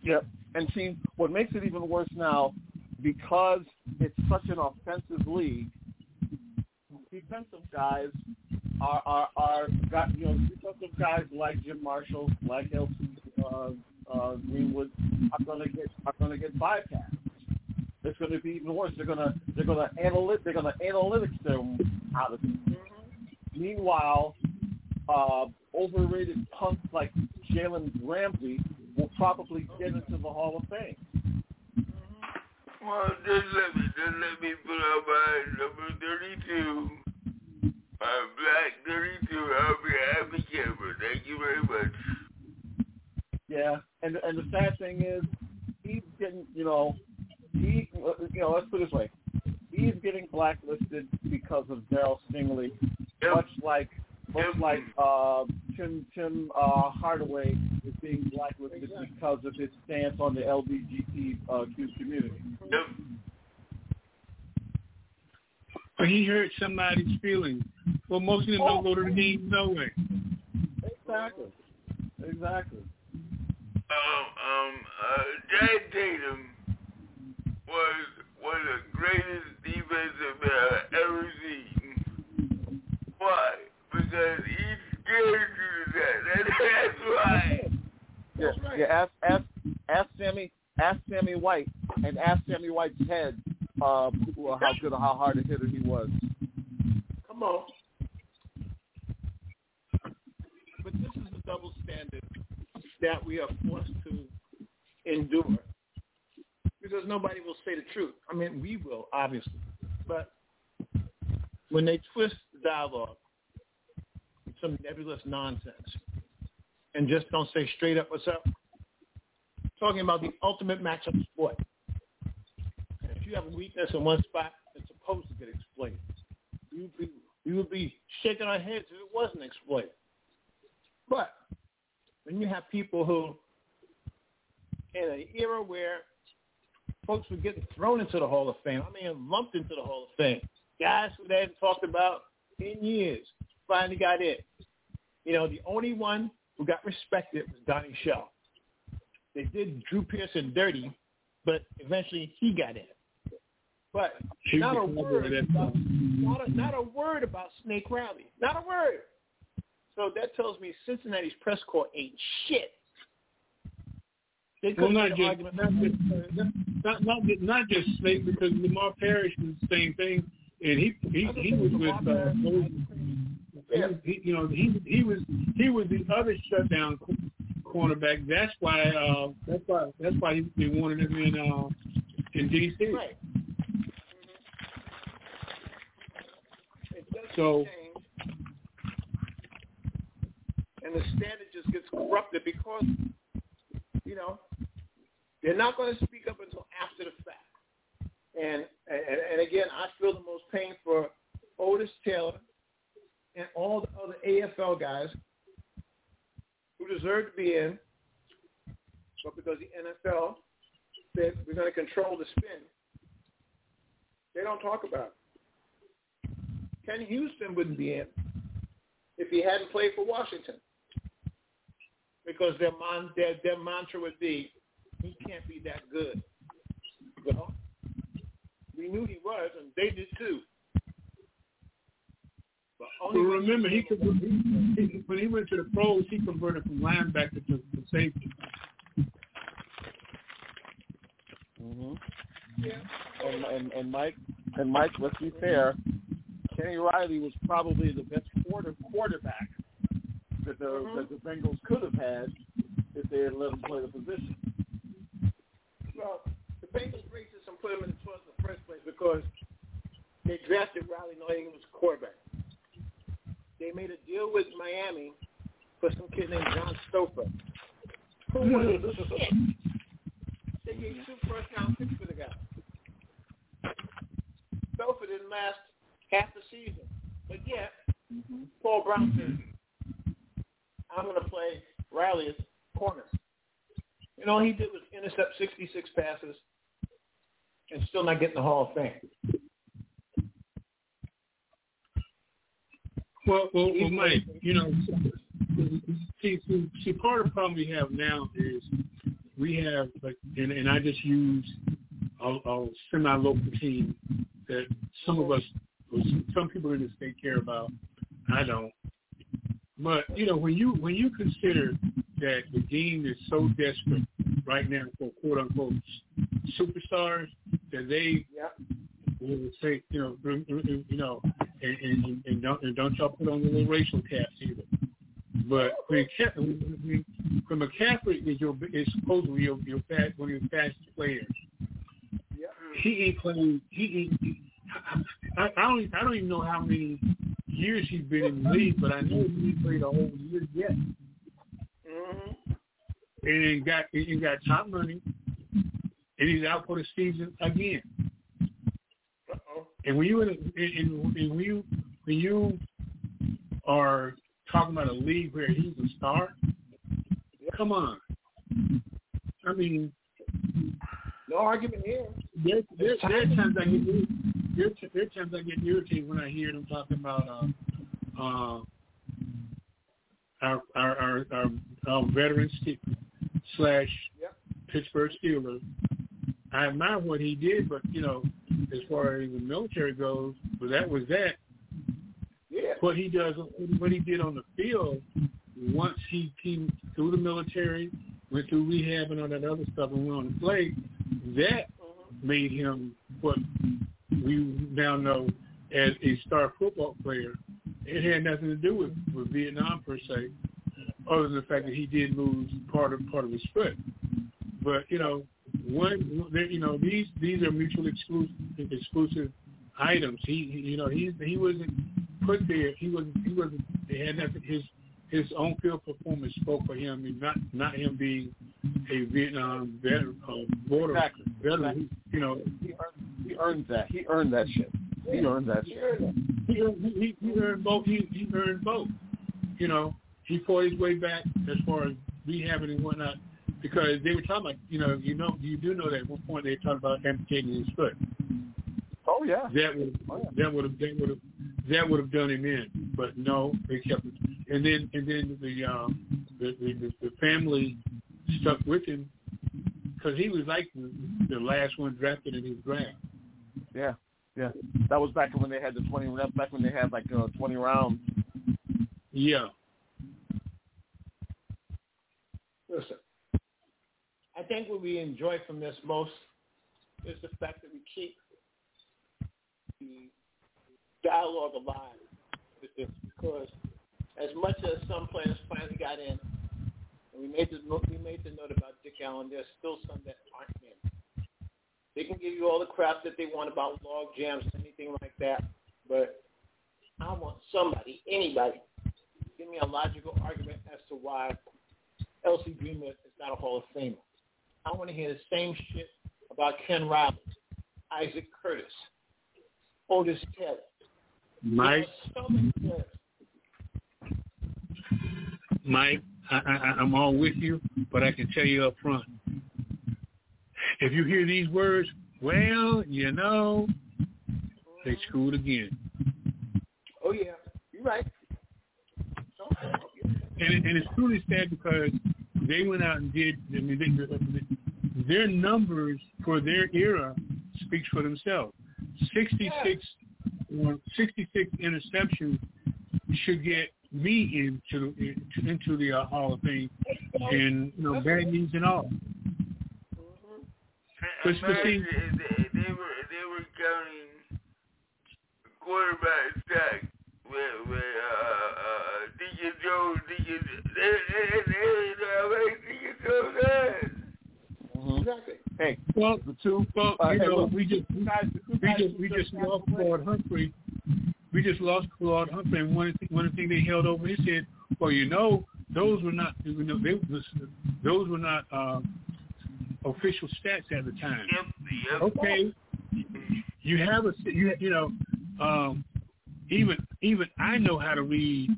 Yep. And see, what makes it even worse now, because it's such an offensive league, defensive guys are defensive guys like Jim Marshall, like Greenwood are going to get bypassed. It's going to be even worse. They're going to analytics them out of it. Mm-hmm. Meanwhile, overrated punks like Jalen Ramsey will probably get into the Hall of Fame.
Well, just let me put out my number 32. Black 32. I'll be happy camera. Thank you very much.
Yeah, and the sad thing is, he's getting, let's put it this way, he's getting blacklisted because of Darryl Stingley, much like Tim Hardaway is being blacklisted because of his stance on the LGBTQ community.
Yep.
But he hurt somebody's feelings. Well, most of them don't go to the games no way.
Exactly.
Jan Tatum was one of the greatest defensive men I've ever seen. Why? Because he's scared you to death. That's why.
Yeah. Ask Sammy White, and ask Sammy White's head how hard a hitter he was.
Come on. But this is the double standard that we are forced to endure, because nobody will say the truth. I mean, we will, obviously, but when they twist the dialogue with some nebulous nonsense and just don't say straight up what's up, talking about the ultimate matchup sport. And if you have a weakness in one spot, it's supposed to get exploited. We would be shaking our heads if it wasn't exploited. But when you have people who, in an era where folks were getting thrown into the Hall of Fame, lumped into the Hall of Fame, guys who they hadn't talked about in years finally got in. The only one who got respected was Donnie Shell. They did Drew Pearson dirty, but eventually he got in. But not a word about Snake Riley. Not a word. So that tells me Cincinnati's press corps ain't shit. They couldn't
not just Snake, because Lamar Parrish was the same thing, and he was with he was the other shutdown cornerback. That's why they wanted him in DC.
Right.
So.
And the standard just gets corrupted because, they're not going to speak up until after the fact. And again, I feel the most pain for Otis Taylor and all the other AFL guys who deserve to be in, but because the NFL said we're going to control the spin, they don't talk about it. Ken Houston wouldn't be in if he hadn't played for Washington, because their mantra would be, he can't be that good. Well, we knew he was, and they did too. But
remember, when he went to the pros, he converted from linebacker to safety.
Mm-hmm. Yeah. And Mike, let's be fair. Kenny Riley was probably the best quarterback that the Bengals could have had if they had let him play the position.
Well, the Bengals racism put him in the trust in the first place because they drafted Riley knowing he was a quarterback. They made a deal with Miami for some kid named John Stoper, who was shit. They gave 2 first-round picks for the guy. Stoper didn't last half the season. But yet, Paul Brown said, I'm going to play Riley as corner. And all he did was intercept 66 passes and still not get in the Hall of Fame.
Well, Mike, see, part of the problem we have now is we have, like, and I just use a semi-local team that some of us, some people in the state care about. I don't. But, you know, when you consider that the game is so desperate right now for quote-unquote superstars that they will say, you know, and don't y'all put on the little racial caps either. But when McCaffrey is supposedly one of your fastest players, he ain't playing. I don't even know how many years he's been in the league, but I know he played a whole year yet. Mm-hmm. And he got top money, and he's out for the season again. Uh-oh. And when you are talking about a league where he's a star, come on. I mean,
no argument here.
There are times I get irritated when I hear them talking about our veterans / Pittsburgh Steelers. I admire what he did, but you know, as far as the military goes, but that was that. Yeah. What he did on the field, once he came through the military, went through rehab and all that other stuff, and went on to play, that made him what we now know as a star football player. It had nothing to do with Vietnam per se, other than the fact that he did lose part of his foot. But you know, these are mutually exclusive items. He wasn't put there. He wasn't. They had nothing. His on field performance spoke for him, and not him being a Vietnam veteran, border veteran. You know,
he earned that. He earned that shit. He earned that shit.
He earned both. He earned both. You know, he fought his way back as far as rehabbing and whatnot, because they were talking about, you do know that at one point they talked about amputating his foot.
Oh yeah.
That would have done him in, but no, they kept it. And then the family stuck with him because he was like the last one drafted in his draft.
Yeah. Yeah, that was back when they had the 20. That's back when they had 20 rounds.
Yeah.
Listen, I think what we enjoy from this most is the fact that we keep the dialogue alive with this, because as much as some players finally got in, and we made the note about Dick Allen, there's still some that aren't in. They can give you all the crap that they want about log jams, anything like that, but I want anybody, give me a logical argument as to why L.C. Greenwood is not a Hall of Famer. I want to hear the same shit about Ken Riley, Isaac Curtis, Otis Taylor.
Mike, I'm all with you, but I can tell you up front, if you hear these words, well, they screwed again.
Oh, yeah. You're right.
And it's truly sad because they went out and did, their numbers for their era speaks for themselves. 66 interceptions should get me into the Hall of Fame, and bad knees and all.
They were counting quarterback sack with Deacon Jones.
Exactly.
Hey,
well,
the two.
We just lost Claude Humphrey. We just lost Claude Humphrey, and one of the things they held over, he said, "Well, those were not, those were not official stats at the time."
Yep.
Okay, you have even I know how to read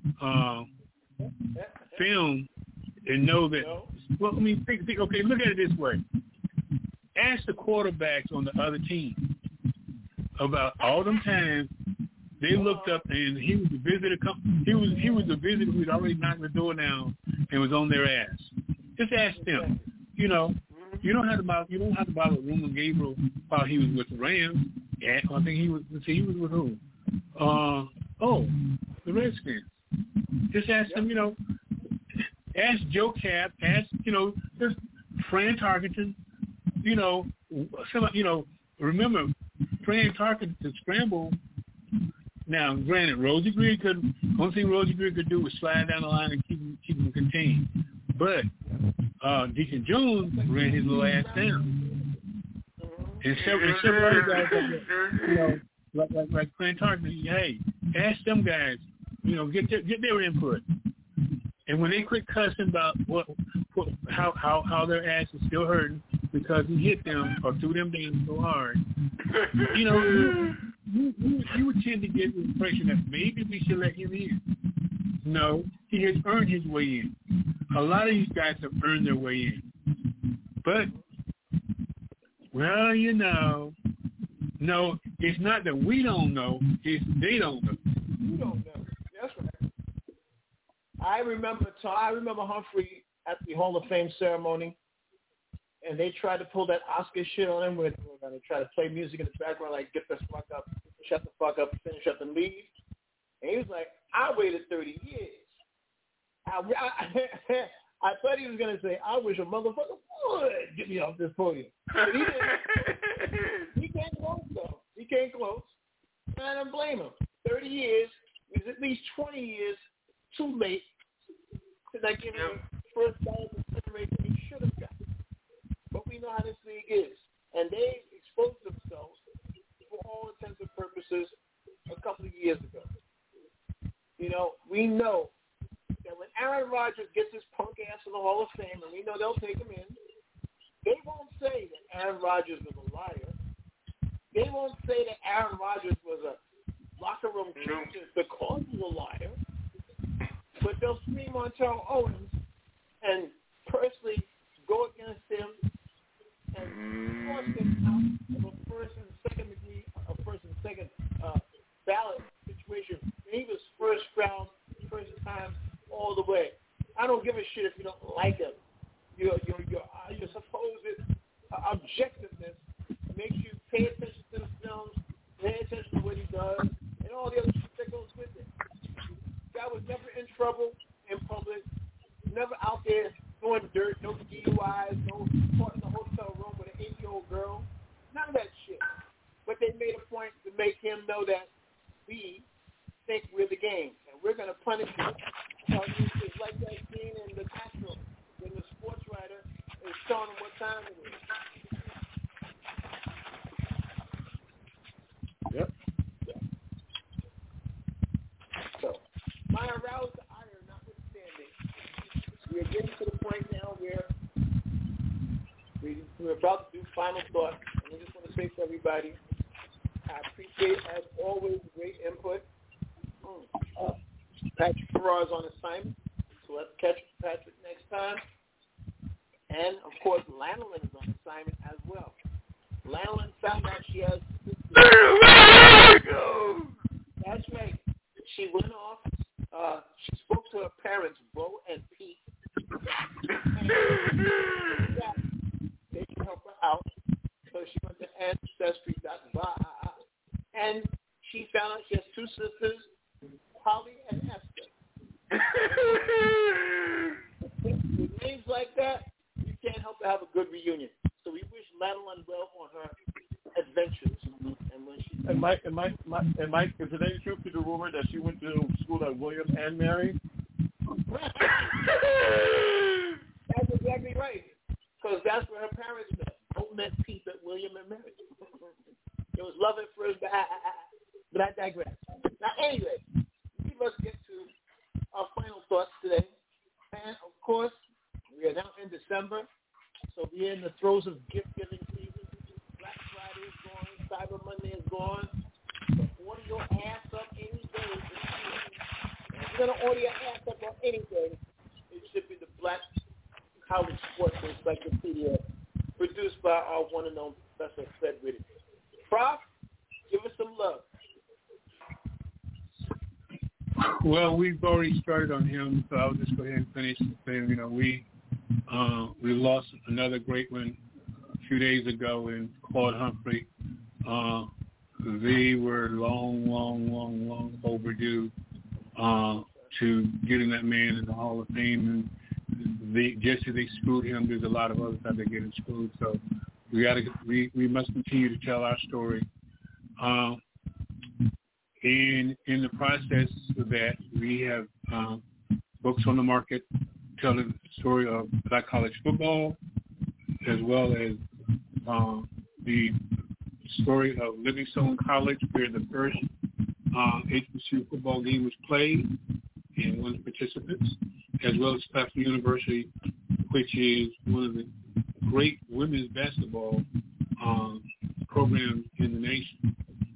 film and know that. Well, I mean, think. Okay, look at it this way. Ask the quarterbacks on the other team about all them times they looked up and he was the visitor. He was the visitor who had already knocked the door down and was on their ass. Just ask them. You don't have to bother Roman Gabriel while he was with the Rams. Yeah, I think he was with who? The Redskins. Just ask them, ask Joe Cap, ask, just Fran Tarkenton, remember, Fran Tarkenton scramble. Now, granted, only thing Rosie Greer could do was slide down the line and keep him contained. But Deacon Jones ran his little ass down. And several other guys, like Fran Tarkenton, hey, ask them guys, get their input. And when they quit cussing about how their ass is still hurting because he hit them or threw them down so hard, you would tend to get the impression that maybe we should let him in. No, he has earned his way in. A lot of these guys have earned their way in. But, no, it's not that we don't know, it's they don't know.
You don't know. That's right. I remember Humphrey at the Hall of Fame ceremony, and they tried to pull that Oscar shit on him where they were going to try to play music in the background, like get the fuck up, shut the fuck up, finish up and leave. And he was like, I waited 30 years. I thought he was going to say, I wish a motherfucker would get me off this podium. But he didn't. He came close, though. He came close. And I don't blame him. 30 years is at least 20 years too late to not give him the first ballot consideration he should have got. But we know how this league is. And they exposed themselves for all intents and purposes a couple of years ago. We know that when Aaron Rodgers gets his punk ass in the Hall of Fame, and we know they'll take him in, they won't say that Aaron Rodgers was a liar. They won't say that Aaron Rodgers was a locker room creature because he's a liar. But they'll scream on Terrell Owens and personally go against him and force him out of a first and second ballot situation. He was first time all the way. I don't give a shit if you don't like him. Your supposed objectiveness makes you pay attention to the films, pay attention to what he does, and all the other shit that goes with it. Guy was never in trouble in public, never out there throwing dirt, no DUIs, no caught in the hotel room with an 8-year-old girl. None of that shit. But they made a point to make him know that we think we're the game, and we're going to punish you. So it's like that scene in The National when the sports writer is telling him what time it is.
Yep.
So, my aroused ire notwithstanding, we are getting to the point now where we're about to do final thoughts, and I just want to say to everybody, I appreciate, as always, great input. Patrick Farrar is on assignment, so let's catch Patrick next time. And, of course, Lanolin is on assignment as well. Lanolin found out she has... That's right. She went off. She spoke to her parents, Bo and Pete. And they can help her out. So she went to Ancestry.va. And she found out she has two sisters, Holly and Esther. With names like that, you can't help but have a good reunion. So we wish Madeline well on her adventures. And when she
Mike, is it any truth to the rumor that she went to school at William and Mary?
That's exactly right. Because that's where her parents met. Both met Pete at William and Mary. It was love at first, but I digress. Now, anyway, let's get to our final thoughts today. And, of course, we are now in December, so we're in the throes of gift-giving season. Black Friday is gone. Cyber Monday is gone. So order your ass up any day. If you're going to order your ass up on any day, it should be the Black College Sports Encyclopedia produced by our one and only Professor Fred Whitty. Prof, give us some love.
Well, we've already started on him, so I'll just go ahead and finish and say, we lost another great one few days ago in Claude Humphrey. They were long overdue to getting that man in the Hall of Fame. And just as they screwed him, there's a lot of others that they're getting screwed. So we must continue to tell our story. In the process of that, we have books on the market telling the story of Black college football, as well as the story of Livingstone College, where the first HBCU football game was played and one of the participants, as well as Claflin University, which is one of the great women's basketball programs in the nation.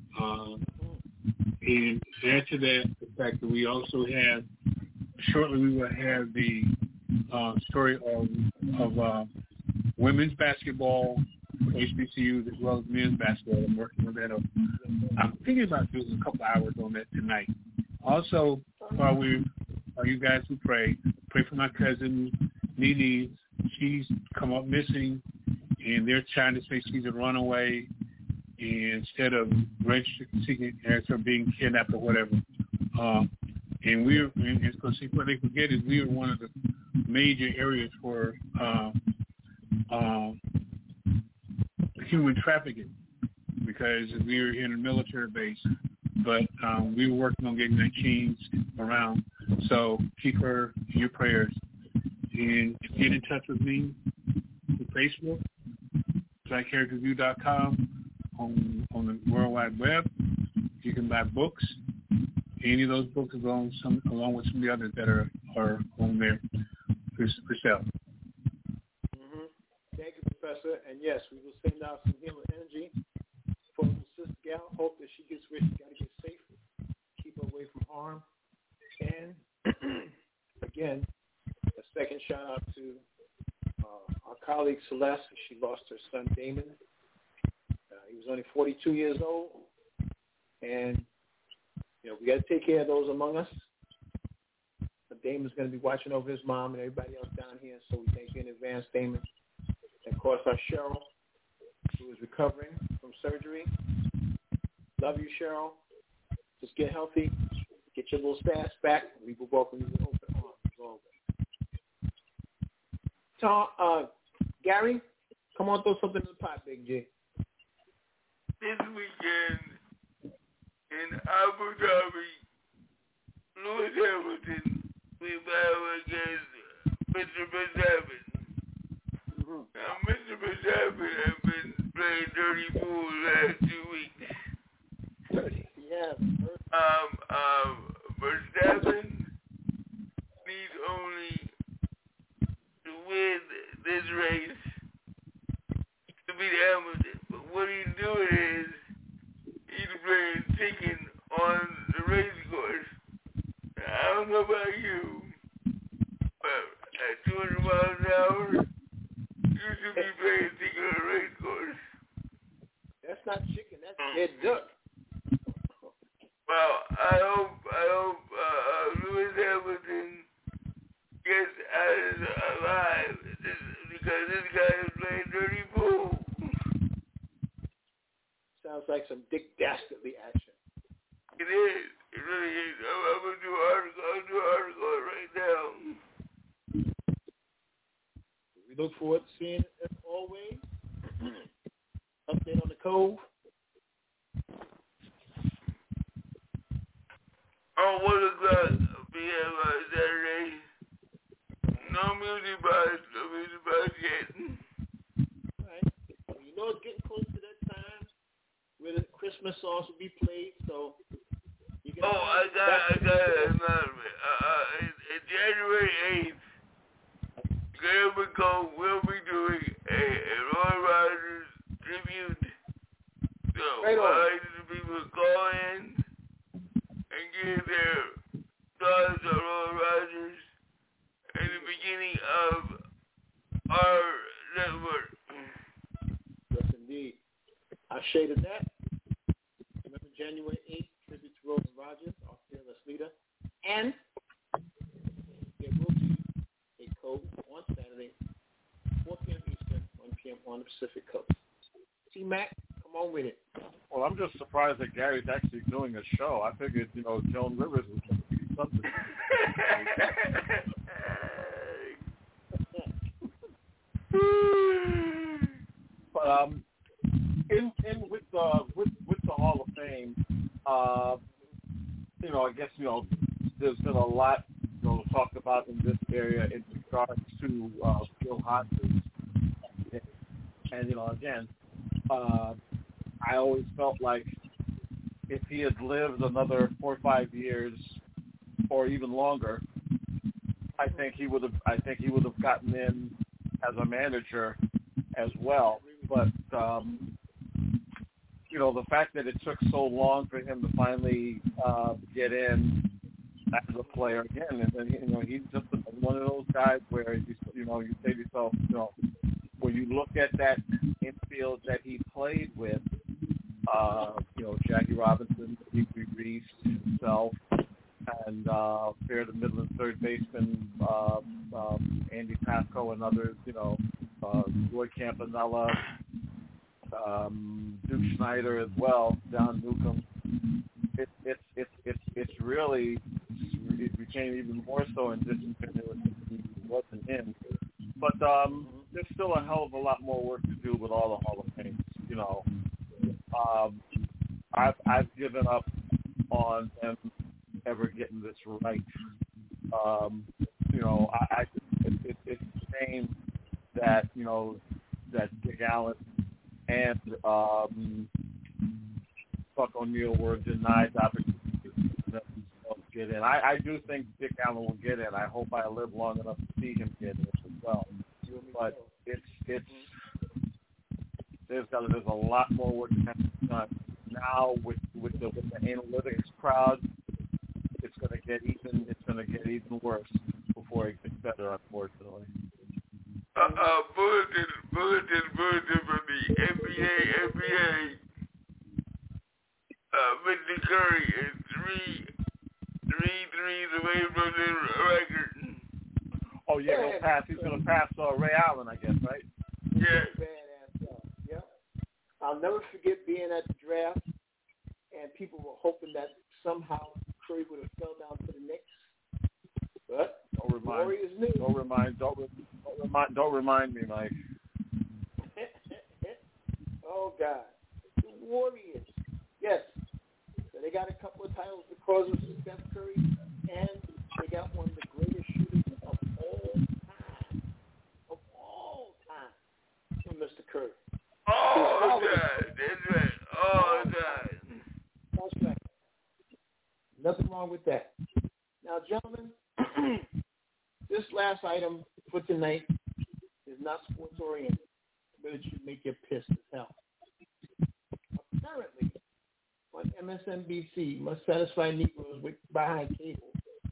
And add to that the fact that we also have, shortly we will have the story of women's basketball, HBCUs, as well as men's basketball. I'm working on that. I'm thinking about doing a couple hours on that tonight. Also, while you guys who pray for my cousin Nene. She's come up missing, and they're trying to say she's a runaway instead of seeking as her being kidnapped or whatever. And because what they forget is we are one of the major areas for human trafficking, because we were in a military base, but we were working on getting that changed around. So keep her in your prayers. And get in touch with me through Facebook, BlackHeritageReview.com, on the World Wide Web. You can buy books. Any of those books along with some of the others that are on there for sale.
Mm-hmm. Thank you, Professor. And yes, we will send out some healing energy for Sister Gal. Hope that she gets where she got to get safe. Keep her away from harm. And again, a second shout out to our colleague Celeste. She lost her son Damon. He was only 42 years old, and we got to take care of those among us. But Damon's going to be watching over his mom and everybody else down here, so we thank you in advance, Damon. And of course, our Cheryl, who is recovering from surgery. Love you, Cheryl. Just get healthy, get your little stash back. We will welcome you with open arms. Tom, Gary, come on, throw something in the pot, Big G.
This weekend in Abu Dhabi, Lewis Hamilton, we battle against Mr. Verstappen. Mm-hmm. Now, Mr. Verstappen has been playing dirty pool the last 2 weeks.
Dirty, yeah.
Verstappen needs only to win this race to beat Hamilton. But what he's doing is he's playing chicken on the race course. Now, I don't know about you, but at 200 miles an hour, you should be playing chicken on a race course.
That's not chicken, that's dead duck.
Well, I hope Lewis Hamilton gets out alive, because this guy is playing dirty pool.
Sounds like some Dick Dastardly action.
It is. It really is. I'm going to do an article. I'll do an article right now.
We look forward to seeing it as always. Update on the Cove.
On 1 o'clock p.m. Saturday. No music box yet.
All right. Well, it's getting close to that time where the Christmas songs will be played, so you can...
I got an announcement. January 8th, Graham McCall will be doing a Roy Rogers tribute. So I'd like the people to call in and give their thoughts on Roy Rogers in the beginning of our network.
Yes, indeed. I shaded that. Remember, January 8th, tribute to Roy Rogers, our fearless leader. And there will be a code on Saturday, 4 p.m. Eastern, 1 p.m. on the Pacific Coast. T-Mac, come on with it.
Well, I'm just surprised that Gary's actually doing a show. I figured, Joan Rivers was going to be something. But in with the Hall of Fame, I guess there's been a lot talked about in this area in regards to Bill Hodges, and again, I always felt like if he had lived another 4 or 5 years, or even longer, I think he would have gotten in as a manager as well. But the fact that it took so long for him to finally get in as a player again, and then he's just one of those guys where you say to yourself, when you look at that infield that he played with, Jackie Robinson, Stevie Reese, himself, and fair to Midland third baseman Andy Pasco and others, Roy Campanella, Duke Snyder as well, Don Newcomb. It's really, it became even more so in distance than it wasn't in. But there's still a hell of a lot more work to do with all the Hall of Fames. I've given up on them ever getting this right. It's a shame that that Dick Allen and Buck O'Neil were denied the opportunity to get in. I do think Dick Allen will get in. I hope I live long enough to see him get in as well. But there's a lot more work to have to be done. Now with the analytics crowd, it's going to get even worse before it gets better, unfortunately.
Bulletin from the NBA. Mr. Curry is 3 threes away from the record.
Oh yeah, he's gonna pass Ray Allen, I guess, right?
Yeah.
Yep. I'll never forget being at the draft, and people were hoping that somehow Curry would have fell down to the Knicks. But Warriors knew.
Don't remind me, Mike.
Oh God, the Warriors. Yes. So they got a couple of titles because of Steph Curry, and they got one of the greatest shooters of all time, from Mr. Curry.
All time. That's right. All time.
That's right. Nothing wrong with that. Now, gentlemen, this last item for tonight is not sports oriented, but it should make you pissed as hell. Apparently, on MSNBC, Must Satisfy Negroes Behind Cable,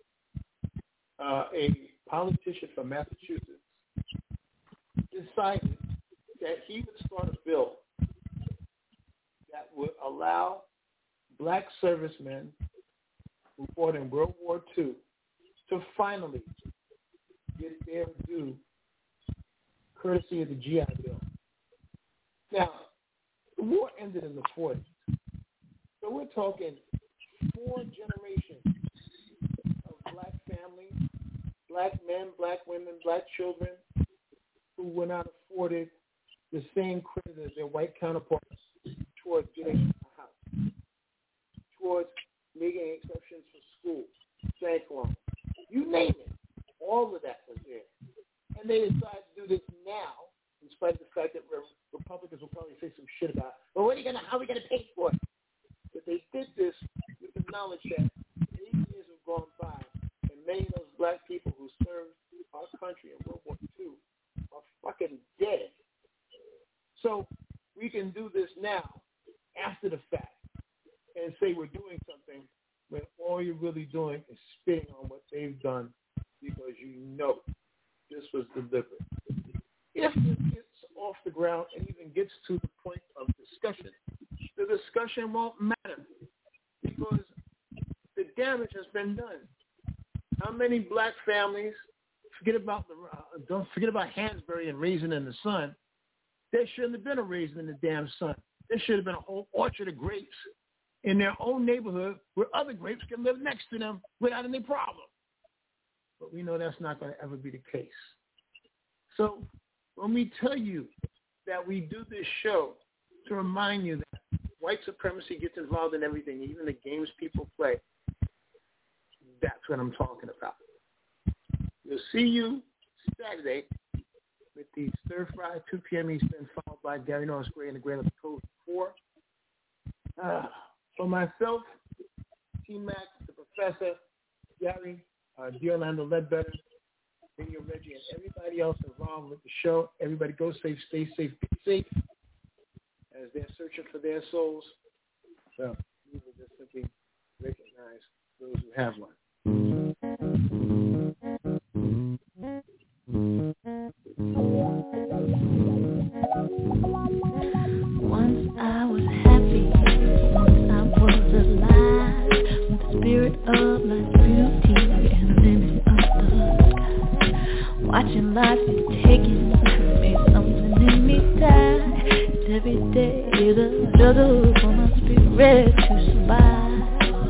a politician from Massachusetts decided that he would start a bill that would allow black servicemen who fought in World War II to finally get their due courtesy of the GI Bill. Now, the war ended in the 40s. So we're talking 4 generations of black families, black men, black women, black children who were not afforded the same credit as their white counterparts towards getting a house, towards making exceptions for school, bank loans, you name it. All of that was there. And they decided to do this now, in spite of the fact that Republicans will probably say some shit about, well, how are we going to pay for it? But they did this with the knowledge that 8 years have gone by, and many of those black people who served our country in World War II are fucking dead. So we can do this now, after the fact, and say we're doing something when all you're really doing is spitting on what they've done because you know this was deliberate. If this gets off the ground and even gets to the point of discussion, the discussion won't matter because the damage has been done. How many black families, don't forget about Hansberry and Raisin in the Sun,
There shouldn't have been a raisin in the damn sun. There should have been a whole orchard of grapes in their own neighborhood where other grapes can live next to them without any problem. But we know that's not going to ever be the case. So when we tell you that we do this show to remind you that white supremacy gets involved in everything, even the games people play, that's what I'm talking about. We'll see you Saturday with the Stir Fry, 2 p.m. Eastern, followed by Gary Norris Gray and the Grand Left Code 4. For myself, T-Mac, the Professor, Gary, D'Orlando Ledbetter, Radio Reggie, and everybody else involved with the show, everybody go safe, stay safe, be safe, as they're searching for their souls. So we will just simply recognize those who have one.
Once I was happy, once I was alive, with the spirit of life's beauty and the limit of the sky. Watching life be taken, made something in me die. Every day is a struggle for my spirit to survive.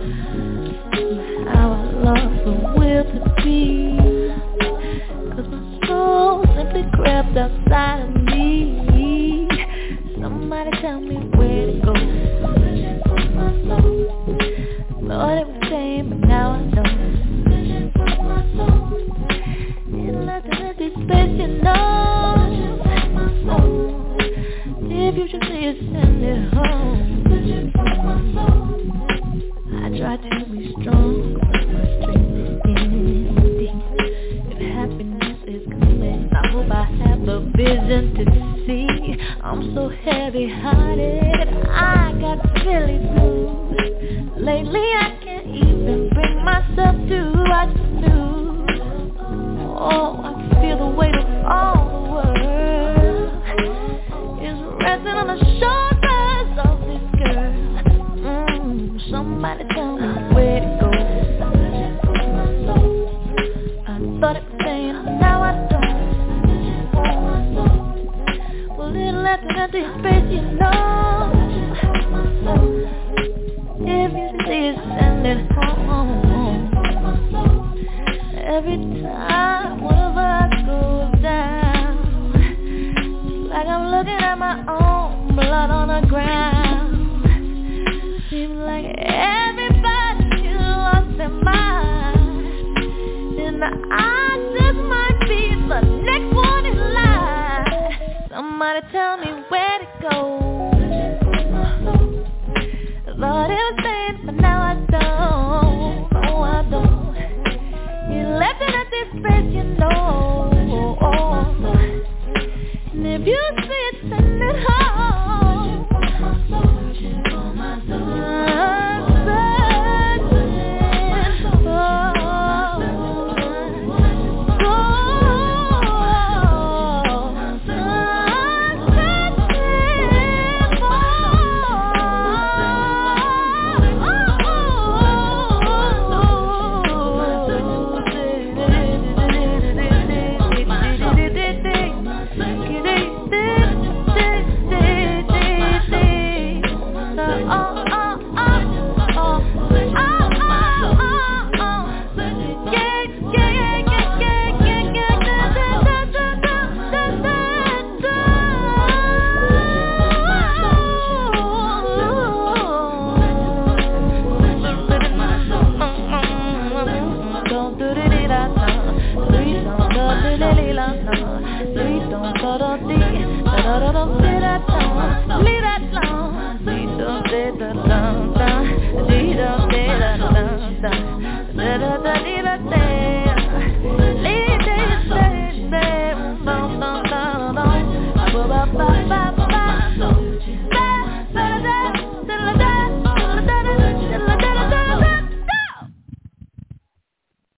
How I lost the will to be, 'cause my soul simply crept outside of me. Somebody tell me where to go. Searching for my soul. Thought it was same, but now I don't. Searching for my soul. In less than empty space, you know. Searching for my soul. If you should see it, send it home. Searching for my soul. I try to be strong, but my strength is empty. If happiness is coming, I hope I have a vision to see. I'm so heavy-hearted, I got silly blues. Lately I can't even bring myself to watch the news. Oh, I can feel the weight of all the world is resting on the shoulders of this girl. Somebody tell me where to go. I thought it was saying, now I don't. Well, it left an empty space, you know. If you see it, send it home. Every time one of us goes down, it's like I'm looking at my own blood on the ground. Seems like everybody lost their mind, and I just might be the next one in line. Somebody tell me where to go. I thought it was saying, but now I don't. No, I don't. You left it at this space, you know. And if you see it, send it home. Searching for my soul. Leave that long, please don't say that long,